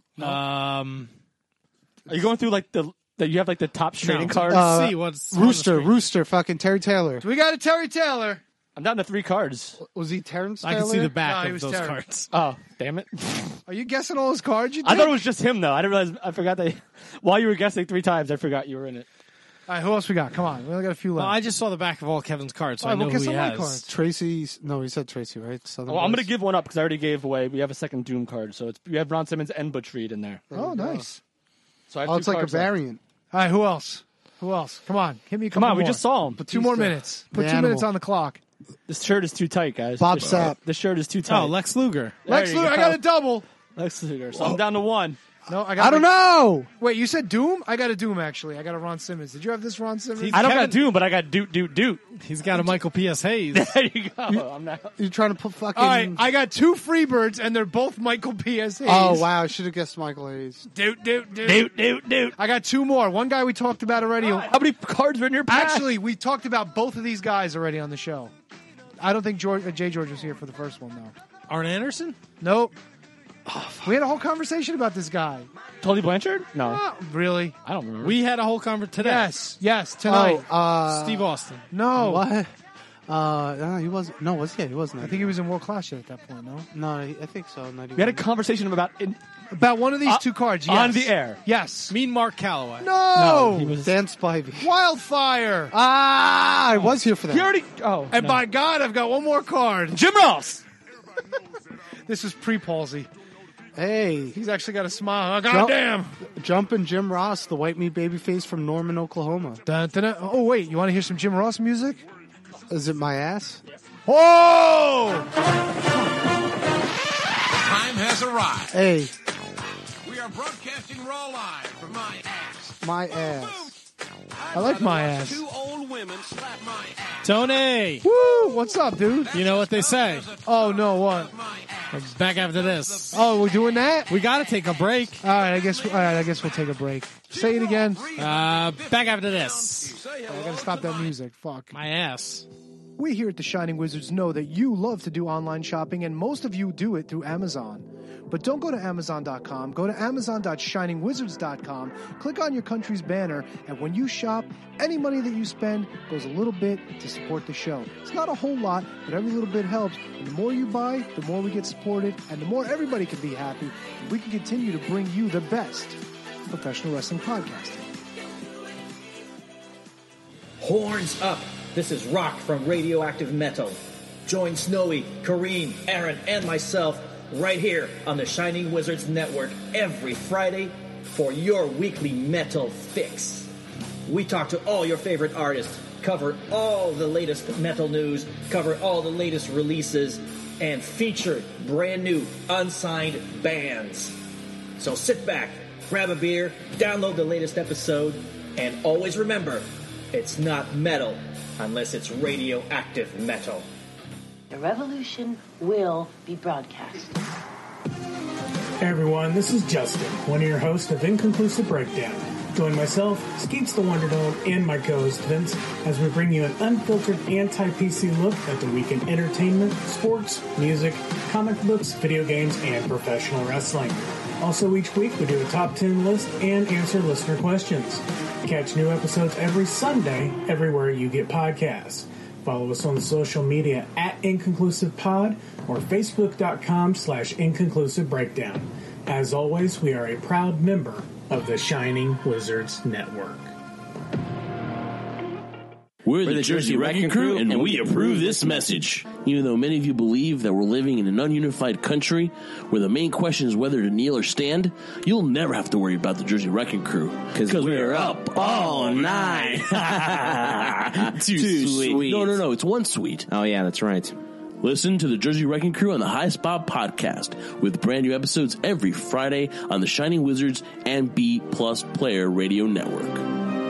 Speaker 2: Um,
Speaker 3: Are you going through like the that you have like the top trading
Speaker 2: no.
Speaker 3: cards?
Speaker 8: Uh,
Speaker 2: Let's see what's on the
Speaker 8: Rooster,
Speaker 2: screen.
Speaker 8: Rooster, fucking Terry Taylor.
Speaker 1: We got a Terry Taylor.
Speaker 3: I'm down to three cards.
Speaker 8: Was he Terrence
Speaker 2: I
Speaker 8: Taylor?
Speaker 2: can see the
Speaker 1: No,
Speaker 2: back
Speaker 1: he
Speaker 2: of
Speaker 1: was
Speaker 2: those
Speaker 1: terrible.
Speaker 2: cards.
Speaker 3: Oh, damn it!
Speaker 1: Are you guessing all his cards? You
Speaker 3: I
Speaker 1: did?
Speaker 3: thought it was just him though. I didn't realize. I forgot that while you were guessing three times, I forgot you were in it.
Speaker 1: All right, who else we got? Come on. We only got a few
Speaker 2: Well,
Speaker 1: left.
Speaker 2: I just saw the back of all Kevin's cards, so
Speaker 1: All right,
Speaker 2: I know
Speaker 1: well, guess
Speaker 2: who he
Speaker 1: some of my
Speaker 2: has.
Speaker 1: cards.
Speaker 8: Tracy's. No, he said Tracy, right? Southern
Speaker 3: Well, I'm
Speaker 8: Boys.
Speaker 3: going to give one up because I already gave away. We have a second Doom card, so it's we have Ron Simmons and Butch Reed in there.
Speaker 1: Oh, nice.
Speaker 3: So I have
Speaker 8: Oh,
Speaker 3: two
Speaker 8: it's like a
Speaker 3: cards left.
Speaker 8: variant.
Speaker 1: All right, who else? Who else? Come on. Hit me a
Speaker 3: Come
Speaker 1: couple
Speaker 3: on, we
Speaker 1: more.
Speaker 3: just saw him.
Speaker 1: Two more minutes. Put
Speaker 8: The
Speaker 1: two minutes
Speaker 8: animal.
Speaker 1: on the clock.
Speaker 3: This shirt is too tight, guys.
Speaker 8: Bob
Speaker 3: This-
Speaker 8: Sapp.
Speaker 3: This shirt is too tight.
Speaker 2: Oh, Lex Luger.
Speaker 3: There
Speaker 1: Lex
Speaker 3: you
Speaker 1: Luger, I
Speaker 3: go.
Speaker 1: got a double.
Speaker 3: Lex Luger. So I'm down to one.
Speaker 1: No, I got
Speaker 8: I don't
Speaker 1: my-
Speaker 8: know.
Speaker 1: Wait, you said Doom? I got a Doom, actually. I got a Ron Simmons. Did you have this Ron Simmons?
Speaker 3: I don't
Speaker 2: Kevin-
Speaker 3: got Doom, but I got Doot Doot Doot.
Speaker 2: He's got a Michael P S. Hayes.
Speaker 3: There you go. I'm not.
Speaker 8: You're trying to put fucking.
Speaker 1: All right, I got two Freebirds, and they're both Michael P S. Hayes.
Speaker 8: Oh wow, I should have guessed Michael Hayes.
Speaker 1: Doot, doot, doot.
Speaker 3: Doot Doot Doot.
Speaker 1: I got two more. One guy we talked about already.
Speaker 3: How many cards are in your pack?
Speaker 1: Actually, we talked about both of these guys already on the show. I don't think George, uh, Jay George was here for the first one, though.
Speaker 2: Arn Anderson?
Speaker 1: Nope. We had a whole conversation about this guy.
Speaker 3: Tully Blanchard? No,
Speaker 1: Oh, really?
Speaker 3: I don't remember.
Speaker 2: We had a whole conversation today.
Speaker 1: Yes, yes, tonight.
Speaker 8: Oh, uh,
Speaker 2: Steve Austin.
Speaker 1: no.
Speaker 8: What? Uh, no, he wasn't. No, was yeah, he wasn't.
Speaker 1: I think he was in World Class yet at that point, no?
Speaker 8: No, he- I think so.
Speaker 3: we had a conversation about in,
Speaker 1: About one of these
Speaker 3: Uh,
Speaker 1: two cards, yes.
Speaker 3: on the air.
Speaker 1: Yes.
Speaker 2: Mean Mark Calloway.
Speaker 1: No!
Speaker 3: No, he was.
Speaker 8: Dan Spivey.
Speaker 1: Wildfire!
Speaker 8: Ah, I was here for that.
Speaker 3: He already. Oh,
Speaker 1: and
Speaker 3: no.
Speaker 1: by God, I've got one more card.
Speaker 3: Jim Ross.
Speaker 1: This is pre-palsy.
Speaker 8: Hey,
Speaker 1: He's actually got a smile. Oh, God
Speaker 8: Jump-
Speaker 1: damn.
Speaker 8: Jumpin' Jim Ross, the white meat baby face from Norman, Oklahoma.
Speaker 1: Dun, dun, dun. Oh, wait. You want to hear some Jim Ross music?
Speaker 8: Is it my ass?
Speaker 1: Whoa!
Speaker 6: Time has arrived.
Speaker 8: Hey,
Speaker 6: We are broadcasting raw live from my ass.
Speaker 8: my ass.
Speaker 1: I like my ass.
Speaker 6: Two old women slap my ass.
Speaker 2: Tony!
Speaker 1: Woo! What's up, dude?
Speaker 2: You know what they say.
Speaker 1: Oh, no, what?
Speaker 2: Back after this.
Speaker 1: Oh, we're doing that?
Speaker 2: We got to take a break.
Speaker 1: All right, I guess. All right, I guess we'll take a break. Say it again.
Speaker 2: Uh, back after this.
Speaker 1: I gotta stop that music. Fuck.
Speaker 2: My ass.
Speaker 1: We here at the Shining Wizards know that you love to do online shopping, and most of you do it through Amazon. But don't go to Amazon dot com. Go to Amazon dot shining wizards dot com. Click on your country's banner, and when you shop, any money that you spend goes a little bit to support the show. It's not a whole lot, but every little bit helps. And the more you buy, the more we get supported, and the more everybody can be happy. And we can continue to bring you the best professional wrestling podcasting.
Speaker 13: Horns up! This is Rock from Radioactive Metal. Join Snowy, Kareem, Aaron, and myself right here on the Shining Wizards Network every Friday for your weekly metal fix. We talk to all your favorite artists, cover all the latest metal news, cover all the latest releases, and feature brand new unsigned bands. So sit back, grab a beer, download the latest episode, and always remember, it's not metal unless it's radioactive metal.
Speaker 14: The revolution will be broadcast.
Speaker 12: Hey everyone, this is Justin, one of your hosts of Inconclusive Breakdown. Join myself, Skeets the Wonder Dome, and my co-host Vince as we bring you an unfiltered anti-P C look at the week in entertainment, sports, music, comic books, video games, and professional wrestling. Also each week we do a top ten list and answer listener questions. Catch new episodes every Sunday everywhere you get podcasts. Follow us on the social media at InconclusivePod or Facebook.com slash Inconclusive Breakdown. As always, we are a proud member of the Shining Wizards Network.
Speaker 15: We're the, the Jersey Wrecking Crew, and we approve this message. Even though many of you believe that we're living in an ununified country where the main question is whether to kneel or stand, you'll never have to worry about the Jersey Wrecking Crew. Because we're up all night. Too, Too sweet. sweet. No, no, no. It's one sweet.
Speaker 16: Oh, yeah, that's right.
Speaker 15: Listen to the Jersey Wrecking Crew on the High Spot podcast with brand new episodes every Friday on the Shining Wizards and B Plus Player Radio Network.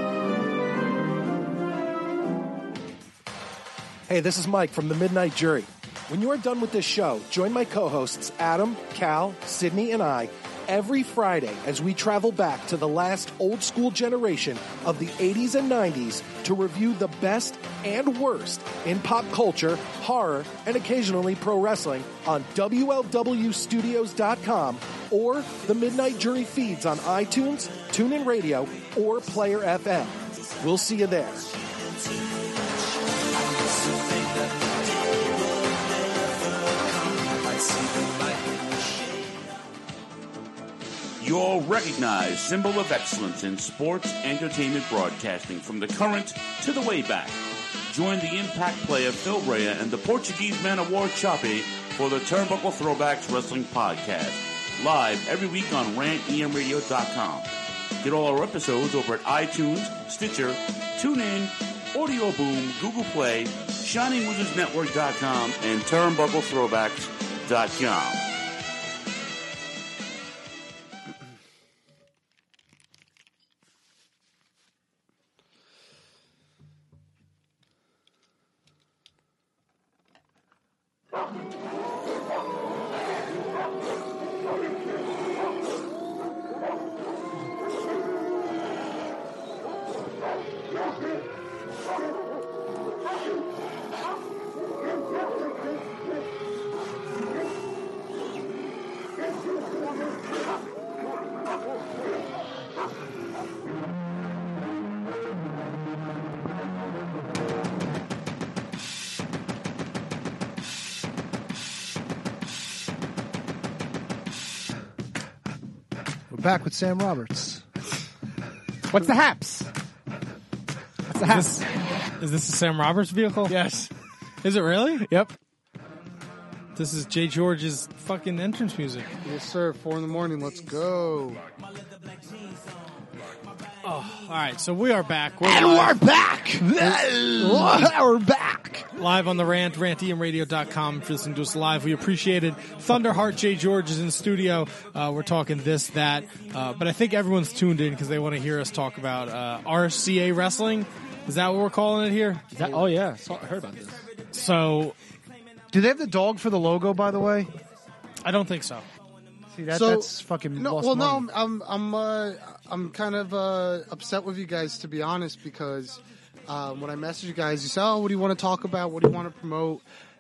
Speaker 17: Hey, this is Mike from the Midnight Jury. When you are done with this show, join my co-hosts Adam, Cal, Sydney, and I every Friday as we travel back to the last old-school generation of the eighties and nineties to review the best and worst in pop culture, horror, and occasionally pro wrestling on W L W Studios dot com or the Midnight Jury feeds on iTunes, TuneIn Radio, or Player F M. We'll see you there.
Speaker 6: Your recognized symbol of excellence in sports entertainment broadcasting from the current to the way back. Join the impact player Phil Brea and the Portuguese man of war Choppy for the Turnbuckle Throwbacks Wrestling Podcast. Live every week on rant E M radio dot com. Get all our episodes over at iTunes, Stitcher, TuneIn, Audio Boom, Google Play, Shining Wizards Network dot com, and Turnbuckle Throwbacks dot com.
Speaker 1: Back with Sam Roberts.
Speaker 2: What's the haps? What's the haps? Is this, is this a Sam Roberts vehicle?
Speaker 8: Yes.
Speaker 2: Is it really?
Speaker 8: Yep.
Speaker 2: This is Jay George's fucking entrance music.
Speaker 8: Yes, sir. Four in the morning. Let's go.
Speaker 2: Oh, all right. So we are back. We're
Speaker 8: and
Speaker 2: live.
Speaker 8: we're back. We're back.
Speaker 2: Live on the Rant, rant E M radio dot com. If you're listening to us live, we appreciate it. Thunderheart Jay George is in the studio. Uh, we're talking this, that. Uh, but I think everyone's tuned in because they want to hear us talk about uh, R C A Wrestling. Is that what we're calling it here?
Speaker 3: Is that, oh, yeah. I heard about this.
Speaker 2: So,
Speaker 1: do they have the dog for the logo, by the way?
Speaker 2: I don't think so.
Speaker 1: See, that,
Speaker 8: so,
Speaker 1: that's fucking
Speaker 8: no,
Speaker 1: lost
Speaker 8: well,
Speaker 1: money.
Speaker 8: no, I'm, I'm, uh, I'm kind of uh, upset with you guys, to be honest, because um, when I messaged you guys, you said, "Oh, what do you want to talk about? What do you want to promote?"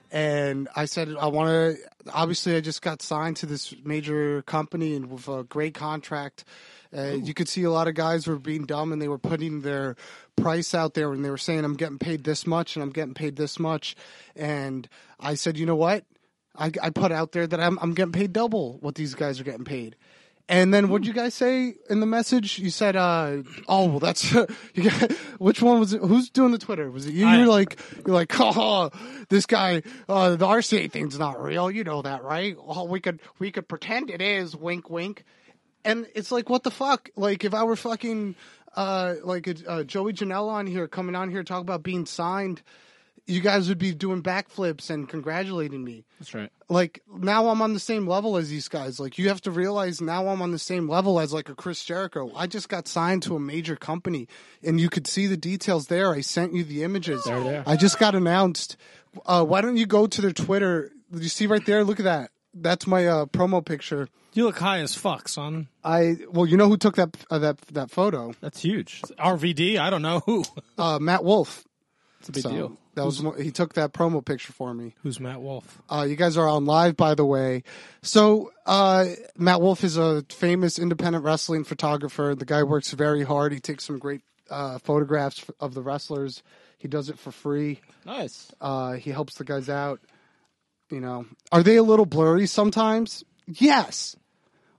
Speaker 8: And I said, "I want to." Obviously, I just got signed to this major company and with a great contract. Uh, you could see a lot of guys were being dumb and they were putting their price out there and they were saying, "I'm getting paid this much and I'm getting paid this much." And I said, "You know what? I, I put out there that I'm, I'm getting paid double what these guys are getting paid." And then what did you guys say in the message? You said, uh, "Oh, well, that's you got, which one was it? Who's doing the Twitter? Was it you?" You're like, you're like, "Oh, this guy, uh, the R C A thing's not real. You know that, right? Oh, we could we could pretend it is. Wink, wink." And it's like, what the fuck? Like, if I were fucking uh, like a, uh, Joey Janela on here, coming on here talking about being signed, you guys would be doing backflips and congratulating me.
Speaker 3: That's right.
Speaker 8: Like, now I'm on the same level as these guys. Like, you have to realize now I'm on the same level as, like, a Chris Jericho. I just got signed to a major company, and you could see the details there. I sent you the images.
Speaker 3: They're there.
Speaker 8: I just got announced. Uh, why don't you go to their Twitter? Did you see right there? Look at that. That's my uh, promo picture.
Speaker 2: You look high as fuck, son.
Speaker 8: I well, you know who took that uh, that that photo?
Speaker 3: That's huge.
Speaker 2: R V D? I don't know who.
Speaker 8: uh, Matt Wolf.
Speaker 3: It's a big
Speaker 8: so,
Speaker 3: deal.
Speaker 8: That was he took that promo picture for me.
Speaker 2: Who's Matt Wolf?
Speaker 8: Uh, you guys are on live, by the way. So uh, Matt Wolf is a famous independent wrestling photographer. The guy works very hard. He takes some great uh, photographs of the wrestlers. He does it for free.
Speaker 3: Nice.
Speaker 8: Uh, he helps the guys out. You know, are they a little blurry sometimes? Yes.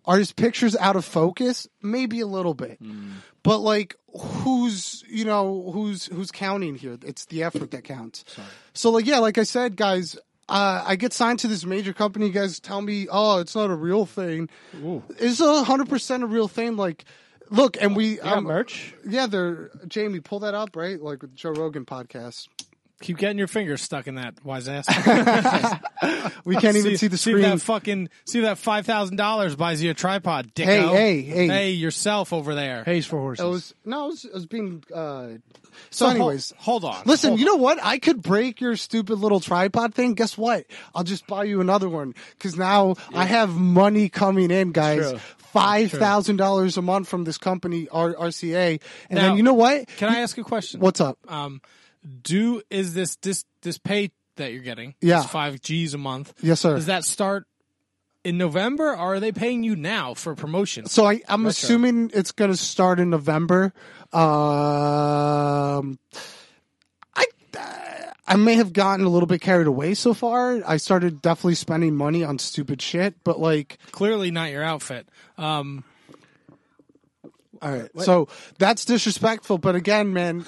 Speaker 8: Are his pictures out of focus? Maybe a little bit.
Speaker 3: Mm.
Speaker 8: But like, who's, you know, who's, who's counting here? It's the effort that counts. Sorry. So like, yeah, like I said, guys, uh, I get signed to this major company. You guys tell me, oh, it's not a real thing.
Speaker 3: Ooh.
Speaker 8: It's a hundred percent a real thing. Like, look, and we,
Speaker 3: got
Speaker 8: um,
Speaker 3: merch?
Speaker 8: Yeah, they're, Jamie, pull that up, right? Like with Joe Rogan podcast.
Speaker 2: Keep getting your fingers stuck in that, wise ass.
Speaker 8: We can't even see the
Speaker 2: See
Speaker 8: screen.
Speaker 2: if that fucking, see if that five thousand dollars buys you a tripod, dicko.
Speaker 8: Hey, hey, hey.
Speaker 2: Hey, yourself over there.
Speaker 1: Hayes for horses.
Speaker 8: It was, no, it was, it was being, uh, so
Speaker 2: So,
Speaker 8: anyways.
Speaker 2: hold, hold on.
Speaker 8: Listen,
Speaker 2: hold
Speaker 8: you
Speaker 2: on.
Speaker 8: know what? I could break your stupid little tripod thing. Guess what? I'll just buy you another one. Cause now I have money coming in, guys.
Speaker 3: True.
Speaker 8: five thousand dollars a month from this company, R- RCA. And
Speaker 2: Now,
Speaker 8: then you know what?
Speaker 2: Can I ask a question?
Speaker 8: What's up?
Speaker 2: Um, do, is this, this, this pay that you're getting?
Speaker 8: Yeah.
Speaker 2: This five G's a month.
Speaker 8: Yes, sir.
Speaker 2: Does that start in November, or are they paying you now for promotion?
Speaker 8: So I, I'm
Speaker 2: Retro.
Speaker 8: assuming it's going to start in November. Um, I I may have gotten a little bit carried away so far. I started definitely spending money on stupid shit, but like,
Speaker 2: Clearly not your outfit. Um,
Speaker 8: all right. So that's disrespectful. But again, man,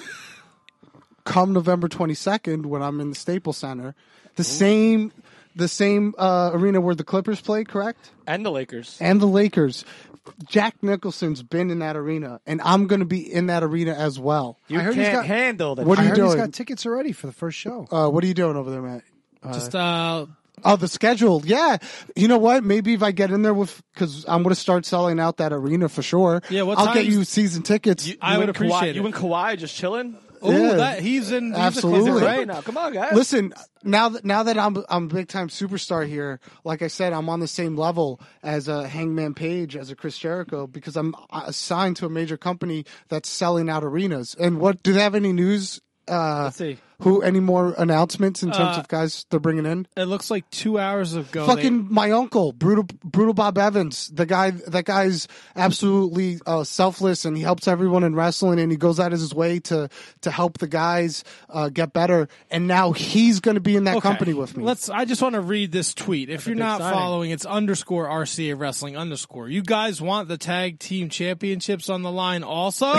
Speaker 8: come November twenty-second when I'm in the Staples Center, the same the same uh, arena where the Clippers play, correct?
Speaker 3: And the Lakers.
Speaker 8: And the Lakers. Jack Nicholson's been in that arena, and I'm going to be in that arena as well.
Speaker 3: You
Speaker 1: I heard he's
Speaker 3: can't
Speaker 1: got-
Speaker 3: handle that.
Speaker 8: What are
Speaker 1: I
Speaker 8: you
Speaker 1: heard
Speaker 8: doing?
Speaker 1: he's got tickets already for the first show.
Speaker 8: Uh, what are you doing over there, Matt? Uh,
Speaker 2: just, uh,
Speaker 8: oh, the schedule. Yeah. You know what? Maybe if I get in there with, because I'm going to start selling out that arena for sure.
Speaker 2: Yeah, what
Speaker 8: I'll get
Speaker 2: time's-
Speaker 8: you season tickets.
Speaker 2: I would
Speaker 3: and Kawhi-
Speaker 2: appreciate
Speaker 3: You
Speaker 2: it.
Speaker 3: and Kawhi just chilling?
Speaker 2: Oh,
Speaker 8: Yeah.
Speaker 2: that he's in. He's
Speaker 8: Absolutely.
Speaker 2: A Clipper,
Speaker 3: Right
Speaker 2: right?
Speaker 3: now. Come on, guys.
Speaker 8: Listen, now that now that I'm I'm a big time superstar here, like I said, I'm on the same level as a Hangman Page, as a Chris Jericho, because I'm assigned to a major company that's selling out arenas. And what do they have any news? Uh,
Speaker 3: Let's see.
Speaker 8: Who any more announcements in terms
Speaker 2: Uh,
Speaker 8: of guys they're bringing in?
Speaker 2: It looks like two hours ago.
Speaker 8: Fucking my uncle, brutal, brutal Bob Evans. The guy, that guy's absolutely uh, selfless, and he helps everyone in wrestling, and he goes out of his way to to help the guys uh, get better. And now he's going to be in that
Speaker 2: Okay.
Speaker 8: company with me.
Speaker 2: Let's. I just want to read this tweet. If
Speaker 3: That's a
Speaker 2: you're
Speaker 3: big
Speaker 2: not
Speaker 3: signing.
Speaker 2: following, it's underscore R C A Wrestling underscore. You guys want the tag team championships on the line also?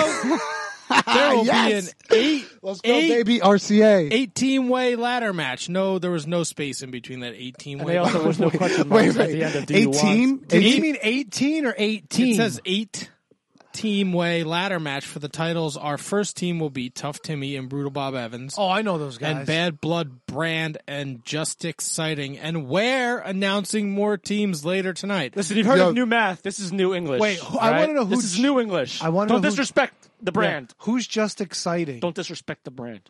Speaker 2: There will
Speaker 8: Yes.
Speaker 2: be an eight,
Speaker 8: Let's go,
Speaker 2: eight,
Speaker 8: baby, R C A.
Speaker 2: eighteen way ladder match. No, there was no space in between that eighteen
Speaker 3: And
Speaker 2: way.
Speaker 3: they also was no question
Speaker 8: Wait,
Speaker 3: marks at
Speaker 8: wait,
Speaker 3: the end of Do You Want?
Speaker 8: eighteen?
Speaker 1: Did you mean eighteen or eighteen?
Speaker 2: It says eight team way ladder match for the titles. Our first team will be Tough Timmy and Brutal Bob Evans.
Speaker 1: Oh, I know those guys.
Speaker 2: And Bad Blood Brand and Just Exciting. And we're announcing more teams later tonight.
Speaker 3: Listen, you've heard
Speaker 8: Yo.
Speaker 3: of new math. This is new English.
Speaker 1: Wait, who- I
Speaker 3: right?
Speaker 1: wanna know who
Speaker 3: This is
Speaker 1: j-
Speaker 3: new English.
Speaker 1: I wanna
Speaker 3: Don't
Speaker 1: know who-
Speaker 3: disrespect the brand.
Speaker 1: Yeah. Who's Just Exciting?
Speaker 3: Don't disrespect the brand.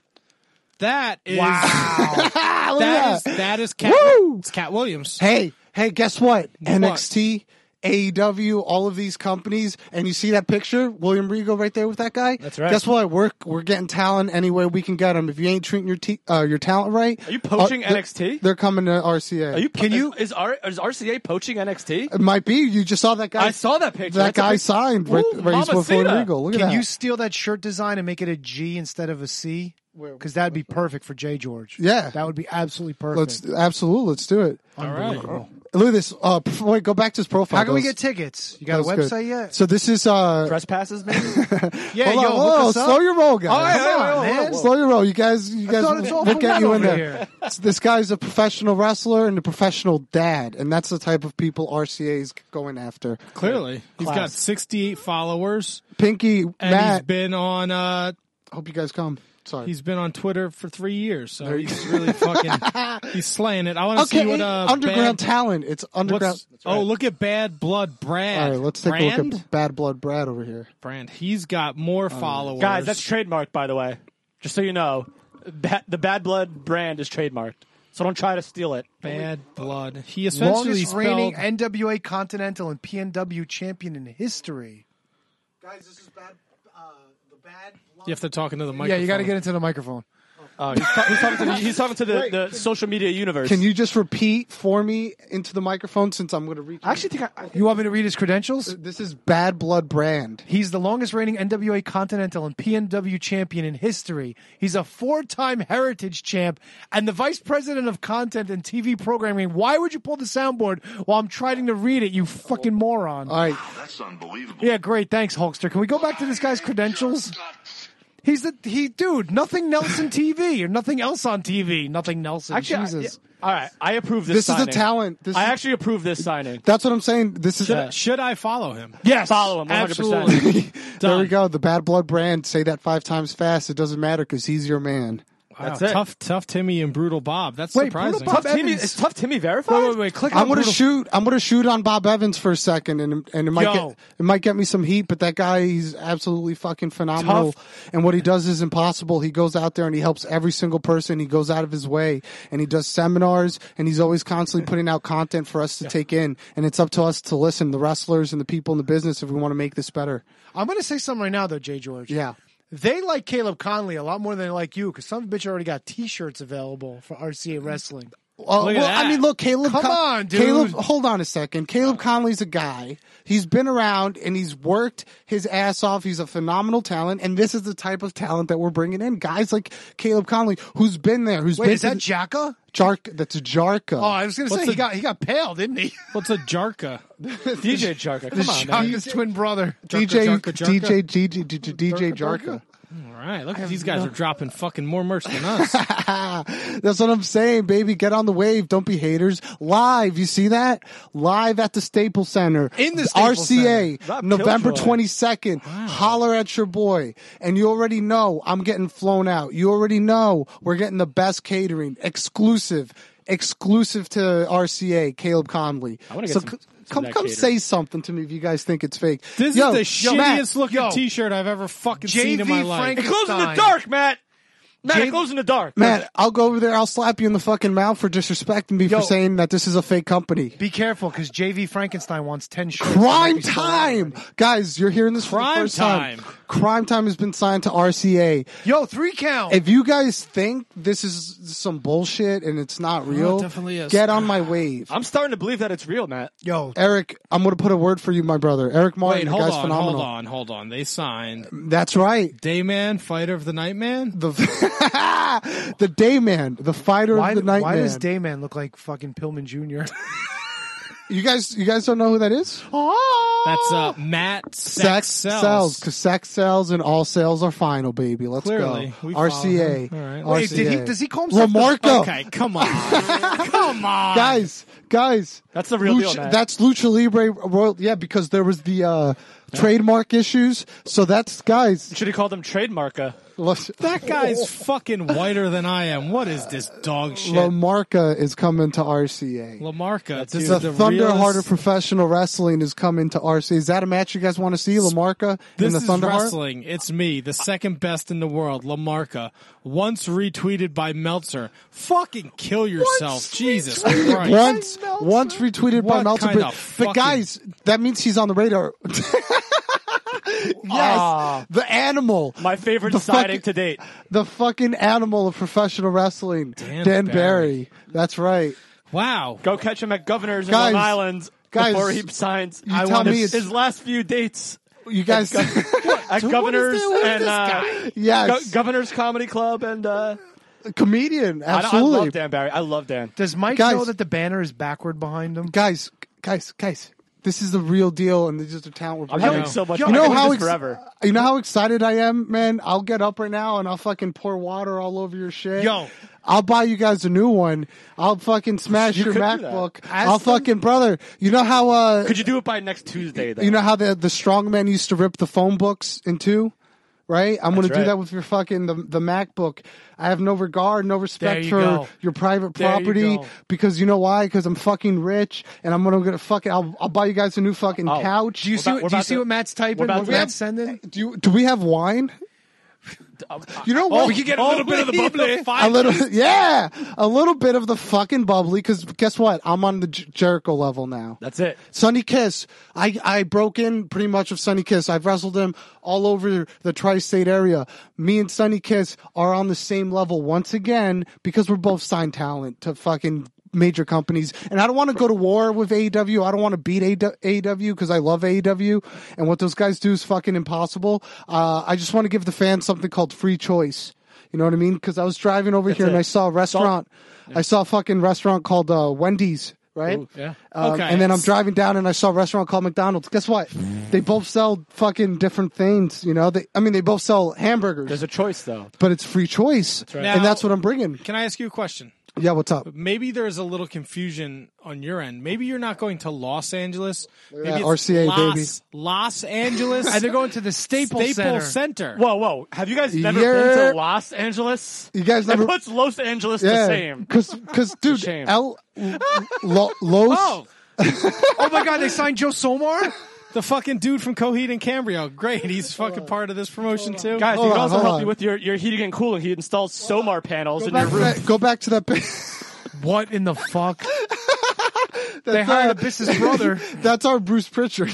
Speaker 2: That is
Speaker 8: Wow. Look at
Speaker 2: that is
Speaker 8: that.
Speaker 2: that is Cat,
Speaker 8: Woo!
Speaker 2: it's Cat Williams.
Speaker 8: Hey, hey, guess what?
Speaker 2: What?
Speaker 8: N X T, A E W, all of these companies, and you see that picture, William Regal right there with that guy?
Speaker 3: That's right.
Speaker 8: Guess what? We're we're getting talent any way we can get them. If you ain't treating your te- uh, your talent right,
Speaker 3: Are you poaching
Speaker 8: uh, they're-
Speaker 3: N X T?
Speaker 8: They're coming to R C A.
Speaker 3: Are you?
Speaker 8: Can you?
Speaker 3: Is, R, is R C A poaching N X T?
Speaker 8: It might be. You just saw that guy.
Speaker 3: I saw that picture.
Speaker 8: That
Speaker 3: That's a
Speaker 8: guy
Speaker 3: big-
Speaker 8: signed right,
Speaker 3: Ooh,
Speaker 8: right with
Speaker 3: Mamacita.
Speaker 8: William Regal. Look at
Speaker 1: Can
Speaker 8: that.
Speaker 1: you steal that shirt design and make it a G instead of a C? Because that'd be perfect for Jay George.
Speaker 8: Yeah.
Speaker 1: That would be absolutely perfect.
Speaker 8: Let's absolutely let's do it.
Speaker 2: All right.
Speaker 8: Look at this. Uh, prof- wait, go back to his profile.
Speaker 1: How can we
Speaker 8: That
Speaker 1: get
Speaker 8: was-
Speaker 1: tickets? You got
Speaker 8: that
Speaker 1: a
Speaker 8: was
Speaker 1: website
Speaker 8: good.
Speaker 1: yet?
Speaker 8: So this is uh.
Speaker 3: Press passes, maybe?
Speaker 1: Yeah,
Speaker 8: hold
Speaker 1: yo,
Speaker 8: on,
Speaker 1: hook
Speaker 8: whoa,
Speaker 1: us up.
Speaker 8: slow your roll, guys.
Speaker 1: All right,
Speaker 8: Come
Speaker 1: all
Speaker 8: on,
Speaker 1: right, whoa,
Speaker 8: man.
Speaker 1: whoa.
Speaker 8: Slow your roll. You guys, you guys,
Speaker 1: thought it's all
Speaker 8: we'll
Speaker 1: for
Speaker 8: get
Speaker 1: one
Speaker 8: you in
Speaker 1: over
Speaker 8: there.
Speaker 1: here.
Speaker 8: This guy's a professional wrestler and a professional dad, and that's the type of people R C A is going after.
Speaker 2: Clearly. He's got
Speaker 8: Class.
Speaker 2: sixty-eight followers.
Speaker 8: Pinky,
Speaker 2: And he's
Speaker 8: Matt.
Speaker 2: been on uh
Speaker 8: Hope you guys come. Sorry.
Speaker 2: he's been on Twitter for three years. So
Speaker 8: There you
Speaker 2: he's really fucking he's slaying it. I want to
Speaker 8: okay,
Speaker 2: see what uh
Speaker 8: underground
Speaker 2: Bad,
Speaker 8: talent. It's underground.
Speaker 2: what's- Oh, look at Bad Blood Brad.
Speaker 8: All right, let's take
Speaker 2: Brand?
Speaker 8: a look at Bad Blood Brad over here.
Speaker 2: Brand. He's got more followers.
Speaker 3: Guys, that's trademarked, by the way. Just so you know. Ba- the Bad Blood brand is trademarked. So don't try to steal it.
Speaker 2: Bad Blood. He essentially
Speaker 1: Longest reigning
Speaker 2: spelled
Speaker 1: N W A Continental and P N W champion in history.
Speaker 8: Guys, this is bad. Uh, the bad.
Speaker 2: You have to talk into the microphone.
Speaker 1: Yeah, you got to get into the microphone.
Speaker 3: Oh, he's, ta- he's talking to the, he's talking to the, the social media universe.
Speaker 8: Can you just repeat for me into the microphone since I'm going to reach?
Speaker 3: I actually think I,
Speaker 1: You want me to read his credentials?
Speaker 8: This is Bad Blood Brand.
Speaker 1: He's the longest reigning N W A Continental and P N W champion in history. He's a four-time Heritage champ and the vice president of content and T V programming. Why would you pull the soundboard while I'm trying to read it, you fucking moron?
Speaker 8: All right.
Speaker 10: Wow, that's unbelievable.
Speaker 1: Yeah, great. Thanks, Hulkster. Can we go back to this guy's credentials? He's the he dude. Nothing Nelson T V or nothing else on T V. Nothing Nelson.
Speaker 3: Actually,
Speaker 1: Jesus.
Speaker 3: I, all right, I approve this.
Speaker 8: This
Speaker 3: signing.
Speaker 8: is a talent. This
Speaker 3: I
Speaker 8: is,
Speaker 3: actually approve this signing.
Speaker 8: That's what I'm saying. This is.
Speaker 2: Should, should I follow him?
Speaker 1: Yes,
Speaker 3: Follow him one hundred percent.
Speaker 1: absolutely.
Speaker 8: There we go. The Bad Blood Brand. Say that five times fast. It doesn't matter because he's your man.
Speaker 2: Wow,
Speaker 3: That's it.
Speaker 2: tough, tough Timmy and Brutal Bob. That's
Speaker 1: Wait,
Speaker 2: surprising.
Speaker 1: Brutal Bob
Speaker 3: Tough Timmy,
Speaker 1: Evans.
Speaker 3: is Tough Timmy verified?
Speaker 1: Wait, wait, wait. Click
Speaker 8: I'm
Speaker 1: on
Speaker 8: gonna
Speaker 1: Brutal-
Speaker 8: shoot. I'm gonna shoot on Bob Evans for a second, and and it might
Speaker 1: Yo.
Speaker 8: get it might get me some heat. But that guy, he's absolutely fucking phenomenal. And what he does is impossible. He goes out there and he helps every single person. He goes out of his way and he does seminars, and he's always constantly putting out content for us to take in. And it's up to us to listen, the wrestlers and the people in the business, if we want to make this better.
Speaker 1: I'm going to say something right now, though, Jay George.
Speaker 8: Yeah.
Speaker 1: They like Caleb Conley a lot more than they like you because some bitch already got T-shirts available for R C A Wrestling.
Speaker 8: Uh,
Speaker 2: Look at
Speaker 8: well,
Speaker 2: that.
Speaker 8: I mean, look, Caleb.
Speaker 1: Come
Speaker 8: Con-
Speaker 1: on, dude.
Speaker 8: Caleb, hold on a second. Caleb Conley's a guy. He's been around and he's worked his ass off. He's a phenomenal talent, and this is the type of talent that we're bringing in. Guys like Caleb Conley, who's been there, who's
Speaker 1: Wait,
Speaker 8: been
Speaker 1: is that Jacka?
Speaker 8: Jark? That's a Jarka.
Speaker 1: Oh, I was going to say
Speaker 2: What's
Speaker 1: he
Speaker 2: the-
Speaker 1: got he got pale, didn't he?
Speaker 2: What's a Jarka?
Speaker 3: D J Jarka. Come on, man.
Speaker 1: Jacka's twin brother.
Speaker 8: D J,
Speaker 2: Jarka, Jarka?
Speaker 8: D J, D J, D J, D J Jarka.
Speaker 2: All right, look at these guys are dropping fucking more merch than us.
Speaker 8: That's what I'm saying, baby. Get on the wave. Don't be haters. Live, you see that? Live at the Staples Center.
Speaker 1: In the Staples
Speaker 8: R C A,
Speaker 3: Rob
Speaker 8: November
Speaker 3: Killjoy.
Speaker 8: twenty-second. Holler at your boy. And you already know I'm getting flown out. You already know we're getting the best catering. Exclusive. Exclusive to R C A, Caleb Conley.
Speaker 3: I wanna get
Speaker 8: so
Speaker 3: some-
Speaker 8: c-
Speaker 3: some
Speaker 8: come
Speaker 3: of that
Speaker 8: come
Speaker 3: catering.
Speaker 8: say something to me if you guys think it's fake.
Speaker 2: This
Speaker 8: Yo,
Speaker 2: is the
Speaker 8: yo, Matt,
Speaker 2: shittiest looking
Speaker 1: yo.
Speaker 2: T-shirt I've ever fucking
Speaker 1: J V
Speaker 2: seen in my life.
Speaker 1: Frank-
Speaker 3: It glows in the
Speaker 1: Stein.
Speaker 3: dark, Matt. Matt,
Speaker 1: Jay-
Speaker 3: it glows in the dark.
Speaker 8: Matt, I'll go over there. I'll slap you in the fucking mouth for disrespecting me
Speaker 1: Yo.
Speaker 8: for saying that this is a fake company.
Speaker 1: Be careful because J V Frankenstein wants ten shirts.
Speaker 8: Crime
Speaker 1: Maybe sold out
Speaker 8: time,
Speaker 1: already.
Speaker 8: guys! You're hearing this for
Speaker 2: Crime
Speaker 8: the first time.
Speaker 2: time.
Speaker 8: Crime time has been signed to R C A.
Speaker 1: Yo, three count.
Speaker 8: If you guys think this is some bullshit and it's not real,
Speaker 2: it definitely is.
Speaker 8: get on my wave.
Speaker 3: I'm starting to believe that it's real, Matt.
Speaker 1: Yo,
Speaker 8: Eric, I'm going to put a word for you, my brother. Eric Martin,
Speaker 2: Wait,
Speaker 8: the
Speaker 2: hold
Speaker 8: guy's
Speaker 2: on,
Speaker 8: phenomenal.
Speaker 2: hold on, hold on. They signed
Speaker 8: That's right.
Speaker 2: Dayman, Fighter of the Nightman.
Speaker 8: The the Dayman, the fighter
Speaker 1: why,
Speaker 8: of the night
Speaker 1: why
Speaker 8: man.
Speaker 1: does Dayman look like fucking Pillman Junior?
Speaker 8: you guys, you guys don't know who that is?
Speaker 2: That's uh, Matt Sex,
Speaker 8: Sex
Speaker 2: sells.
Speaker 8: sells, because sex sells and all sales are final, baby. Let's
Speaker 2: Clearly,
Speaker 8: go.
Speaker 2: we
Speaker 8: R C A.
Speaker 2: follow him. All right.
Speaker 1: Wait,
Speaker 8: R C A.
Speaker 1: did he? Does he call himself?
Speaker 8: Lamarca.
Speaker 2: Okay, come on, come on,
Speaker 8: guys, guys.
Speaker 3: That's the real deal,
Speaker 8: Lucha,
Speaker 3: Matt.
Speaker 8: that's Lucha Libre Royal. Yeah, because there was the uh, trademark issues. So that's guys.
Speaker 3: Should have called him Trademarka.
Speaker 2: That guy's fucking whiter than I am. What is this dog shit?
Speaker 8: Lamarca is coming to R C A.
Speaker 2: Lamarca. This
Speaker 8: The,
Speaker 2: is the
Speaker 8: Thunderheart
Speaker 2: realest-
Speaker 8: of Professional Wrestling is coming to R C A. Is that a match you guys want to see? Lamarca
Speaker 2: This
Speaker 8: and the
Speaker 2: is
Speaker 8: Thunderheart?
Speaker 2: wrestling. It's me, the second best in the world, Lamarca. Once retweeted by Meltzer. Fucking kill yourself, Jesus Christ!
Speaker 8: Once, once retweeted by
Speaker 2: What
Speaker 8: Meltzer.
Speaker 2: kind
Speaker 8: But,
Speaker 2: of
Speaker 8: but
Speaker 2: fucking-
Speaker 8: guys, that means he's on the radar. Yes,
Speaker 3: Ah.
Speaker 8: the animal.
Speaker 3: My favorite
Speaker 8: The
Speaker 3: signing
Speaker 8: fucking-
Speaker 3: to date.
Speaker 8: The fucking animal of professional wrestling.
Speaker 2: Dan
Speaker 8: Dan,
Speaker 2: Barry.
Speaker 8: Barry. That's right.
Speaker 2: Wow.
Speaker 3: Go catch him at Governor's in
Speaker 8: Guys,
Speaker 3: Long Island
Speaker 8: guys,
Speaker 3: before he signs.
Speaker 8: you tell me
Speaker 3: his,
Speaker 8: it's-
Speaker 3: his last few dates
Speaker 8: You guys.
Speaker 3: at Governor's
Speaker 2: this- what is
Speaker 3: and
Speaker 2: this
Speaker 3: uh,
Speaker 2: guy?
Speaker 8: Yes.
Speaker 3: Go- Governor's Comedy Club and uh,
Speaker 8: Comedian.
Speaker 3: I, I
Speaker 8: Absolutely.
Speaker 3: love Dan Barry. I love Dan.
Speaker 1: Does Mike
Speaker 8: Guys-
Speaker 1: know that the banner is backward behind him?
Speaker 8: Guys, guys, guys. This is the real deal, and this is the talent we're
Speaker 3: I'm
Speaker 8: bringing.
Speaker 3: having so much
Speaker 8: You
Speaker 3: fun.
Speaker 8: know
Speaker 3: I can do
Speaker 8: how
Speaker 3: this
Speaker 8: ex-
Speaker 3: forever.
Speaker 8: You know how excited I am, man. I'll get up right now and I'll fucking pour water all over your shit.
Speaker 1: Yo.
Speaker 8: I'll buy you guys a new one. I'll fucking smash
Speaker 3: You
Speaker 8: your
Speaker 3: could do that.
Speaker 8: MacBook.
Speaker 1: Ask
Speaker 8: I'll
Speaker 1: them-
Speaker 8: fucking brother. You know how uh,
Speaker 3: Could you do it by next Tuesday? Though?
Speaker 8: you know how the the strongman used to rip the phone books in two? Right? I'm going to
Speaker 3: That's
Speaker 8: do
Speaker 3: right.
Speaker 8: that with your fucking the, the MacBook. I have no regard, no respect
Speaker 1: you
Speaker 8: for
Speaker 1: go.
Speaker 8: your private
Speaker 1: There you
Speaker 8: property
Speaker 1: go.
Speaker 8: because you know why? Because I'm fucking rich and I'm going to fucking I'll, I'll buy you guys a new fucking
Speaker 3: Oh.
Speaker 8: couch.
Speaker 1: Do you see?
Speaker 3: about-
Speaker 1: what, do you
Speaker 3: about
Speaker 1: see
Speaker 3: to-
Speaker 1: what Matt's typing?
Speaker 3: we're about
Speaker 1: What
Speaker 3: to-
Speaker 1: Matt's sending?
Speaker 8: Do you, do we have wine? You know
Speaker 2: Oh,
Speaker 8: what?
Speaker 2: we can get a little bit of the bubbly.
Speaker 8: A little, yeah, a little bit of the fucking bubbly. Because guess what? I'm on the J- Jericho level now.
Speaker 3: That's it.
Speaker 8: Sonny Kiss. I, I broke in pretty much with Sonny Kiss. I've wrestled him all over the tri-state area. Me and Sonny Kiss are on the same level once again because we're both signed talent to fucking major companies. And I don't want to go to war with A E W. I don't want to beat A E W because I love A E W. And what those guys do is fucking impossible. Uh, I just want to give the fans something called free choice. You know what I mean? Because I was driving over
Speaker 3: That's
Speaker 8: here
Speaker 3: it.
Speaker 8: and I saw a restaurant.
Speaker 3: Yeah.
Speaker 8: I saw a fucking restaurant called uh, Wendy's. Right?
Speaker 3: Ooh, yeah.
Speaker 8: Um,
Speaker 2: Okay.
Speaker 8: And then I'm driving down and I saw a restaurant called McDonald's. Guess what? They both sell fucking different things. You know, they, I mean, they both sell hamburgers.
Speaker 3: There's a choice, though.
Speaker 8: But it's free choice.
Speaker 3: right.
Speaker 8: And
Speaker 2: Now-
Speaker 8: that's what I'm bringing.
Speaker 2: Can I ask you a question?
Speaker 8: Yeah, what's up?
Speaker 2: Maybe there's a little confusion on your end. Maybe you're not going to Los Angeles.
Speaker 8: Look at
Speaker 2: Maybe
Speaker 8: that,
Speaker 2: it's
Speaker 8: R C A,
Speaker 2: Los,
Speaker 8: baby.
Speaker 2: Los Angeles.
Speaker 1: And they're going to the Staples
Speaker 2: Staples
Speaker 1: Center.
Speaker 2: Center.
Speaker 3: Whoa, whoa. Have you guys never
Speaker 8: Yeah.
Speaker 3: been to Los Angeles?
Speaker 8: You guys never.
Speaker 3: It puts Los Angeles the
Speaker 8: Yeah.
Speaker 3: same.
Speaker 8: Because, dude,
Speaker 3: shame.
Speaker 8: L, Lo, Los.
Speaker 2: Oh,
Speaker 1: Oh my God, they signed Joe Somar?
Speaker 2: the fucking dude from Coheed and Cambria. Great. He's fucking part of this promotion, too.
Speaker 3: Guys,
Speaker 8: Hold
Speaker 3: he can
Speaker 8: on,
Speaker 3: also
Speaker 8: hold
Speaker 3: help
Speaker 8: on.
Speaker 3: you with your, your heating and cooling. He installs Somar panels
Speaker 8: Go
Speaker 3: in your
Speaker 8: back, to
Speaker 3: room.
Speaker 8: that, go back to that. pa-
Speaker 1: What in the fuck? they
Speaker 8: That's,
Speaker 1: hired
Speaker 8: uh,
Speaker 1: a business brother.
Speaker 8: That's our Bruce Pritchard.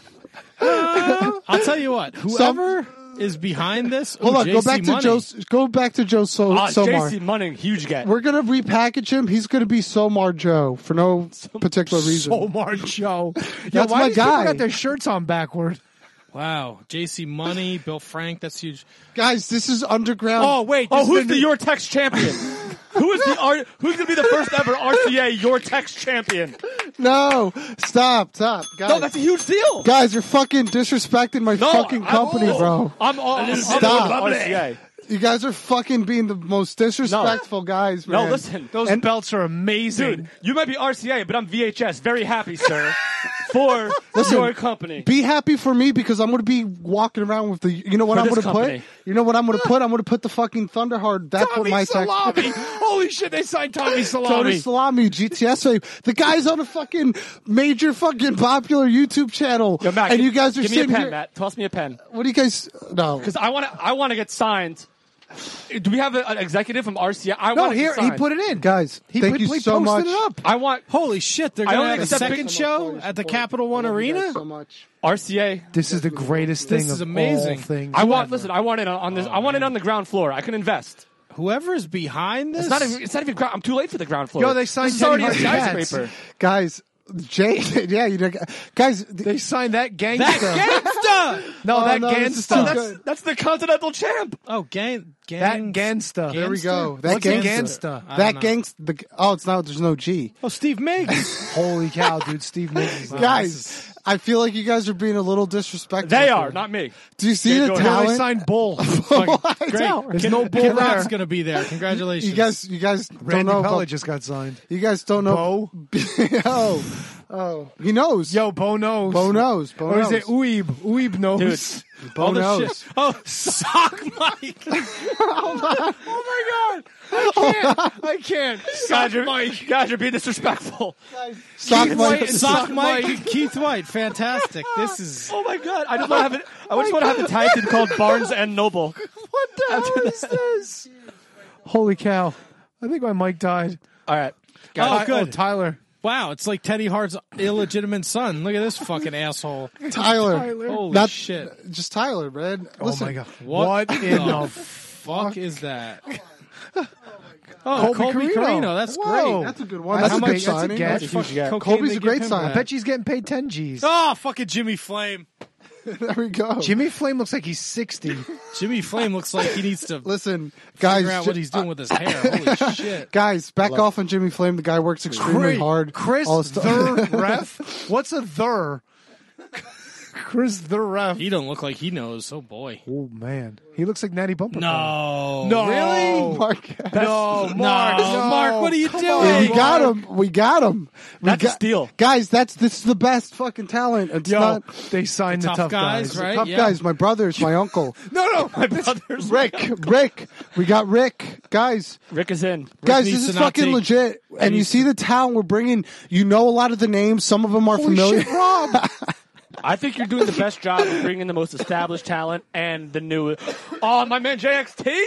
Speaker 2: I'll tell you what. Whoever is behind this.
Speaker 8: Hold
Speaker 2: ooh,
Speaker 8: on, go
Speaker 2: J C
Speaker 8: back to
Speaker 2: Money.
Speaker 8: Joe. Go back to Joe so-
Speaker 3: Ah,
Speaker 8: Somar.
Speaker 3: J C Munning, huge get.
Speaker 8: We're gonna repackage him. He's gonna be Somar Joe for no particular reason.
Speaker 1: Omar Joe. Yo,
Speaker 8: That's
Speaker 1: why
Speaker 8: my
Speaker 1: these people
Speaker 8: guy.
Speaker 1: got their shirts on backward?
Speaker 2: Wow. J C Money, Bill Frank. That's huge.
Speaker 8: Guys, this is underground.
Speaker 2: Oh, wait.
Speaker 3: Oh,
Speaker 2: this is
Speaker 3: who's the
Speaker 2: new-
Speaker 3: Your Tex champion? Who is the R- Who's going to be the first ever R C A Your Tex champion?
Speaker 8: No, stop, stop, guys.
Speaker 3: No, that's a huge deal.
Speaker 8: Guys, you're fucking disrespecting my
Speaker 3: No,
Speaker 8: fucking
Speaker 3: I'm-
Speaker 8: company,
Speaker 3: oh,
Speaker 8: bro.
Speaker 3: I'm all I'm
Speaker 8: Stop.
Speaker 3: R C A.
Speaker 8: You guys are fucking being the most disrespectful guys,
Speaker 3: No,
Speaker 8: man.
Speaker 3: listen.
Speaker 1: Those
Speaker 8: And-
Speaker 1: belts are amazing.
Speaker 3: Dude, you might be R C A, but I'm V H S. Very happy, sir, for
Speaker 8: Listen,
Speaker 3: your company.
Speaker 8: Be happy for me because I'm going to be walking around with the. You know what
Speaker 3: For
Speaker 8: I'm
Speaker 3: this
Speaker 8: going to put?
Speaker 3: company.
Speaker 8: You know what I'm going to put? I'm going to put the fucking Thunderheart. That's what
Speaker 1: Tommy
Speaker 8: my text.
Speaker 1: Salami. Holy shit, they signed Tommy
Speaker 8: Tony
Speaker 1: Salami.
Speaker 8: Salami, G T S A. The guy's on a fucking major fucking popular YouTube channel.
Speaker 3: Yo, Matt,
Speaker 8: and
Speaker 3: give-
Speaker 8: you guys are
Speaker 3: give me a
Speaker 8: sitting
Speaker 3: pen,
Speaker 8: here.
Speaker 3: Matt. Toss me a pen.
Speaker 8: What do you guys? No.
Speaker 3: Because I want to. I want to get signed. Do we have a, an executive from R C A? I
Speaker 1: No,
Speaker 3: want to
Speaker 1: here,
Speaker 3: get
Speaker 1: he
Speaker 3: signed.
Speaker 1: put it in.
Speaker 8: Guys,
Speaker 1: He,
Speaker 8: thank
Speaker 1: put,
Speaker 8: you
Speaker 1: he
Speaker 8: so
Speaker 1: posted
Speaker 8: much.
Speaker 1: it up.
Speaker 3: I want
Speaker 2: Holy shit. They're
Speaker 3: I
Speaker 2: going to
Speaker 3: only
Speaker 2: have a
Speaker 3: accept
Speaker 2: second
Speaker 3: big-
Speaker 2: show at the Capital One Arena?
Speaker 8: So much.
Speaker 3: R C A.
Speaker 1: This is the greatest thing
Speaker 2: This is
Speaker 1: of
Speaker 2: amazing.
Speaker 1: all things.
Speaker 3: I want.
Speaker 1: ever.
Speaker 3: Listen, I want it on, on this. I want it on the ground floor. I can invest.
Speaker 2: Whoever is behind this.
Speaker 3: It's not. Even, it's not even. Ground, I'm too late for the ground floor.
Speaker 1: Yo, they signed
Speaker 3: This is already a
Speaker 1: Teddy Hart
Speaker 3: skyscraper.
Speaker 8: Guys, Jay, yeah, you know, guys.
Speaker 1: They signed that gangsta.
Speaker 2: That gangsta!
Speaker 1: No,
Speaker 8: Oh,
Speaker 1: that
Speaker 8: no, this is
Speaker 1: gangsta.
Speaker 8: too
Speaker 3: That's,
Speaker 8: good.
Speaker 3: that's the Continental Champ.
Speaker 2: Oh, gang.
Speaker 1: That
Speaker 2: gang
Speaker 1: gangsta.
Speaker 8: There we go.
Speaker 2: Gangster?
Speaker 8: That
Speaker 2: What's a
Speaker 8: gangsta.
Speaker 2: gangsta? I
Speaker 8: That
Speaker 2: don't know.
Speaker 8: gangsta. The, oh, it's not. There's no G.
Speaker 2: Oh, Steve Miggs.
Speaker 1: Holy cow, dude. Steve Miggs.
Speaker 8: Guys, I feel like you guys are being a little disrespectful.
Speaker 3: They
Speaker 8: here.
Speaker 3: are, not me.
Speaker 8: Do you see
Speaker 3: Yeah,
Speaker 8: the
Speaker 3: go ahead.
Speaker 1: No, they
Speaker 8: talent?
Speaker 1: signed Bull.
Speaker 2: Great.
Speaker 1: There's no Bull
Speaker 2: Kid Rock's
Speaker 1: there.
Speaker 2: going to be there. Congratulations.
Speaker 8: You guys, you guys don't
Speaker 1: Randy
Speaker 8: know.
Speaker 1: Pella
Speaker 8: About,
Speaker 1: just got signed.
Speaker 8: you guys don't know. oh, oh, he knows.
Speaker 1: Yo, Bo knows.
Speaker 8: Bo knows. Bo
Speaker 1: Or is
Speaker 8: knows.
Speaker 1: it Uib? Uib knows.
Speaker 3: Dude.
Speaker 8: Bo
Speaker 3: All the
Speaker 8: knows.
Speaker 3: shit-
Speaker 2: Oh, sock Mike.
Speaker 1: Oh my god! I can't. I can't.
Speaker 3: Guys,
Speaker 1: Sock
Speaker 3: you're,
Speaker 1: Mike.
Speaker 3: guys, you're being disrespectful.
Speaker 8: Sock
Speaker 1: Keith
Speaker 8: Mike.
Speaker 1: White.
Speaker 2: Sock
Speaker 1: Sock
Speaker 2: Mike.
Speaker 1: Mike.
Speaker 2: Keith White. Fantastic. This is.
Speaker 3: Oh my god! I just want to have it. I just want to have a tag team called Barnes and Noble.
Speaker 1: What the hell is this? Holy cow! I think my mic died.
Speaker 3: All right.
Speaker 2: Oh,
Speaker 1: Oh,
Speaker 2: good.
Speaker 1: Tyler.
Speaker 2: Wow, it's like Teddy Hart's illegitimate son. Look at this fucking asshole.
Speaker 8: Tyler.
Speaker 2: Holy
Speaker 8: Not-
Speaker 2: shit.
Speaker 8: Just Tyler, man. Listen,
Speaker 1: Oh my god!
Speaker 2: What,
Speaker 1: What in
Speaker 2: the
Speaker 1: the
Speaker 2: fuck is that? Oh,
Speaker 1: Colby
Speaker 2: Colby,
Speaker 1: Carino.
Speaker 2: Carino. That's
Speaker 1: Whoa.
Speaker 2: great.
Speaker 8: That's a good one.
Speaker 1: That's
Speaker 8: That's,
Speaker 1: a
Speaker 8: a big
Speaker 1: big- that's a
Speaker 8: signing.
Speaker 1: get.
Speaker 8: That's
Speaker 3: That's a huge get.
Speaker 2: Cocaine
Speaker 8: Colby's
Speaker 2: they
Speaker 8: a
Speaker 2: give
Speaker 8: great
Speaker 2: him
Speaker 8: sign.
Speaker 1: I
Speaker 2: that.
Speaker 1: bet he's getting paid ten G's.
Speaker 2: Oh, fucking Jimmy Flame.
Speaker 8: There we go.
Speaker 1: Jimmy Flame looks like he's sixty.
Speaker 2: Jimmy Flame looks like he needs to
Speaker 8: Listen, guys.
Speaker 2: figure out what he's doing with his hair. Holy shit.
Speaker 8: Guys, back off on Jimmy Flame. The guy works extremely
Speaker 1: Great.
Speaker 8: hard.
Speaker 1: Chris
Speaker 8: All this stuff.
Speaker 1: the ref. What's a thur? Chris the ref.
Speaker 2: He don't look like he knows. Oh, boy.
Speaker 1: Oh man, he looks like Natty Bumper.
Speaker 2: No.
Speaker 1: No.
Speaker 8: Really? Mark,
Speaker 1: No, Mark.
Speaker 2: No,
Speaker 1: no.
Speaker 2: Mark, what are you
Speaker 1: Come
Speaker 2: doing?
Speaker 1: on,
Speaker 8: we got
Speaker 1: Mark.
Speaker 8: him. We got him. We
Speaker 3: That's a
Speaker 8: got,
Speaker 3: steal.
Speaker 8: Guys, that's this is the best fucking talent. It's
Speaker 1: Yo,
Speaker 8: not
Speaker 1: they signed
Speaker 2: The
Speaker 1: the,
Speaker 2: tough
Speaker 1: tough
Speaker 2: guys,
Speaker 1: guys,
Speaker 2: right?
Speaker 8: tough
Speaker 2: Yeah.
Speaker 8: guys. My brothers, my uncle.
Speaker 1: No, no,
Speaker 3: My brother's
Speaker 8: Rick, Rick. We got Rick. Guys,
Speaker 3: Rick is in.
Speaker 8: guys,
Speaker 2: needs
Speaker 8: this is
Speaker 2: to not
Speaker 8: fucking
Speaker 2: take
Speaker 8: legit. And you
Speaker 2: any-
Speaker 8: see the talent we're bringing. You know a lot of the names. Some of them are
Speaker 1: Holy
Speaker 8: familiar.
Speaker 1: shit, Rob.
Speaker 3: I think you're doing the best job of bringing the most established talent and the new. Oh, my man J X T.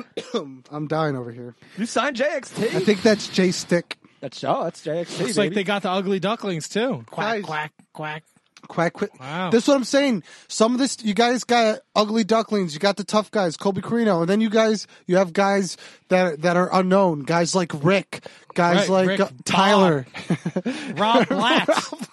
Speaker 8: I'm dying over here.
Speaker 3: You signed J X T.
Speaker 8: I think that's J Stick.
Speaker 3: That's oh, that's J X T.
Speaker 2: Looks
Speaker 3: baby.
Speaker 2: like they got the ugly ducklings too. Quack,
Speaker 8: Guys.
Speaker 2: quack, quack.
Speaker 8: Quack, quack.
Speaker 2: Wow.
Speaker 8: That's what I'm saying. Some of this, you guys got ugly ducklings. You got the tough guys, Colby Carino, and then you guys, you have guys that that are unknown. Guys like Rick, guys
Speaker 2: Right,
Speaker 8: like
Speaker 2: Rick,
Speaker 8: uh, Tyler,
Speaker 2: Rob Blatt.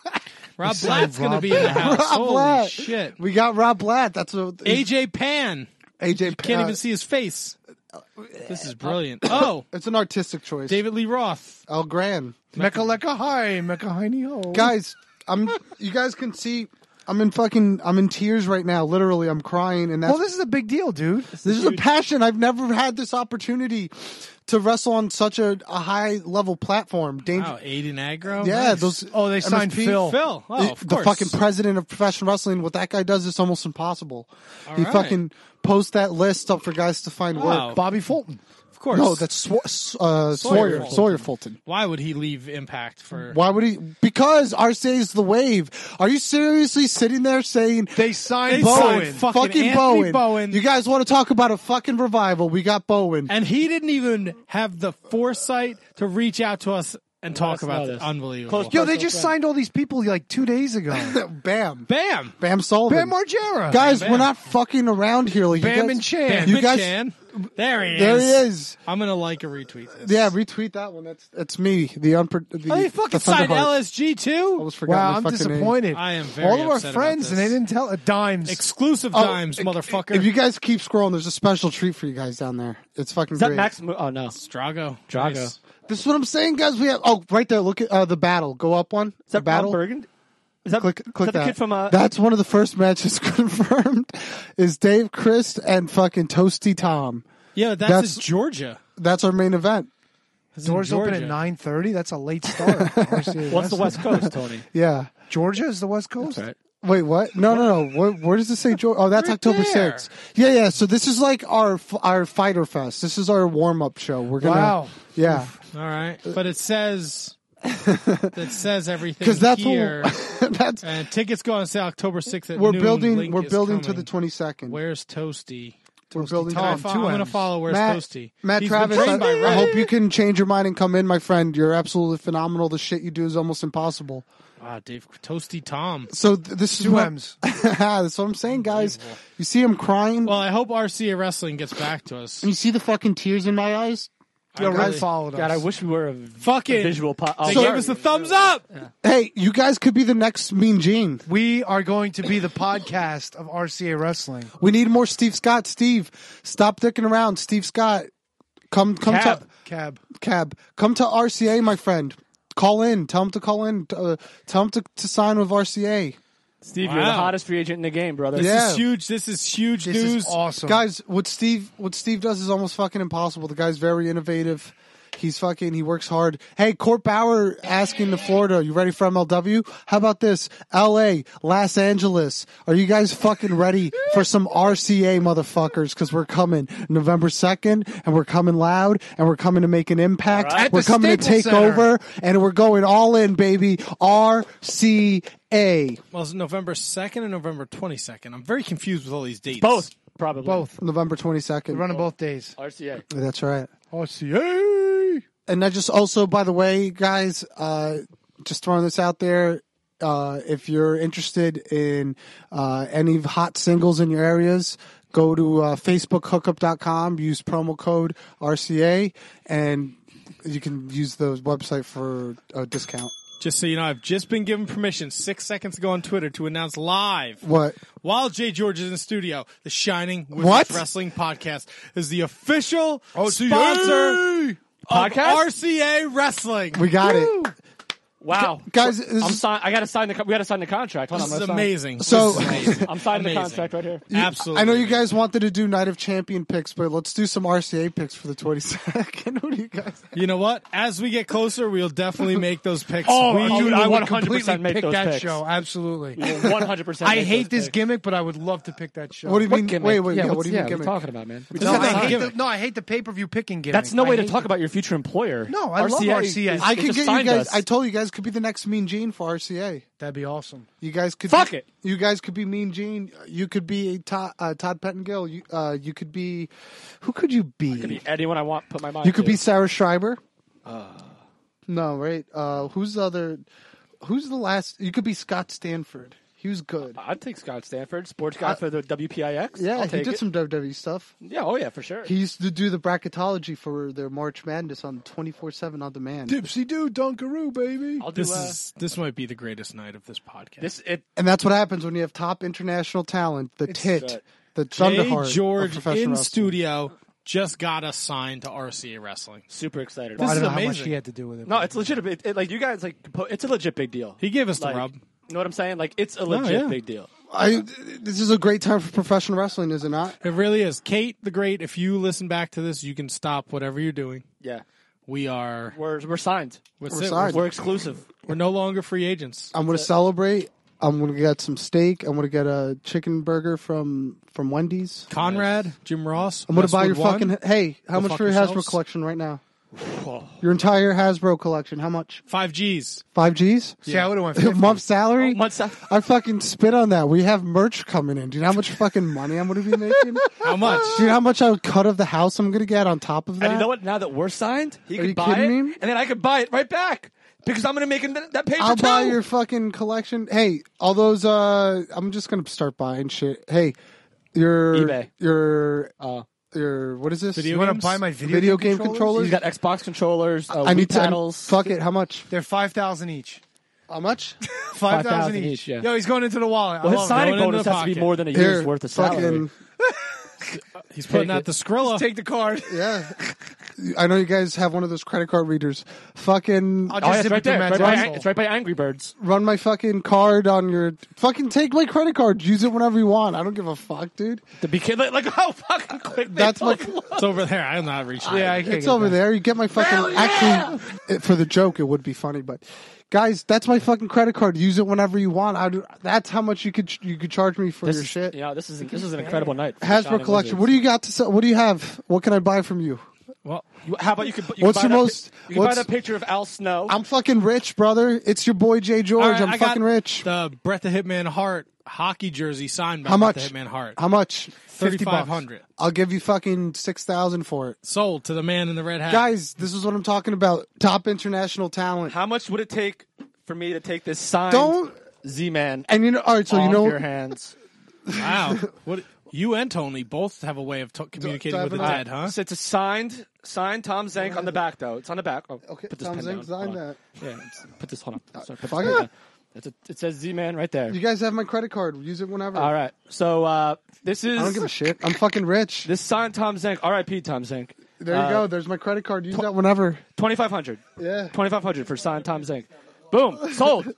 Speaker 2: Rob Blatt's going to be in the house.
Speaker 8: Rob
Speaker 2: Holy
Speaker 8: Blatt.
Speaker 2: shit.
Speaker 8: We got Rob Blatt. That's what
Speaker 2: A J Pan.
Speaker 8: A J
Speaker 2: You can't
Speaker 8: uh,
Speaker 2: even see his face. This is brilliant. Oh,
Speaker 8: It's an artistic choice.
Speaker 2: David Lee Roth.
Speaker 8: El Gran.
Speaker 1: Mecca lecca hi, Mecca hiney ho.
Speaker 8: Guys, I'm. You guys can see. I'm in fucking. I'm in tears right now. Literally, I'm crying. And that's,
Speaker 1: Well, this is a big deal, dude.
Speaker 8: this is a passion. I've never had this opportunity to wrestle on such a, a high level platform. Danger.
Speaker 2: Wow, Aiden Agro.
Speaker 8: Yeah,
Speaker 2: Nice.
Speaker 8: those.
Speaker 1: Oh, they signed
Speaker 8: M S P.
Speaker 1: Phil.
Speaker 2: Phil. Oh,
Speaker 8: the,
Speaker 2: of
Speaker 8: the
Speaker 2: course.
Speaker 8: fucking president of professional wrestling. What that guy does is almost impossible.
Speaker 2: All
Speaker 8: he
Speaker 2: right.
Speaker 8: fucking posts that list up for guys to find
Speaker 2: Wow.
Speaker 8: work.
Speaker 1: Bobby Fulton.
Speaker 2: Of course.
Speaker 8: No, that's Sw- uh,
Speaker 2: Sawyer
Speaker 8: Sawyer.
Speaker 2: Fulton.
Speaker 8: Sawyer Fulton.
Speaker 2: Why would he leave Impact for?
Speaker 8: Why would he? Because R C A is the wave. Are you seriously sitting there saying
Speaker 1: They signed
Speaker 2: They
Speaker 8: Bowen,
Speaker 2: signed fucking
Speaker 8: fucking
Speaker 2: Anthony
Speaker 8: Bowen.
Speaker 2: Bowen.
Speaker 8: You guys want to talk about a fucking revival? We got Bowen.
Speaker 2: And he didn't even have the foresight to reach out to us and talk
Speaker 3: us
Speaker 2: about
Speaker 3: know
Speaker 2: it.
Speaker 3: this.
Speaker 2: Unbelievable.
Speaker 3: Close
Speaker 1: Yo, they
Speaker 3: personal
Speaker 1: just
Speaker 3: friend.
Speaker 1: signed all these people like two days ago.
Speaker 8: Bam.
Speaker 2: Bam.
Speaker 8: Bam Sullivan.
Speaker 1: Bam Margera.
Speaker 8: Guys,
Speaker 2: Bam.
Speaker 8: we're not fucking around here. Like, you
Speaker 1: Bam
Speaker 8: guys-
Speaker 1: and Chan.
Speaker 2: Bam
Speaker 8: You
Speaker 2: and
Speaker 8: guys-
Speaker 2: Chan. There he
Speaker 8: There
Speaker 2: is.
Speaker 8: he is.
Speaker 2: I'm gonna like or retweet this.
Speaker 8: Yeah, retweet that one. That's that's me. The unpre- the,
Speaker 2: Oh, he
Speaker 8: the
Speaker 2: fucking signed
Speaker 8: Thunderheart.
Speaker 2: L S G
Speaker 8: I
Speaker 2: too.
Speaker 8: almost forgot
Speaker 1: Wow,
Speaker 8: my
Speaker 1: I'm
Speaker 8: fucking name.
Speaker 1: disappointed.
Speaker 2: I am very
Speaker 1: All of our
Speaker 2: upset
Speaker 1: friends,
Speaker 2: about
Speaker 1: and they
Speaker 2: this.
Speaker 1: didn't tell uh, dimes.
Speaker 2: Exclusive
Speaker 8: Oh,
Speaker 2: dimes,
Speaker 8: if-
Speaker 2: motherfucker.
Speaker 8: If you guys keep scrolling, there's a special treat for you guys down there. It's fucking
Speaker 3: Is that
Speaker 8: great.
Speaker 3: Max? Mo- oh no,
Speaker 2: Drago.
Speaker 3: Drago.
Speaker 2: Nice.
Speaker 8: This is what I'm saying, guys. We have oh right there. Look at uh, the battle. Go up one.
Speaker 3: Is that
Speaker 8: the battle.
Speaker 3: Bob Bergen? Is that
Speaker 8: Click,
Speaker 3: is
Speaker 8: click
Speaker 3: that the
Speaker 8: that.
Speaker 3: kid from? Uh,
Speaker 8: That's one of the first matches confirmed. Is Dave Christ and fucking Toasty Tom.
Speaker 2: Yeah, that's,
Speaker 8: That's-
Speaker 2: in Georgia.
Speaker 8: That's our main event.
Speaker 2: That's in
Speaker 1: Doors open at
Speaker 2: Georgia.
Speaker 1: nine thirty. That's a late start.
Speaker 3: What's the West Coast, Tony?
Speaker 8: Yeah.
Speaker 1: Georgia is the West Coast.
Speaker 3: That's right.
Speaker 8: Wait, what? No, no, no. Where, where does it say Georgia? Oh, that's
Speaker 2: Right
Speaker 8: October
Speaker 2: there.
Speaker 8: sixth. Yeah, yeah. So this is like our our Fighter Fest. This is our warm up show. We're gonna.
Speaker 1: Wow.
Speaker 8: Yeah.
Speaker 2: All right, but it says it says everything
Speaker 8: Because that's
Speaker 2: here.
Speaker 8: what that's
Speaker 2: And tickets go on sale October sixth at
Speaker 8: we're
Speaker 2: noon.
Speaker 8: building.
Speaker 2: Link
Speaker 8: We're
Speaker 2: is
Speaker 8: building to
Speaker 2: coming.
Speaker 8: the twenty-second.
Speaker 2: Where's Toasty?
Speaker 8: We're building.
Speaker 2: I'm,
Speaker 8: to
Speaker 2: fo-
Speaker 8: the-
Speaker 2: I'm gonna follow Where's
Speaker 8: Matt,
Speaker 2: Toasty.
Speaker 8: Matt
Speaker 2: He's
Speaker 8: Travis,
Speaker 2: been trained
Speaker 8: I,
Speaker 2: by
Speaker 8: I
Speaker 2: Red.
Speaker 8: hope you can change your mind and come in, my friend. You're absolutely phenomenal. The shit you do is almost impossible.
Speaker 2: Wow, Dave Toasty Tom.
Speaker 8: So th- this is
Speaker 1: Two
Speaker 8: what,
Speaker 1: M's.
Speaker 8: that's what I'm saying, guys. You see him crying.
Speaker 2: Well, I hope R C A Wrestling gets back to us.
Speaker 8: You see the fucking tears in my eyes.
Speaker 2: I
Speaker 1: Yo,
Speaker 2: really-
Speaker 1: Red followed us.
Speaker 3: God, I wish we were a
Speaker 2: Fucking
Speaker 3: visual. Po- oh,
Speaker 2: They
Speaker 3: sorry.
Speaker 2: gave us the thumbs up.
Speaker 8: Hey, you guys could be the next Mean Gene.
Speaker 1: We are going to be the podcast of R C A Wrestling.
Speaker 8: We need more Steve Scott. Steve, stop dicking around. Steve Scott, come come
Speaker 3: Cab.
Speaker 8: to
Speaker 1: Cab.
Speaker 8: Cab. Come to R C A, my friend. Call in. Tell him to call in. Uh, tell him to, to sign with R C A.
Speaker 3: Steve, you're the
Speaker 2: Wow.
Speaker 3: hottest free agent in the game, brother.
Speaker 2: This
Speaker 8: Yeah.
Speaker 2: is huge. This is huge
Speaker 1: This
Speaker 2: news.
Speaker 1: is awesome.
Speaker 8: Guys, what Steve what Steve does is almost fucking impossible. The guy's very innovative. He's fucking, he works hard. Hey, Court Bauer asking to Florida, you ready for M L W? How about this? L A, Los Angeles. Are you guys fucking ready for some R C A motherfuckers? Cause we're coming November second and we're coming loud and we're coming to make an impact.
Speaker 1: All right. At
Speaker 8: We're
Speaker 1: the
Speaker 8: coming to
Speaker 1: Staples
Speaker 8: take
Speaker 1: Center.
Speaker 8: over and we're going all in, baby. R C A.
Speaker 2: Well, it's November second and November twenty-second. I'm very confused with all these dates.
Speaker 3: Both, probably.
Speaker 1: Both.
Speaker 8: November
Speaker 1: We're
Speaker 8: twenty-second.
Speaker 1: running both days.
Speaker 3: R C A.
Speaker 8: That's right.
Speaker 1: R C A.
Speaker 8: And I just also, by the way, guys, uh, just throwing this out there. Uh, if you're interested in uh, any hot singles in your areas, go to uh, facebook hookup dot com, use promo code R C A, and you can use the website for a discount.
Speaker 2: Just so you know, I've just been given permission six seconds ago on Twitter to announce live.
Speaker 8: What?
Speaker 2: While Jay George is in studio, the Shining Wizards
Speaker 8: What?
Speaker 2: Wrestling Podcast is the official
Speaker 1: R C A.
Speaker 2: sponsor of
Speaker 3: Podcast?
Speaker 2: R C A Wrestling.
Speaker 8: We got it.
Speaker 3: Wow,
Speaker 8: Guys, this
Speaker 3: I'm
Speaker 8: is-
Speaker 3: si- I got to sign the. co- We got to sign the contract. Hold
Speaker 2: This
Speaker 3: on,
Speaker 2: is
Speaker 3: let's sign-
Speaker 2: amazing.
Speaker 8: So-
Speaker 2: This is amazing.
Speaker 3: I'm signing the
Speaker 2: Amazing.
Speaker 3: contract right here.
Speaker 2: Absolutely.
Speaker 8: I know you guys wanted to do Night of Champion picks, but let's do some R C A picks for the twenty-second. What do you guys?
Speaker 2: You know what? As we get closer, we'll definitely make those picks.
Speaker 3: Oh,
Speaker 2: we,
Speaker 3: oh,
Speaker 1: Dude,
Speaker 3: we
Speaker 1: I
Speaker 3: will
Speaker 1: would
Speaker 3: one hundred
Speaker 1: completely
Speaker 3: percent make
Speaker 1: pick
Speaker 3: those
Speaker 1: that
Speaker 3: picks.
Speaker 1: show. Absolutely.
Speaker 3: one hundred percent.
Speaker 1: I hate this gimmick, but I would love to pick that show.
Speaker 8: What do you
Speaker 3: What
Speaker 8: mean?
Speaker 3: gimmick?
Speaker 8: Wait, wait,
Speaker 3: yeah,
Speaker 8: yeah,
Speaker 3: what's-
Speaker 8: what do you
Speaker 3: yeah,
Speaker 8: mean?
Speaker 3: what are you
Speaker 8: Gimmick?
Speaker 3: talking about, man? We
Speaker 1: No,
Speaker 3: just
Speaker 1: I
Speaker 3: have a
Speaker 1: hate
Speaker 3: gimmick.
Speaker 1: the, no, I hate the pay-per-view picking gimmick.
Speaker 3: That's no
Speaker 1: I
Speaker 3: way to
Speaker 1: hate
Speaker 3: talk
Speaker 1: the-
Speaker 3: about your future employer.
Speaker 1: No, I love R C A.
Speaker 3: is-
Speaker 8: I
Speaker 3: they
Speaker 8: can
Speaker 3: just
Speaker 8: get you
Speaker 3: signed
Speaker 8: guys.
Speaker 3: us.
Speaker 8: I told you guys guys could be the next Mean Gene for R C A.
Speaker 1: That'd be awesome.
Speaker 8: You guys could
Speaker 3: Fuck
Speaker 8: be,
Speaker 3: it.
Speaker 8: You guys could be Mean Gene. You could be Todd, uh, Todd Pettengill. You uh, you could be. Who could you be?
Speaker 3: Could be anyone I want. Put my mind.
Speaker 8: You could
Speaker 3: to.
Speaker 8: be Sarah Schreiber.
Speaker 3: Uh,
Speaker 8: No, right? Uh, who's the other? Who's the last? You could be Scott Stanford. He was good.
Speaker 3: I'd take Scott Stanford, sports guy
Speaker 8: I-
Speaker 3: for the W P I X.
Speaker 8: Yeah,
Speaker 3: I'll
Speaker 8: he
Speaker 3: take
Speaker 8: did
Speaker 3: it.
Speaker 8: some W W E stuff.
Speaker 3: Yeah, oh yeah, for sure.
Speaker 8: He used to do the bracketology for their March Madness on twenty-four seven on demand.
Speaker 1: Dipsy doo Dunkaroo, baby.
Speaker 3: I'll do
Speaker 2: This
Speaker 3: uh,
Speaker 2: is this might be the greatest night of this podcast.
Speaker 3: this. It
Speaker 8: And that's what happens when you have top international talent, the tit,
Speaker 3: right.
Speaker 8: the
Speaker 2: Jay
Speaker 8: Thunderheart of
Speaker 2: George
Speaker 8: professional
Speaker 2: in
Speaker 8: wrestling.
Speaker 2: studio just got us signed to R C A Wrestling.
Speaker 3: super excited.
Speaker 2: This
Speaker 1: I
Speaker 3: About
Speaker 1: don't
Speaker 2: is
Speaker 1: know how much
Speaker 2: amazing.
Speaker 1: he had to do with it.
Speaker 3: No, it's legit. It, it, like you guys, like po- it's a legit big deal.
Speaker 2: He gave us the
Speaker 3: Like,
Speaker 2: rub.
Speaker 3: You know what I'm saying? Like it's a legit
Speaker 2: yeah.
Speaker 3: big deal.
Speaker 8: I, this is a great time for professional wrestling, is it not?
Speaker 2: It really is. Kate the Great, if you listen back to this, you can stop whatever you're doing.
Speaker 3: Yeah,
Speaker 2: We are
Speaker 3: we're we're signed.
Speaker 2: that's
Speaker 8: We're
Speaker 2: it.
Speaker 8: signed.
Speaker 3: We're exclusive.
Speaker 2: We're no longer free agents.
Speaker 8: I'm going to celebrate. I'm going to get some steak. I'm going to get a chicken burger from from Wendy's.
Speaker 2: Conrad, Jim Ross.
Speaker 8: I'm going to buy your
Speaker 2: Westwood One.
Speaker 8: fucking. Hey, how
Speaker 2: Go
Speaker 8: much
Speaker 2: fuck
Speaker 8: for your Hasbro
Speaker 2: yourselves.
Speaker 8: collection right now? Your entire Hasbro collection. How much?
Speaker 2: Five G's.
Speaker 8: Five G's?
Speaker 1: See, I would have went
Speaker 8: A
Speaker 1: fifty.
Speaker 8: month salary?
Speaker 3: Oh, month sal-
Speaker 8: I fucking spit on that. We have merch coming in. Do you know how much fucking money I'm going to be making?
Speaker 2: How much?
Speaker 8: Do you know how much I would cut of the house I'm going to get on top of that?
Speaker 3: And you know what? Now that we're signed, he
Speaker 8: Are
Speaker 3: can
Speaker 8: you
Speaker 3: buy it,
Speaker 8: kidding me?
Speaker 3: and then I can buy it right back because I'm going to make him that, that paper
Speaker 8: I'll
Speaker 3: too.
Speaker 8: buy your fucking collection. Hey, all those. Uh, I'm just gonna start buying shit. Hey, your
Speaker 3: eBay.
Speaker 8: your
Speaker 3: Uh,
Speaker 8: your what is this?
Speaker 2: Video
Speaker 1: You want
Speaker 2: games?
Speaker 1: to buy my video,
Speaker 8: Video
Speaker 1: game
Speaker 8: game
Speaker 1: controllers?
Speaker 3: he's got Xbox controllers. Uh,
Speaker 8: I
Speaker 3: Wii
Speaker 8: need to.
Speaker 3: paddles.
Speaker 8: Fuck it. How much?
Speaker 1: They're five thousand each.
Speaker 8: How much?
Speaker 1: Five thousand
Speaker 3: thousand
Speaker 1: each.
Speaker 3: each, yeah.
Speaker 1: Yo, he's going into the wallet.
Speaker 3: Well,
Speaker 1: I
Speaker 3: his
Speaker 1: love
Speaker 3: signing
Speaker 1: it.
Speaker 2: Going into
Speaker 3: bonus
Speaker 2: the
Speaker 3: has to be
Speaker 2: pocket.
Speaker 3: more than a year's
Speaker 8: Here,
Speaker 3: worth of salary.
Speaker 8: fucking
Speaker 2: He's putting
Speaker 3: Take
Speaker 2: out
Speaker 3: it.
Speaker 2: the Skrilla.
Speaker 3: Take the card.
Speaker 8: yeah. I know you guys have one of those credit card readers. Fucking
Speaker 1: I'll
Speaker 3: Oh,
Speaker 1: just
Speaker 3: yeah, it's
Speaker 1: zip
Speaker 3: right
Speaker 1: it through
Speaker 3: there.
Speaker 1: Matt's
Speaker 3: Right by,
Speaker 1: asshole.
Speaker 3: it's right by Angry Birds.
Speaker 8: run my fucking card on your. Fucking take my credit card. Use it whenever you want. I don't give a fuck, dude.
Speaker 3: To be kid, like, like how fucking quick. they
Speaker 8: That's my.
Speaker 3: both-
Speaker 2: It's over there. I'm not reaching.
Speaker 1: Yeah, I
Speaker 2: it.
Speaker 1: can't
Speaker 8: It's
Speaker 1: get
Speaker 8: over
Speaker 1: that.
Speaker 8: there. You get my fucking. Actually, it, for the joke, it would be funny, but guys, that's my fucking credit card. Use it whenever you want. I do, that's how much you could you could charge me for
Speaker 3: This
Speaker 8: your
Speaker 3: is,
Speaker 8: shit.
Speaker 3: Yeah, this is this is an incredible night. for the
Speaker 8: Hasbro
Speaker 3: Shining
Speaker 8: collection.
Speaker 3: Wizards.
Speaker 8: What do you got to sell? What do you have? What can I buy from you?
Speaker 2: Well,
Speaker 3: You- How about you could? You
Speaker 8: What's
Speaker 3: could buy
Speaker 8: your
Speaker 3: that,
Speaker 8: most-
Speaker 3: pi- You can buy
Speaker 8: what's-
Speaker 3: that picture of Al Snow.
Speaker 8: I'm fucking rich, brother. It's your boy Jay George.
Speaker 2: all right,
Speaker 8: I'm
Speaker 2: I got
Speaker 8: fucking rich.
Speaker 2: The Bret the Hitman Hart hockey jersey signed by
Speaker 8: How
Speaker 2: Bret
Speaker 8: much?
Speaker 2: the Hitman Hart.
Speaker 8: How much?
Speaker 2: thirty-five hundred.
Speaker 8: I'll give you fucking six thousand for it.
Speaker 2: Sold to the man in the red hat.
Speaker 8: Guys, this is what I'm talking about. Top international talent.
Speaker 3: How much would it take for me to take this signed
Speaker 8: Don't-
Speaker 3: Z-Man
Speaker 8: And you know, all right. So
Speaker 3: off
Speaker 8: you know,
Speaker 3: your hands?
Speaker 2: Wow. What you and Tony both have a way of t- communicating
Speaker 8: do I
Speaker 2: with the
Speaker 8: have
Speaker 2: dead, huh?
Speaker 3: So it's a signed, signed Tom Zank on the back though. It's on the back. Oh,
Speaker 8: okay,
Speaker 3: put this
Speaker 8: Tom
Speaker 3: pen
Speaker 8: Zink
Speaker 3: down.
Speaker 8: signed
Speaker 3: Hold on.
Speaker 8: that.
Speaker 3: Yeah, it's- put this. Hold on. Sorry, put
Speaker 8: fuck
Speaker 3: this
Speaker 8: it.
Speaker 3: down. It's a, it says Z-Man right there.
Speaker 8: You guys have my credit card. Use it whenever.
Speaker 3: All right. So uh, this is.
Speaker 8: I don't give a shit. I'm fucking rich.
Speaker 3: This signed Tom Zank. R I P Tom Zank.
Speaker 8: There you
Speaker 3: Uh,
Speaker 8: go. There's my credit card. Use that whenever.
Speaker 3: twenty-five hundred.
Speaker 8: Yeah.
Speaker 3: twenty-five hundred for signed Tom Zank. Boom. Sold.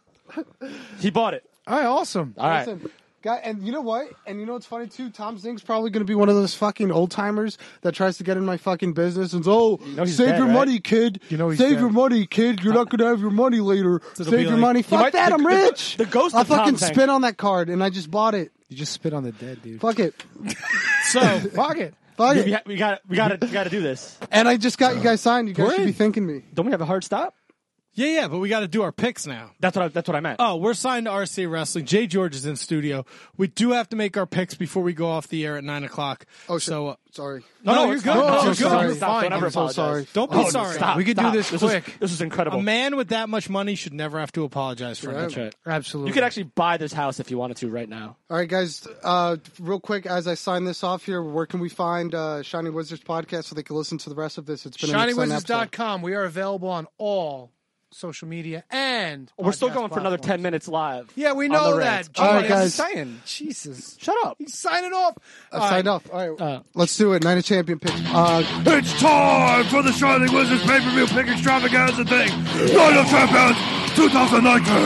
Speaker 3: He bought it.
Speaker 1: All right, awesome.
Speaker 3: All right.
Speaker 8: Listen, guy, and you know what? And you know what's funny too? Tom Zink's probably going to be one of those fucking old timers that tries to get in my fucking business and oh,
Speaker 3: know he's
Speaker 8: save
Speaker 3: dead,
Speaker 8: your
Speaker 3: right?
Speaker 8: money, kid.
Speaker 1: You know he's
Speaker 8: save
Speaker 1: dead.
Speaker 8: your money, kid. You're not going to have your money later.
Speaker 2: it'll
Speaker 8: Save
Speaker 2: be
Speaker 8: your
Speaker 2: like-
Speaker 8: money.
Speaker 3: You
Speaker 8: Fuck
Speaker 3: might-
Speaker 8: that.
Speaker 3: the-
Speaker 8: I'm
Speaker 3: the-
Speaker 8: rich.
Speaker 3: the ghost
Speaker 8: I'll
Speaker 3: of Tom
Speaker 8: fucking
Speaker 3: Zink.
Speaker 8: spit on that card, and I just bought it.
Speaker 1: You just spit on the dead, dude.
Speaker 8: Fuck it.
Speaker 2: So,
Speaker 1: Fuck it.
Speaker 8: Fuck
Speaker 3: We,
Speaker 8: it.
Speaker 3: we, ha- we got. We got to. We got to do this.
Speaker 8: And I just got you guys signed. You guys
Speaker 2: We're
Speaker 8: should be
Speaker 2: in.
Speaker 8: thanking me.
Speaker 3: Don't we have a hard stop?
Speaker 2: yeah, yeah, but we got to do our picks now.
Speaker 3: That's what. I, that's what I meant.
Speaker 2: Oh, we're signed to R C A Wrestling. Jay George is in studio. We do have to make our picks before we go off the air at nine o'clock.
Speaker 8: Oh, shit.
Speaker 2: So, uh,
Speaker 8: Sorry.
Speaker 2: no, no, you're
Speaker 3: it's
Speaker 2: good.
Speaker 3: fine.
Speaker 2: No,
Speaker 8: I'm
Speaker 2: you're
Speaker 8: so
Speaker 2: good.
Speaker 8: sorry.
Speaker 2: You're fine.
Speaker 3: Don't ever
Speaker 8: I'm so
Speaker 3: apologize.
Speaker 8: sorry.
Speaker 2: Don't be
Speaker 3: Oh,
Speaker 2: sorry.
Speaker 3: Stop,
Speaker 1: We could do
Speaker 3: stop.
Speaker 1: this
Speaker 3: This
Speaker 1: quick.
Speaker 3: Was, this was incredible.
Speaker 2: A man with that much money should never have to apologize for
Speaker 8: Right.
Speaker 2: it.
Speaker 3: That's right.
Speaker 1: Absolutely.
Speaker 3: You could actually buy this house if you wanted to right now.
Speaker 8: All right, guys. Uh, real quick, as I sign this off here, where can we find uh, Shining Wizards podcast so they can listen to the rest of this? It's been an
Speaker 1: Shining
Speaker 8: exciting
Speaker 1: Wizards
Speaker 8: episode.
Speaker 1: dot com. We are available on all social media and
Speaker 3: We're still
Speaker 1: podcast
Speaker 3: going for another
Speaker 1: platforms.
Speaker 3: ten minutes live.
Speaker 1: Yeah, we
Speaker 3: on
Speaker 1: know
Speaker 3: the
Speaker 1: that.
Speaker 3: rant.
Speaker 8: All right,
Speaker 3: I'm
Speaker 8: guys.
Speaker 3: just saying.
Speaker 1: Jesus.
Speaker 3: Shut up.
Speaker 1: He's signing off.
Speaker 8: I've
Speaker 1: All
Speaker 8: signed
Speaker 1: right.
Speaker 8: off. All right,
Speaker 3: Uh,
Speaker 8: let's do it. Night of Champion picks. Uh,
Speaker 6: It's time for the Shining Wizards pay-per-view pick extravaganza thing. Night of Champions twenty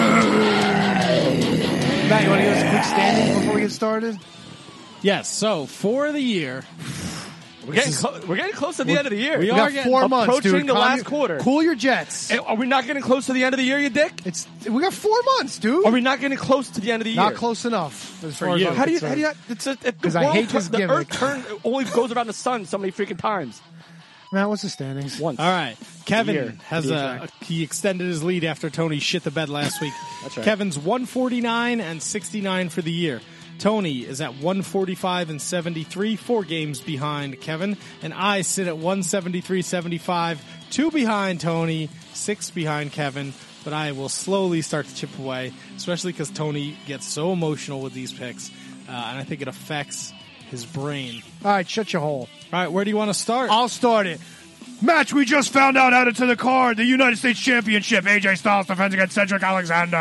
Speaker 6: nineteen.
Speaker 1: Matt, you want to give us a quick standing before we get started?
Speaker 2: Yes. So for the year,
Speaker 3: We're getting, clo- we're getting close to the end of the year.
Speaker 2: we
Speaker 1: We
Speaker 2: are
Speaker 1: got
Speaker 2: getting
Speaker 1: four months,
Speaker 3: approaching
Speaker 1: dude.
Speaker 3: the
Speaker 1: Calm
Speaker 3: last
Speaker 1: your-
Speaker 3: quarter.
Speaker 1: Cool your jets.
Speaker 3: Eh, Are we not getting close to the end of the year, you dick?
Speaker 1: It's we got four months, dude.
Speaker 3: Are we not getting close to the end of the year?
Speaker 1: Not close enough as far as
Speaker 2: you.
Speaker 1: I'm
Speaker 3: How do you? How
Speaker 1: concerned.
Speaker 3: do you? It's a, it,
Speaker 1: 'Cause
Speaker 3: the
Speaker 1: I
Speaker 3: world
Speaker 1: hate
Speaker 3: turn-
Speaker 1: this
Speaker 3: the
Speaker 1: gimmick.
Speaker 3: Earth turn only goes around the sun so many freaking times.
Speaker 1: Matt, what's the standings?
Speaker 3: Once.
Speaker 2: All right. Kevin
Speaker 3: year,
Speaker 2: has
Speaker 3: to be
Speaker 2: a,
Speaker 3: exact.
Speaker 2: he extended his lead after Tony shit the bed last week.
Speaker 3: That's right.
Speaker 2: Kevin's one forty-nine and sixty-nine for the year. Tony is at one forty-five and seventy-three, four games behind Kevin, and I sit at one seventy-three seventy-five, two behind Tony, six behind Kevin. But I will slowly start to chip away, especially because Tony gets so emotional with these picks, uh, and I think it affects his brain.
Speaker 1: All right, shut your hole.
Speaker 2: All right, where do you want to start?
Speaker 1: I'll start it.
Speaker 6: Match we just found out added to the card. The United States Championship. A J Styles defends against Cedric Alexander.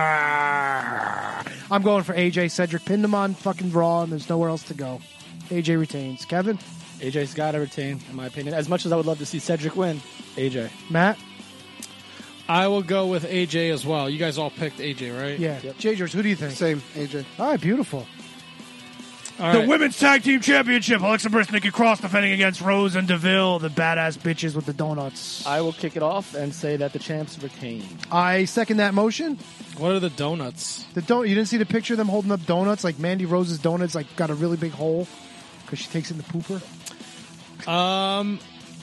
Speaker 1: I'm going for A J. Cedric pinned him on fucking Raw, and there's nowhere else to go. A J retains. Kevin?
Speaker 3: A J's got to retain, in my opinion. As much as I would love to see Cedric win, A J.
Speaker 1: Matt?
Speaker 2: I will go with A J as well. You guys all picked A J, right?
Speaker 1: Yeah. J. George, who do you think?
Speaker 8: Same, A J.
Speaker 1: All right, beautiful.
Speaker 2: All
Speaker 6: the
Speaker 2: right.
Speaker 6: Women's Tag Team Championship. Alexa Bliss, Nikki Cross defending against Rose and Deville.
Speaker 1: The badass bitches with the donuts.
Speaker 3: I will kick it off and say that the champs retain.
Speaker 1: I second that motion.
Speaker 2: What are the donuts?
Speaker 1: The don- You didn't see the picture of them holding up donuts? Like Mandy Rose's donuts like got a really big hole because she takes it in the pooper.
Speaker 2: Um,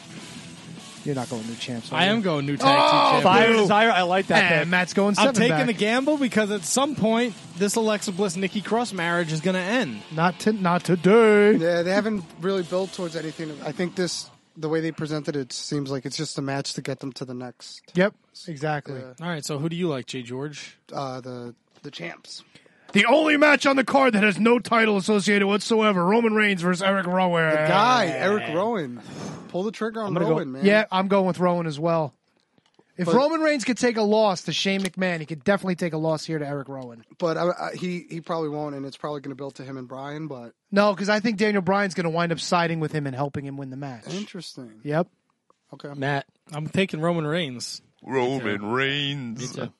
Speaker 1: You're not going new champs. are
Speaker 2: I
Speaker 1: you?
Speaker 2: am going new tag
Speaker 1: Oh,
Speaker 2: team champion.
Speaker 3: Fire
Speaker 1: boo.
Speaker 3: Desire, I like that
Speaker 1: And
Speaker 3: pick.
Speaker 1: Matt's going
Speaker 2: I'm
Speaker 1: seven
Speaker 2: taking
Speaker 1: back.
Speaker 2: the gamble because at some point this Alexa Bliss Nikki Cross marriage is going to end.
Speaker 1: Not to, not today.
Speaker 8: Yeah, they haven't really built towards anything. I think this, the way they presented it, seems like it's just a match to get them to the next.
Speaker 1: Yep, exactly.
Speaker 2: All right, so who do you like, Jay George?
Speaker 8: Uh, the the champs.
Speaker 6: The only match on the card that has no title associated whatsoever. Roman Reigns versus Eric Rowan.
Speaker 8: The guy, Eric Rowan. Pull the trigger on Rowan, man.
Speaker 1: Yeah, I'm going with Rowan as well. If
Speaker 8: But-
Speaker 1: Roman Reigns could take a loss to Shane McMahon, he could definitely take a loss here to Eric Rowan.
Speaker 8: But I, I, he he probably won't, and it's probably going to build to him and Brian. But
Speaker 1: No, because I think Daniel Bryan's going to wind up siding with him and helping him win the match.
Speaker 8: interesting.
Speaker 1: Yep.
Speaker 8: Okay,
Speaker 3: Matt.
Speaker 2: I'm taking Roman Reigns.
Speaker 6: Roman Reigns.
Speaker 3: Me too.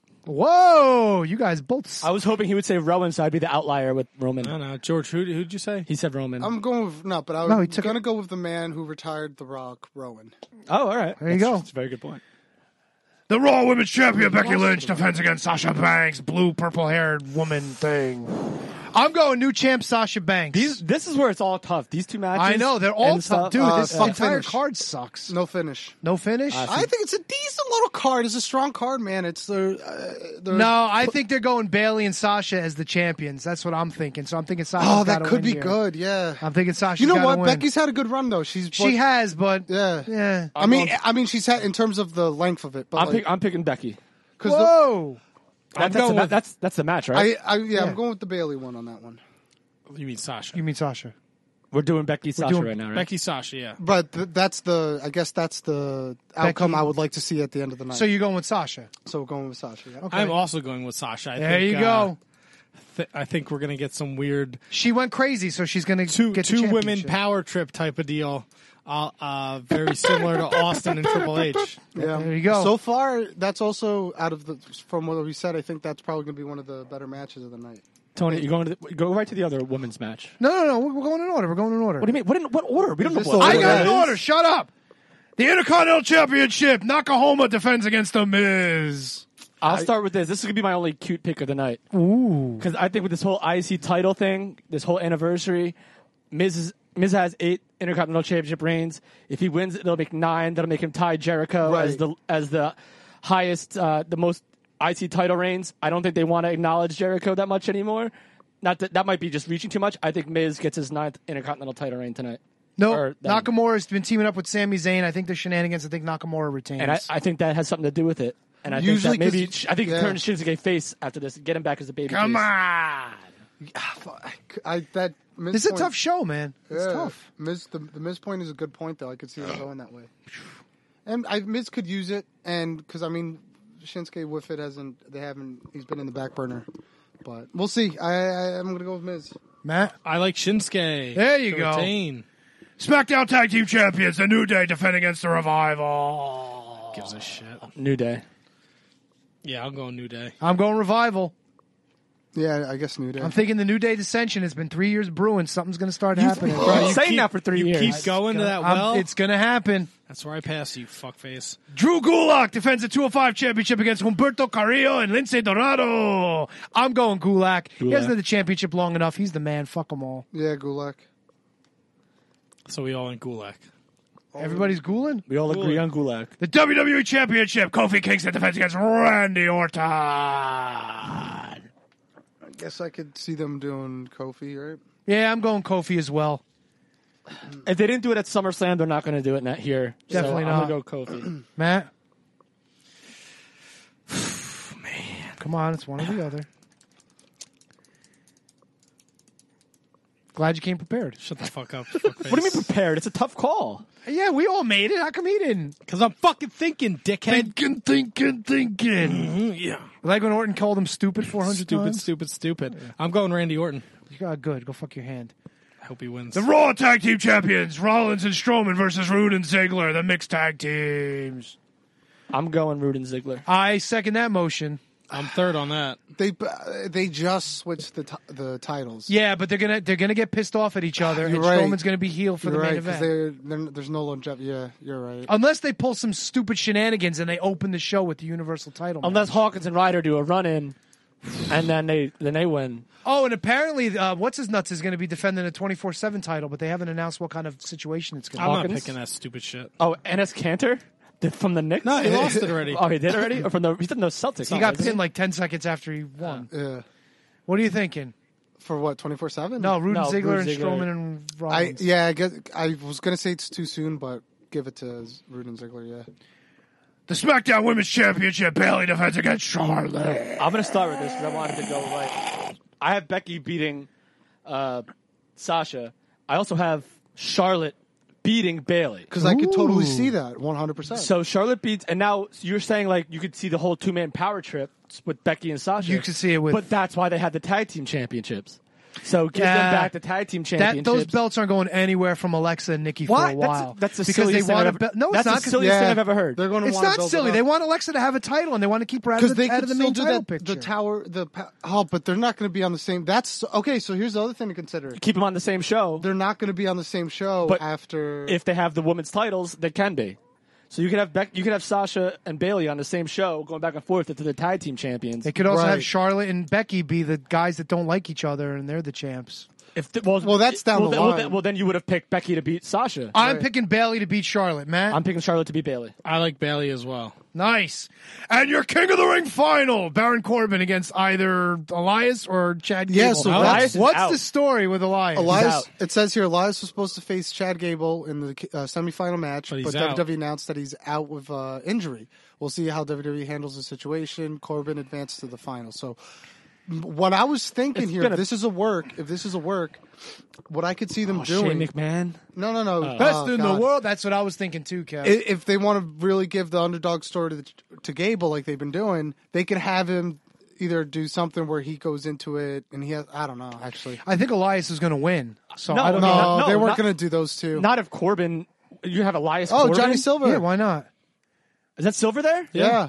Speaker 1: Whoa, you guys both.
Speaker 3: I was hoping he would say Rowan, so I'd be the outlier with Roman.
Speaker 2: No, no, George, who who'd you say?
Speaker 3: He said Roman.
Speaker 8: I'm going with no, but I
Speaker 1: No, he
Speaker 8: was
Speaker 1: took
Speaker 8: going to go with the man who retired The Rock, Rowan.
Speaker 3: oh, all right.
Speaker 1: There you
Speaker 3: That's,
Speaker 1: go.
Speaker 3: That's a very good point.
Speaker 6: The Raw Women's Champion Becky Lynch defends against Sasha Banks. Blue, purple-haired woman thing.
Speaker 1: I'm going new champ Sasha Banks.
Speaker 3: These, this is where it's all tough. These two matches.
Speaker 1: I know, they're all
Speaker 3: and
Speaker 1: tough.
Speaker 3: stuff.
Speaker 1: Dude,
Speaker 8: Uh,
Speaker 1: this
Speaker 8: fuck
Speaker 1: entire
Speaker 8: finish.
Speaker 1: card sucks.
Speaker 8: No finish.
Speaker 1: No finish?
Speaker 3: Uh,
Speaker 8: I think it's a decent little card. It's a strong card, man. It's the uh, the
Speaker 1: no, I think they're going Bailey and Sasha as the champions. That's what I'm thinking. So I'm thinking Sasha.
Speaker 8: Oh, that could be good. Yeah.
Speaker 1: I'm thinking Sasha.
Speaker 8: You know what? Becky's had a good run though. She's
Speaker 1: She has, but
Speaker 8: yeah,
Speaker 1: yeah.
Speaker 8: I mean, I mean, she's had in terms of the length of it. But
Speaker 3: I'm,
Speaker 8: like,
Speaker 3: pick, I'm picking Becky.
Speaker 1: Whoa.
Speaker 3: That, that's, the,
Speaker 2: going
Speaker 3: ma-
Speaker 2: with-
Speaker 3: that's that's the match, right?
Speaker 8: I, I yeah,
Speaker 1: Yeah.
Speaker 8: I'm going with the Bailey one on that one.
Speaker 2: You mean Sasha?
Speaker 1: You mean Sasha?
Speaker 3: We're doing Becky Sasha
Speaker 1: doing
Speaker 3: right now, right?
Speaker 2: Becky Sasha, yeah.
Speaker 8: But th- that's the, I guess that's the outcome I would like to see at the end of the night.
Speaker 1: So you're going with Sasha?
Speaker 8: so we're going with Sasha. Yeah.
Speaker 1: Okay.
Speaker 2: I'm also going with Sasha. I
Speaker 1: There
Speaker 2: think,
Speaker 1: you
Speaker 2: uh,
Speaker 1: go.
Speaker 2: th- I think we're going to get some weird
Speaker 1: She went crazy, so she's going to
Speaker 2: two
Speaker 1: get the
Speaker 2: two women
Speaker 1: championship.
Speaker 2: power trip type of deal. Uh, uh, very similar to Austin and Triple H.
Speaker 8: Yeah.
Speaker 1: There you go.
Speaker 8: So far, that's also out of the from what we said. I think that's probably going to be one of the better matches of the night.
Speaker 3: Tony, you're going to the, go right to the other women's match.
Speaker 1: No, no, no. We're going in order. We're going in order.
Speaker 3: What do you mean? What in what order? We don't know
Speaker 8: Is
Speaker 3: what
Speaker 8: this
Speaker 1: I
Speaker 8: the
Speaker 1: got
Speaker 8: order
Speaker 1: an
Speaker 8: is?
Speaker 1: order. Shut up.
Speaker 6: The Intercontinental Championship. Nakahoma defends against The Miz.
Speaker 3: I'll start with this. This is going to be my only cute pick of the night.
Speaker 1: Ooh.
Speaker 3: Because I think with this whole I C title thing, this whole anniversary, Miz, is, Miz has eight Intercontinental Championship reigns. If he wins, it'll make nine. That'll make him tie Jericho
Speaker 8: Right.
Speaker 3: as the as the highest, uh, the most I C title reigns. I don't think they want to acknowledge Jericho that much anymore. Not that that might be just reaching too much. I think Miz gets his ninth Intercontinental title reign tonight.
Speaker 1: No,
Speaker 3: Or then.
Speaker 1: Nakamura's been teaming up with Sami Zayn. I think the shenanigans. I think Nakamura retains.
Speaker 3: And I, I think that has something to do with it. And I
Speaker 8: Usually
Speaker 3: think that maybe
Speaker 8: 'cause-
Speaker 3: I think
Speaker 8: yeah.
Speaker 3: turn Shinsuke face after this, get him back as a baby.
Speaker 6: Come
Speaker 3: face.
Speaker 6: on.
Speaker 8: I that Miz
Speaker 1: This is a
Speaker 8: point-
Speaker 1: tough show, man. It's
Speaker 8: yeah,
Speaker 1: tough.
Speaker 8: Miz, the, the Miz point is a good point, though. I could see it going that way. And I, Miz could use it, and because I mean, Shinsuke with it hasn't. They haven't. He's been in the back burner, but we'll see. I, I I'm going to go with Miz.
Speaker 1: Matt.
Speaker 2: I like Shinsuke.
Speaker 1: There you
Speaker 2: to
Speaker 1: go.
Speaker 2: retain.
Speaker 6: SmackDown Tag Team Champions. The New Day defend against The Revival.
Speaker 2: Gives a shit.
Speaker 3: New Day.
Speaker 2: Yeah, I'll go New Day.
Speaker 1: I'm going Revival.
Speaker 8: Yeah, I guess New Day.
Speaker 1: I'm thinking the New Day dissension has been three years brewing. Something's going to start happening.
Speaker 3: Bro,
Speaker 2: you
Speaker 3: you saying
Speaker 2: keep-
Speaker 3: that for three
Speaker 2: you
Speaker 3: years.
Speaker 2: keep going to that
Speaker 1: I'm-
Speaker 2: well.
Speaker 1: it's going to happen.
Speaker 2: That's where I pass you, fuckface.
Speaker 6: Drew Gulak defends the two oh five Championship against Humberto Carrillo and Lince Dorado.
Speaker 1: I'm going Gulak. He
Speaker 3: Gulak.
Speaker 1: hasn't had the championship long enough. He's the man. Fuck them all.
Speaker 8: Yeah, Gulak.
Speaker 2: So we all in Gulak.
Speaker 1: Everybody's ghouling?
Speaker 3: We all agree on Gulak.
Speaker 6: The W W E Championship, Kofi Kingston defends against Randy Orton.
Speaker 8: I guess I could see them doing Kofi, right?
Speaker 1: Yeah, I'm going Kofi as well.
Speaker 3: If they didn't do it at SummerSlam, they're not going to do it not here.
Speaker 1: Definitely
Speaker 3: so
Speaker 1: not.
Speaker 3: I'm going to go Kofi.
Speaker 1: Matt? Man. Come on, it's one or the other. Glad you came prepared.
Speaker 2: Shut the fuck up.
Speaker 3: What do you mean prepared? It's a tough call.
Speaker 1: Yeah, we all made it. How come he didn't?
Speaker 2: Because I'm fucking thinking, dickhead.
Speaker 6: Thinking, thinking, thinking.
Speaker 2: Mm-hmm, yeah.
Speaker 1: Like when Orton called him stupid four hundred
Speaker 2: Stupid,
Speaker 1: times?
Speaker 2: stupid, stupid. I'm going Randy Orton.
Speaker 1: You got good. Go fuck your hand.
Speaker 2: I hope he wins.
Speaker 6: The Raw Tag Team Champions, Rollins and Strowman versus Rude and Ziggler, the mixed tag teams.
Speaker 3: I'm going Rude and Ziggler.
Speaker 1: I second that motion.
Speaker 2: I'm third on that.
Speaker 8: They they just switched the t- the titles.
Speaker 1: Yeah, but they're gonna they're gonna get pissed off at each other,
Speaker 8: You're
Speaker 1: and
Speaker 8: right.
Speaker 1: Strowman's gonna be heel for
Speaker 8: You're
Speaker 1: the main
Speaker 8: right, 'cause
Speaker 1: event.
Speaker 8: they're, they're, there's no longevity. Yeah, you're right.
Speaker 1: Unless they pull some stupid shenanigans and they open the show with the Universal title.
Speaker 3: Unless
Speaker 1: match.
Speaker 3: Hawkins and Ryder do a run in, and then they then they win.
Speaker 1: Oh, and apparently, uh, what's his nuts is going to be defending a twenty-four seven title, but they haven't announced what kind of situation it's going to
Speaker 2: I'm
Speaker 1: be.
Speaker 2: not
Speaker 3: Hawkins?
Speaker 2: picking that stupid shit.
Speaker 3: Oh, Enes Kanter The- from the Knicks.
Speaker 2: No, he lost it already.
Speaker 3: Oh, he did already. Or from the he did no Celtics.
Speaker 1: He
Speaker 3: huh?
Speaker 1: got
Speaker 3: Isn't
Speaker 1: pinned like ten seconds after he won.
Speaker 8: Yeah.
Speaker 1: What are you thinking?
Speaker 8: For what, twenty-four seven?
Speaker 1: No, Rude
Speaker 3: No,
Speaker 1: Ziggler
Speaker 3: Rude
Speaker 1: and
Speaker 3: Ziggler.
Speaker 1: Strowman and
Speaker 8: I
Speaker 1: Rollins.
Speaker 8: yeah, I guess I was gonna say it's too soon, but give it to Rude and Ziggler. Yeah.
Speaker 6: The SmackDown Women's Championship, Bayley defends against Charlotte.
Speaker 3: I'm going to start with this because I wanted to go right. I have Becky beating uh, Sasha. I also have Charlotte beating Bayley.
Speaker 8: Because I could totally see that one hundred percent.
Speaker 3: So Charlotte beats, and now you're saying like you could see the whole two man power trip with Becky and Sasha.
Speaker 1: You could see it with-
Speaker 3: but that's why they had the tag team championships. So give
Speaker 1: Yeah.
Speaker 3: them back the tag team
Speaker 1: That
Speaker 3: championships.
Speaker 1: those belts aren't going anywhere from Alexa and Nikki
Speaker 3: Why?
Speaker 1: for a
Speaker 3: That's-
Speaker 1: while.
Speaker 3: that's the
Speaker 1: because
Speaker 3: silliest
Speaker 1: they
Speaker 3: thing
Speaker 1: want
Speaker 3: I've
Speaker 1: a be-
Speaker 3: ever-
Speaker 1: No, it's
Speaker 3: that's
Speaker 1: not.
Speaker 3: the
Speaker 1: 'cause-
Speaker 3: silliest thing
Speaker 8: Yeah.
Speaker 3: I've ever heard.
Speaker 8: They're going to
Speaker 1: It's
Speaker 8: want to
Speaker 1: not
Speaker 8: build
Speaker 1: silly.
Speaker 8: It
Speaker 1: They
Speaker 8: up.
Speaker 1: want Alexa to have a title, and they want to keep her out
Speaker 8: Because
Speaker 1: of the,
Speaker 8: they
Speaker 1: out
Speaker 8: could
Speaker 1: of the
Speaker 8: still
Speaker 1: main
Speaker 8: do
Speaker 1: title
Speaker 8: that.
Speaker 1: picture.
Speaker 8: The tower, the pa- oh, but they're not going to be on the same. That's okay. So here's the other thing to consider.
Speaker 3: Keep them on the same show.
Speaker 8: They're not going to be on the same show
Speaker 3: But
Speaker 8: after.
Speaker 3: If they have the women's titles, they can be. So you could have Beck, you could have Sasha and Bayley on the same show, going back and forth into the tag team champions.
Speaker 1: They could also
Speaker 8: Right.
Speaker 1: have Charlotte and Becky be the guys that don't like each other, and they're the champs.
Speaker 3: If the, well,
Speaker 8: Well, that's down
Speaker 3: well,
Speaker 8: the
Speaker 3: then- well,
Speaker 8: line.
Speaker 3: then, well, then you would have picked Becky to beat Sasha.
Speaker 1: I'm picking Bayley to beat Charlotte, Matt.
Speaker 3: I'm picking Charlotte to beat Bayley.
Speaker 2: I like Bayley as well.
Speaker 1: Nice.
Speaker 6: And your King of the Ring final, Baron Corbin against either
Speaker 1: Elias or Chad Gable?
Speaker 8: Yeah, so
Speaker 3: Elias
Speaker 8: that's-
Speaker 3: is
Speaker 1: What's
Speaker 3: out.
Speaker 1: the story with Elias?
Speaker 8: Elias,
Speaker 3: out.
Speaker 8: it says here, Elias was supposed to face Chad Gable in the uh, semifinal match,
Speaker 2: But
Speaker 8: but,
Speaker 2: he's
Speaker 8: W
Speaker 2: out.
Speaker 8: W E announced that he's out with uh, injury. We'll see how W W E handles the situation. Corbin advanced to the final. So, m- what I was thinking
Speaker 3: It's
Speaker 8: here,
Speaker 3: gonna-
Speaker 8: if this is a work, if this is a work, what I could see them
Speaker 3: Oh, Shane
Speaker 8: doing.
Speaker 3: McMahon.
Speaker 8: No, no, no.
Speaker 1: Best
Speaker 8: oh,
Speaker 1: in
Speaker 8: God.
Speaker 1: the world. That's what I was thinking too, Kev.
Speaker 8: I- If they want to really give the underdog story to, the, to Gable, like they've been doing, they could have him either do something where he goes into it and he has. I don't know, actually.
Speaker 1: I think Elias is going to win. So
Speaker 3: No,
Speaker 1: I don't
Speaker 3: no,
Speaker 1: know.
Speaker 8: No,
Speaker 3: no,
Speaker 8: they weren't
Speaker 3: not-
Speaker 8: going to do those two.
Speaker 3: Not if Corbin. You have Elias.
Speaker 8: oh,
Speaker 3: Corbin?
Speaker 8: Johnny Silver.
Speaker 1: Yeah, why not?
Speaker 3: Is that Silver there?
Speaker 8: Yeah.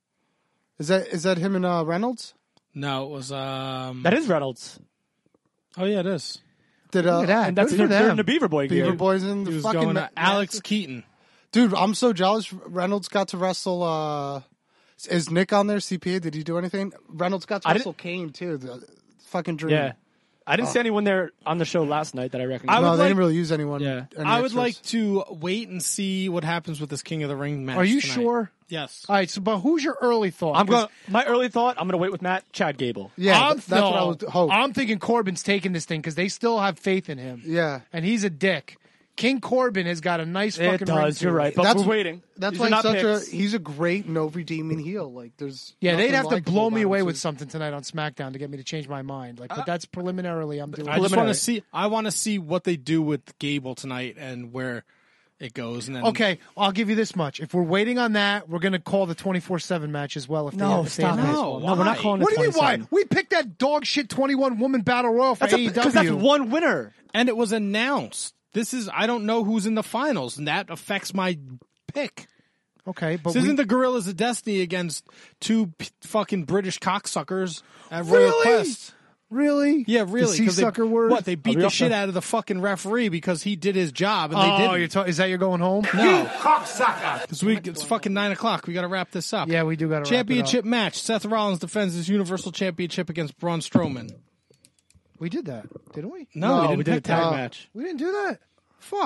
Speaker 8: Is that is that him and uh, Reynolds?
Speaker 2: No, it was. um
Speaker 3: That is Reynolds.
Speaker 2: Oh yeah, it is.
Speaker 8: Did uh,
Speaker 1: Look at that.
Speaker 3: And that's
Speaker 1: Good
Speaker 3: they're,
Speaker 1: for
Speaker 3: they're in
Speaker 1: them.
Speaker 3: the Beaver Boy gear.
Speaker 8: Beaver Boys in
Speaker 2: He
Speaker 8: the
Speaker 2: was
Speaker 8: fucking
Speaker 2: going
Speaker 8: ma-
Speaker 2: to Alex Keaton.
Speaker 8: Dude, I'm so jealous. Reynolds got to wrestle. Uh, is Nick on there? C P A? Did he do anything? Reynolds got to
Speaker 3: I
Speaker 8: wrestle Kane too. The fucking dream.
Speaker 3: Yeah. I didn't
Speaker 8: Oh.
Speaker 3: see anyone there on the show last night that I recognized.
Speaker 2: I
Speaker 8: no,
Speaker 2: would
Speaker 8: they
Speaker 2: like-
Speaker 8: didn't really use anyone.
Speaker 3: Yeah.
Speaker 8: any
Speaker 2: I would
Speaker 8: extras.
Speaker 2: like to wait and see what happens with this King of the Ring match.
Speaker 1: Are you
Speaker 2: tonight.
Speaker 1: sure?
Speaker 2: Yes.
Speaker 1: All right, so but who's your early thought?
Speaker 3: I'm
Speaker 1: 'Cause
Speaker 3: going. My early thought. I'm going to wait with Matt. Chad Gable.
Speaker 8: Yeah,
Speaker 1: I'm,
Speaker 8: that's what I
Speaker 1: no,
Speaker 8: would hope.
Speaker 1: I'm thinking Corbin's taking this thing because they still have faith in him.
Speaker 8: Yeah.
Speaker 1: And he's a dick. King Corbin has got a nice
Speaker 3: It
Speaker 1: fucking ring
Speaker 3: does.
Speaker 1: to
Speaker 3: You're
Speaker 1: it.
Speaker 3: right. But
Speaker 8: That's-
Speaker 3: we're waiting.
Speaker 8: That's
Speaker 3: These
Speaker 8: why
Speaker 3: are
Speaker 8: he's
Speaker 3: not
Speaker 8: such
Speaker 3: picks.
Speaker 8: a he's a great no redeeming heel. Like there's
Speaker 1: Yeah, they'd
Speaker 8: nothing
Speaker 1: have to
Speaker 8: likable
Speaker 1: blow me
Speaker 8: about
Speaker 1: away
Speaker 8: him,
Speaker 1: with
Speaker 8: too.
Speaker 1: something tonight on SmackDown to get me to change my mind. Like, but that's preliminarily. I'm doing.
Speaker 2: I just want
Speaker 3: Preliminary.
Speaker 2: to see. I want to see what they do with Gable tonight and where it goes. And then
Speaker 1: Okay, I'll give you this much. If we're waiting on that, we're going to call the twenty-four seven match as well. If they
Speaker 3: No,
Speaker 1: have, if they
Speaker 3: stop
Speaker 1: have
Speaker 3: it.
Speaker 1: this
Speaker 2: No,
Speaker 1: one.
Speaker 3: No, we're not
Speaker 2: Why?
Speaker 3: calling it
Speaker 1: What do you mean? Why?
Speaker 3: twenty-seven.
Speaker 1: We picked that dog shit twenty-one woman battle royal for
Speaker 3: That's
Speaker 1: A E W.
Speaker 3: because that's one winner.
Speaker 2: and it was announced. This is. I don't know who's in the finals, and that affects my pick.
Speaker 1: Okay, but
Speaker 2: This
Speaker 1: we,
Speaker 2: isn't the Gorillas of Destiny against two p- fucking British cocksuckers at Royal
Speaker 1: Really?
Speaker 2: Quest.
Speaker 1: really,
Speaker 2: Yeah, really.
Speaker 1: The
Speaker 2: 'cause they,
Speaker 1: sucker word.
Speaker 2: What they beat
Speaker 3: Are we
Speaker 2: the
Speaker 3: off
Speaker 2: shit
Speaker 3: the-
Speaker 2: out of the fucking referee because he did his job and
Speaker 1: Oh,
Speaker 2: they didn't.
Speaker 1: you're ta- is that you're going home?
Speaker 2: No, because we it's fucking nine o'clock. We got to wrap this up.
Speaker 1: Yeah, we do got to
Speaker 2: Championship match: Seth Rollins defends his Universal Championship against Braun Strowman.
Speaker 1: We did that, didn't we?
Speaker 2: No, we didn't
Speaker 3: we did a
Speaker 2: pick
Speaker 3: tag
Speaker 2: that.
Speaker 3: match.
Speaker 1: We didn't do that. Fuck.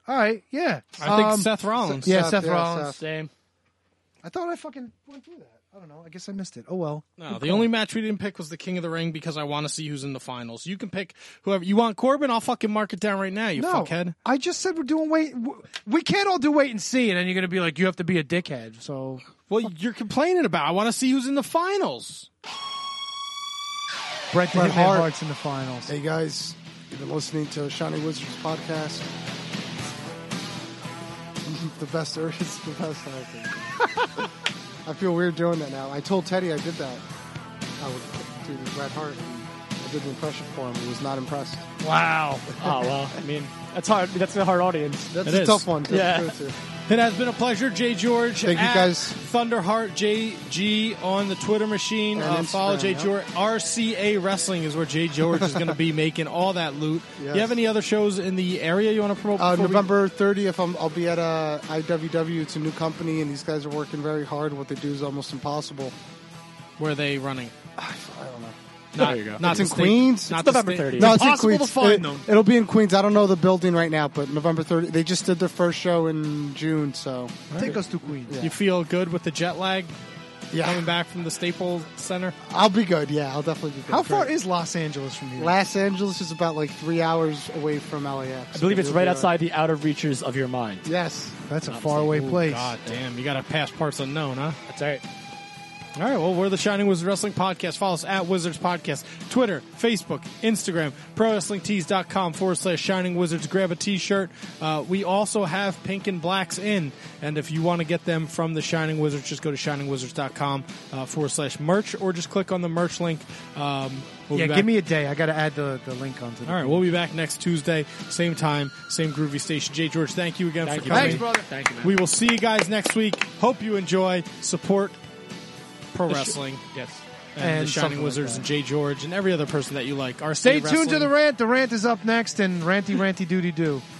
Speaker 1: All right, yeah.
Speaker 2: I think
Speaker 1: Um,
Speaker 2: Seth Rollins.
Speaker 1: Yeah,
Speaker 8: Seth,
Speaker 1: Seth,
Speaker 8: yeah,
Speaker 1: Rollins.
Speaker 8: Seth.
Speaker 3: Same.
Speaker 1: I thought I fucking went through that. I don't know. I guess I missed it. Oh well.
Speaker 2: No,
Speaker 1: Good
Speaker 2: the
Speaker 1: call.
Speaker 2: only match we didn't pick was the King of the Ring because I want to see who's in the finals. You can pick whoever you want. Corbin, I'll fucking mark it down right now. You
Speaker 1: no,
Speaker 2: fuckhead.
Speaker 1: I just said we're doing wait. We can't all do wait and see, and then you're gonna be like, you have to be a dickhead. So,
Speaker 2: well, you're complaining about. I want to see who's in the finals.
Speaker 1: Bret the
Speaker 8: Bret
Speaker 1: Hitman
Speaker 8: Hart.
Speaker 1: Hart's in the finals.
Speaker 8: Hey guys, you've been listening to Shining Wizards podcast. The best, or it's the best. I think. I feel weird doing that now. I told Teddy I did that. I would do the Bret Hart. I did the impression for him. He was not impressed.
Speaker 2: Wow.
Speaker 3: Oh well, I mean that's hard. That's a hard audience.
Speaker 8: That's
Speaker 2: It
Speaker 8: a
Speaker 2: is.
Speaker 8: tough one to
Speaker 3: Yeah.
Speaker 8: go to.
Speaker 2: It has been a pleasure, Jay George.
Speaker 8: Thank you,
Speaker 2: at
Speaker 8: guys.
Speaker 2: Thunderheart J G on the Twitter machine.
Speaker 8: And
Speaker 2: Uh, follow
Speaker 8: Instagram,
Speaker 2: Jay
Speaker 8: yeah.
Speaker 2: George. R C A Wrestling is where Jay George is going to be making all that loot.
Speaker 8: Yes.
Speaker 2: You have any other shows in the area you want to promote?
Speaker 8: Uh,
Speaker 2: before we-
Speaker 8: November thirtieth, I'm, I'll be at uh, I W W. It's a new company, and these guys are working very hard. What they do is almost impossible.
Speaker 2: Where are they running?
Speaker 8: I don't know.
Speaker 2: Not,
Speaker 3: There you go.
Speaker 2: Not
Speaker 8: It's
Speaker 2: the
Speaker 8: in
Speaker 2: state-
Speaker 8: Queens?
Speaker 2: Not
Speaker 3: It's
Speaker 2: the
Speaker 3: November
Speaker 2: state-
Speaker 3: thirtieth.
Speaker 8: No, it's in
Speaker 2: Impossible
Speaker 8: Queens.
Speaker 2: to find
Speaker 8: It,
Speaker 2: them.
Speaker 8: it'll be in Queens. I don't know the building right now, but November thirtieth. They just did their first show in June, so
Speaker 1: Take us to Queens.
Speaker 8: Yeah.
Speaker 2: You feel good with the jet lag
Speaker 8: yeah,
Speaker 2: coming back from the Staples Center?
Speaker 8: I'll be good. Yeah, I'll definitely be good.
Speaker 1: How far is Los Angeles from here?
Speaker 8: Los Angeles is about like three hours away from L A X.
Speaker 3: I believe it's
Speaker 8: You'll
Speaker 3: right
Speaker 8: be
Speaker 3: outside the outer reaches of your mind.
Speaker 8: all right. Yes.
Speaker 1: That's a faraway place.
Speaker 2: God damn, you got to pass parts unknown, huh?
Speaker 3: That's all right.
Speaker 2: All right, well, we're the Shining Wizards Wrestling Podcast. Follow us at Wizards Podcast. Twitter, Facebook, Instagram, ProWrestlingTees.com forward slash Shining Wizards. Grab a t-shirt. Uh, we also have pink and blacks in. And if you want to get them from the Shining Wizards, just go to ShiningWizards.com uh, forward slash merch or just click on the merch link. Um, we'll
Speaker 1: yeah,
Speaker 2: be back-
Speaker 1: give me a day. I got to add the, the link onto the
Speaker 2: All right, we'll be back next Tuesday, same time, same groovy station. Jay George, thank you again
Speaker 3: Thank
Speaker 2: for
Speaker 3: you,
Speaker 2: coming.
Speaker 1: Thanks, brother.
Speaker 3: Thank you, man.
Speaker 2: We will see you guys next week. Hope you enjoy. Support pro
Speaker 3: The sh-
Speaker 2: wrestling.
Speaker 3: Yes.
Speaker 2: And,
Speaker 1: And
Speaker 2: the
Speaker 1: something
Speaker 2: Shining
Speaker 1: like
Speaker 2: Wizards
Speaker 1: that.
Speaker 2: and Jay George and every other person that you like. Our
Speaker 1: Stay tuned to the rant. The rant is up next, and ranty ranty doody doo.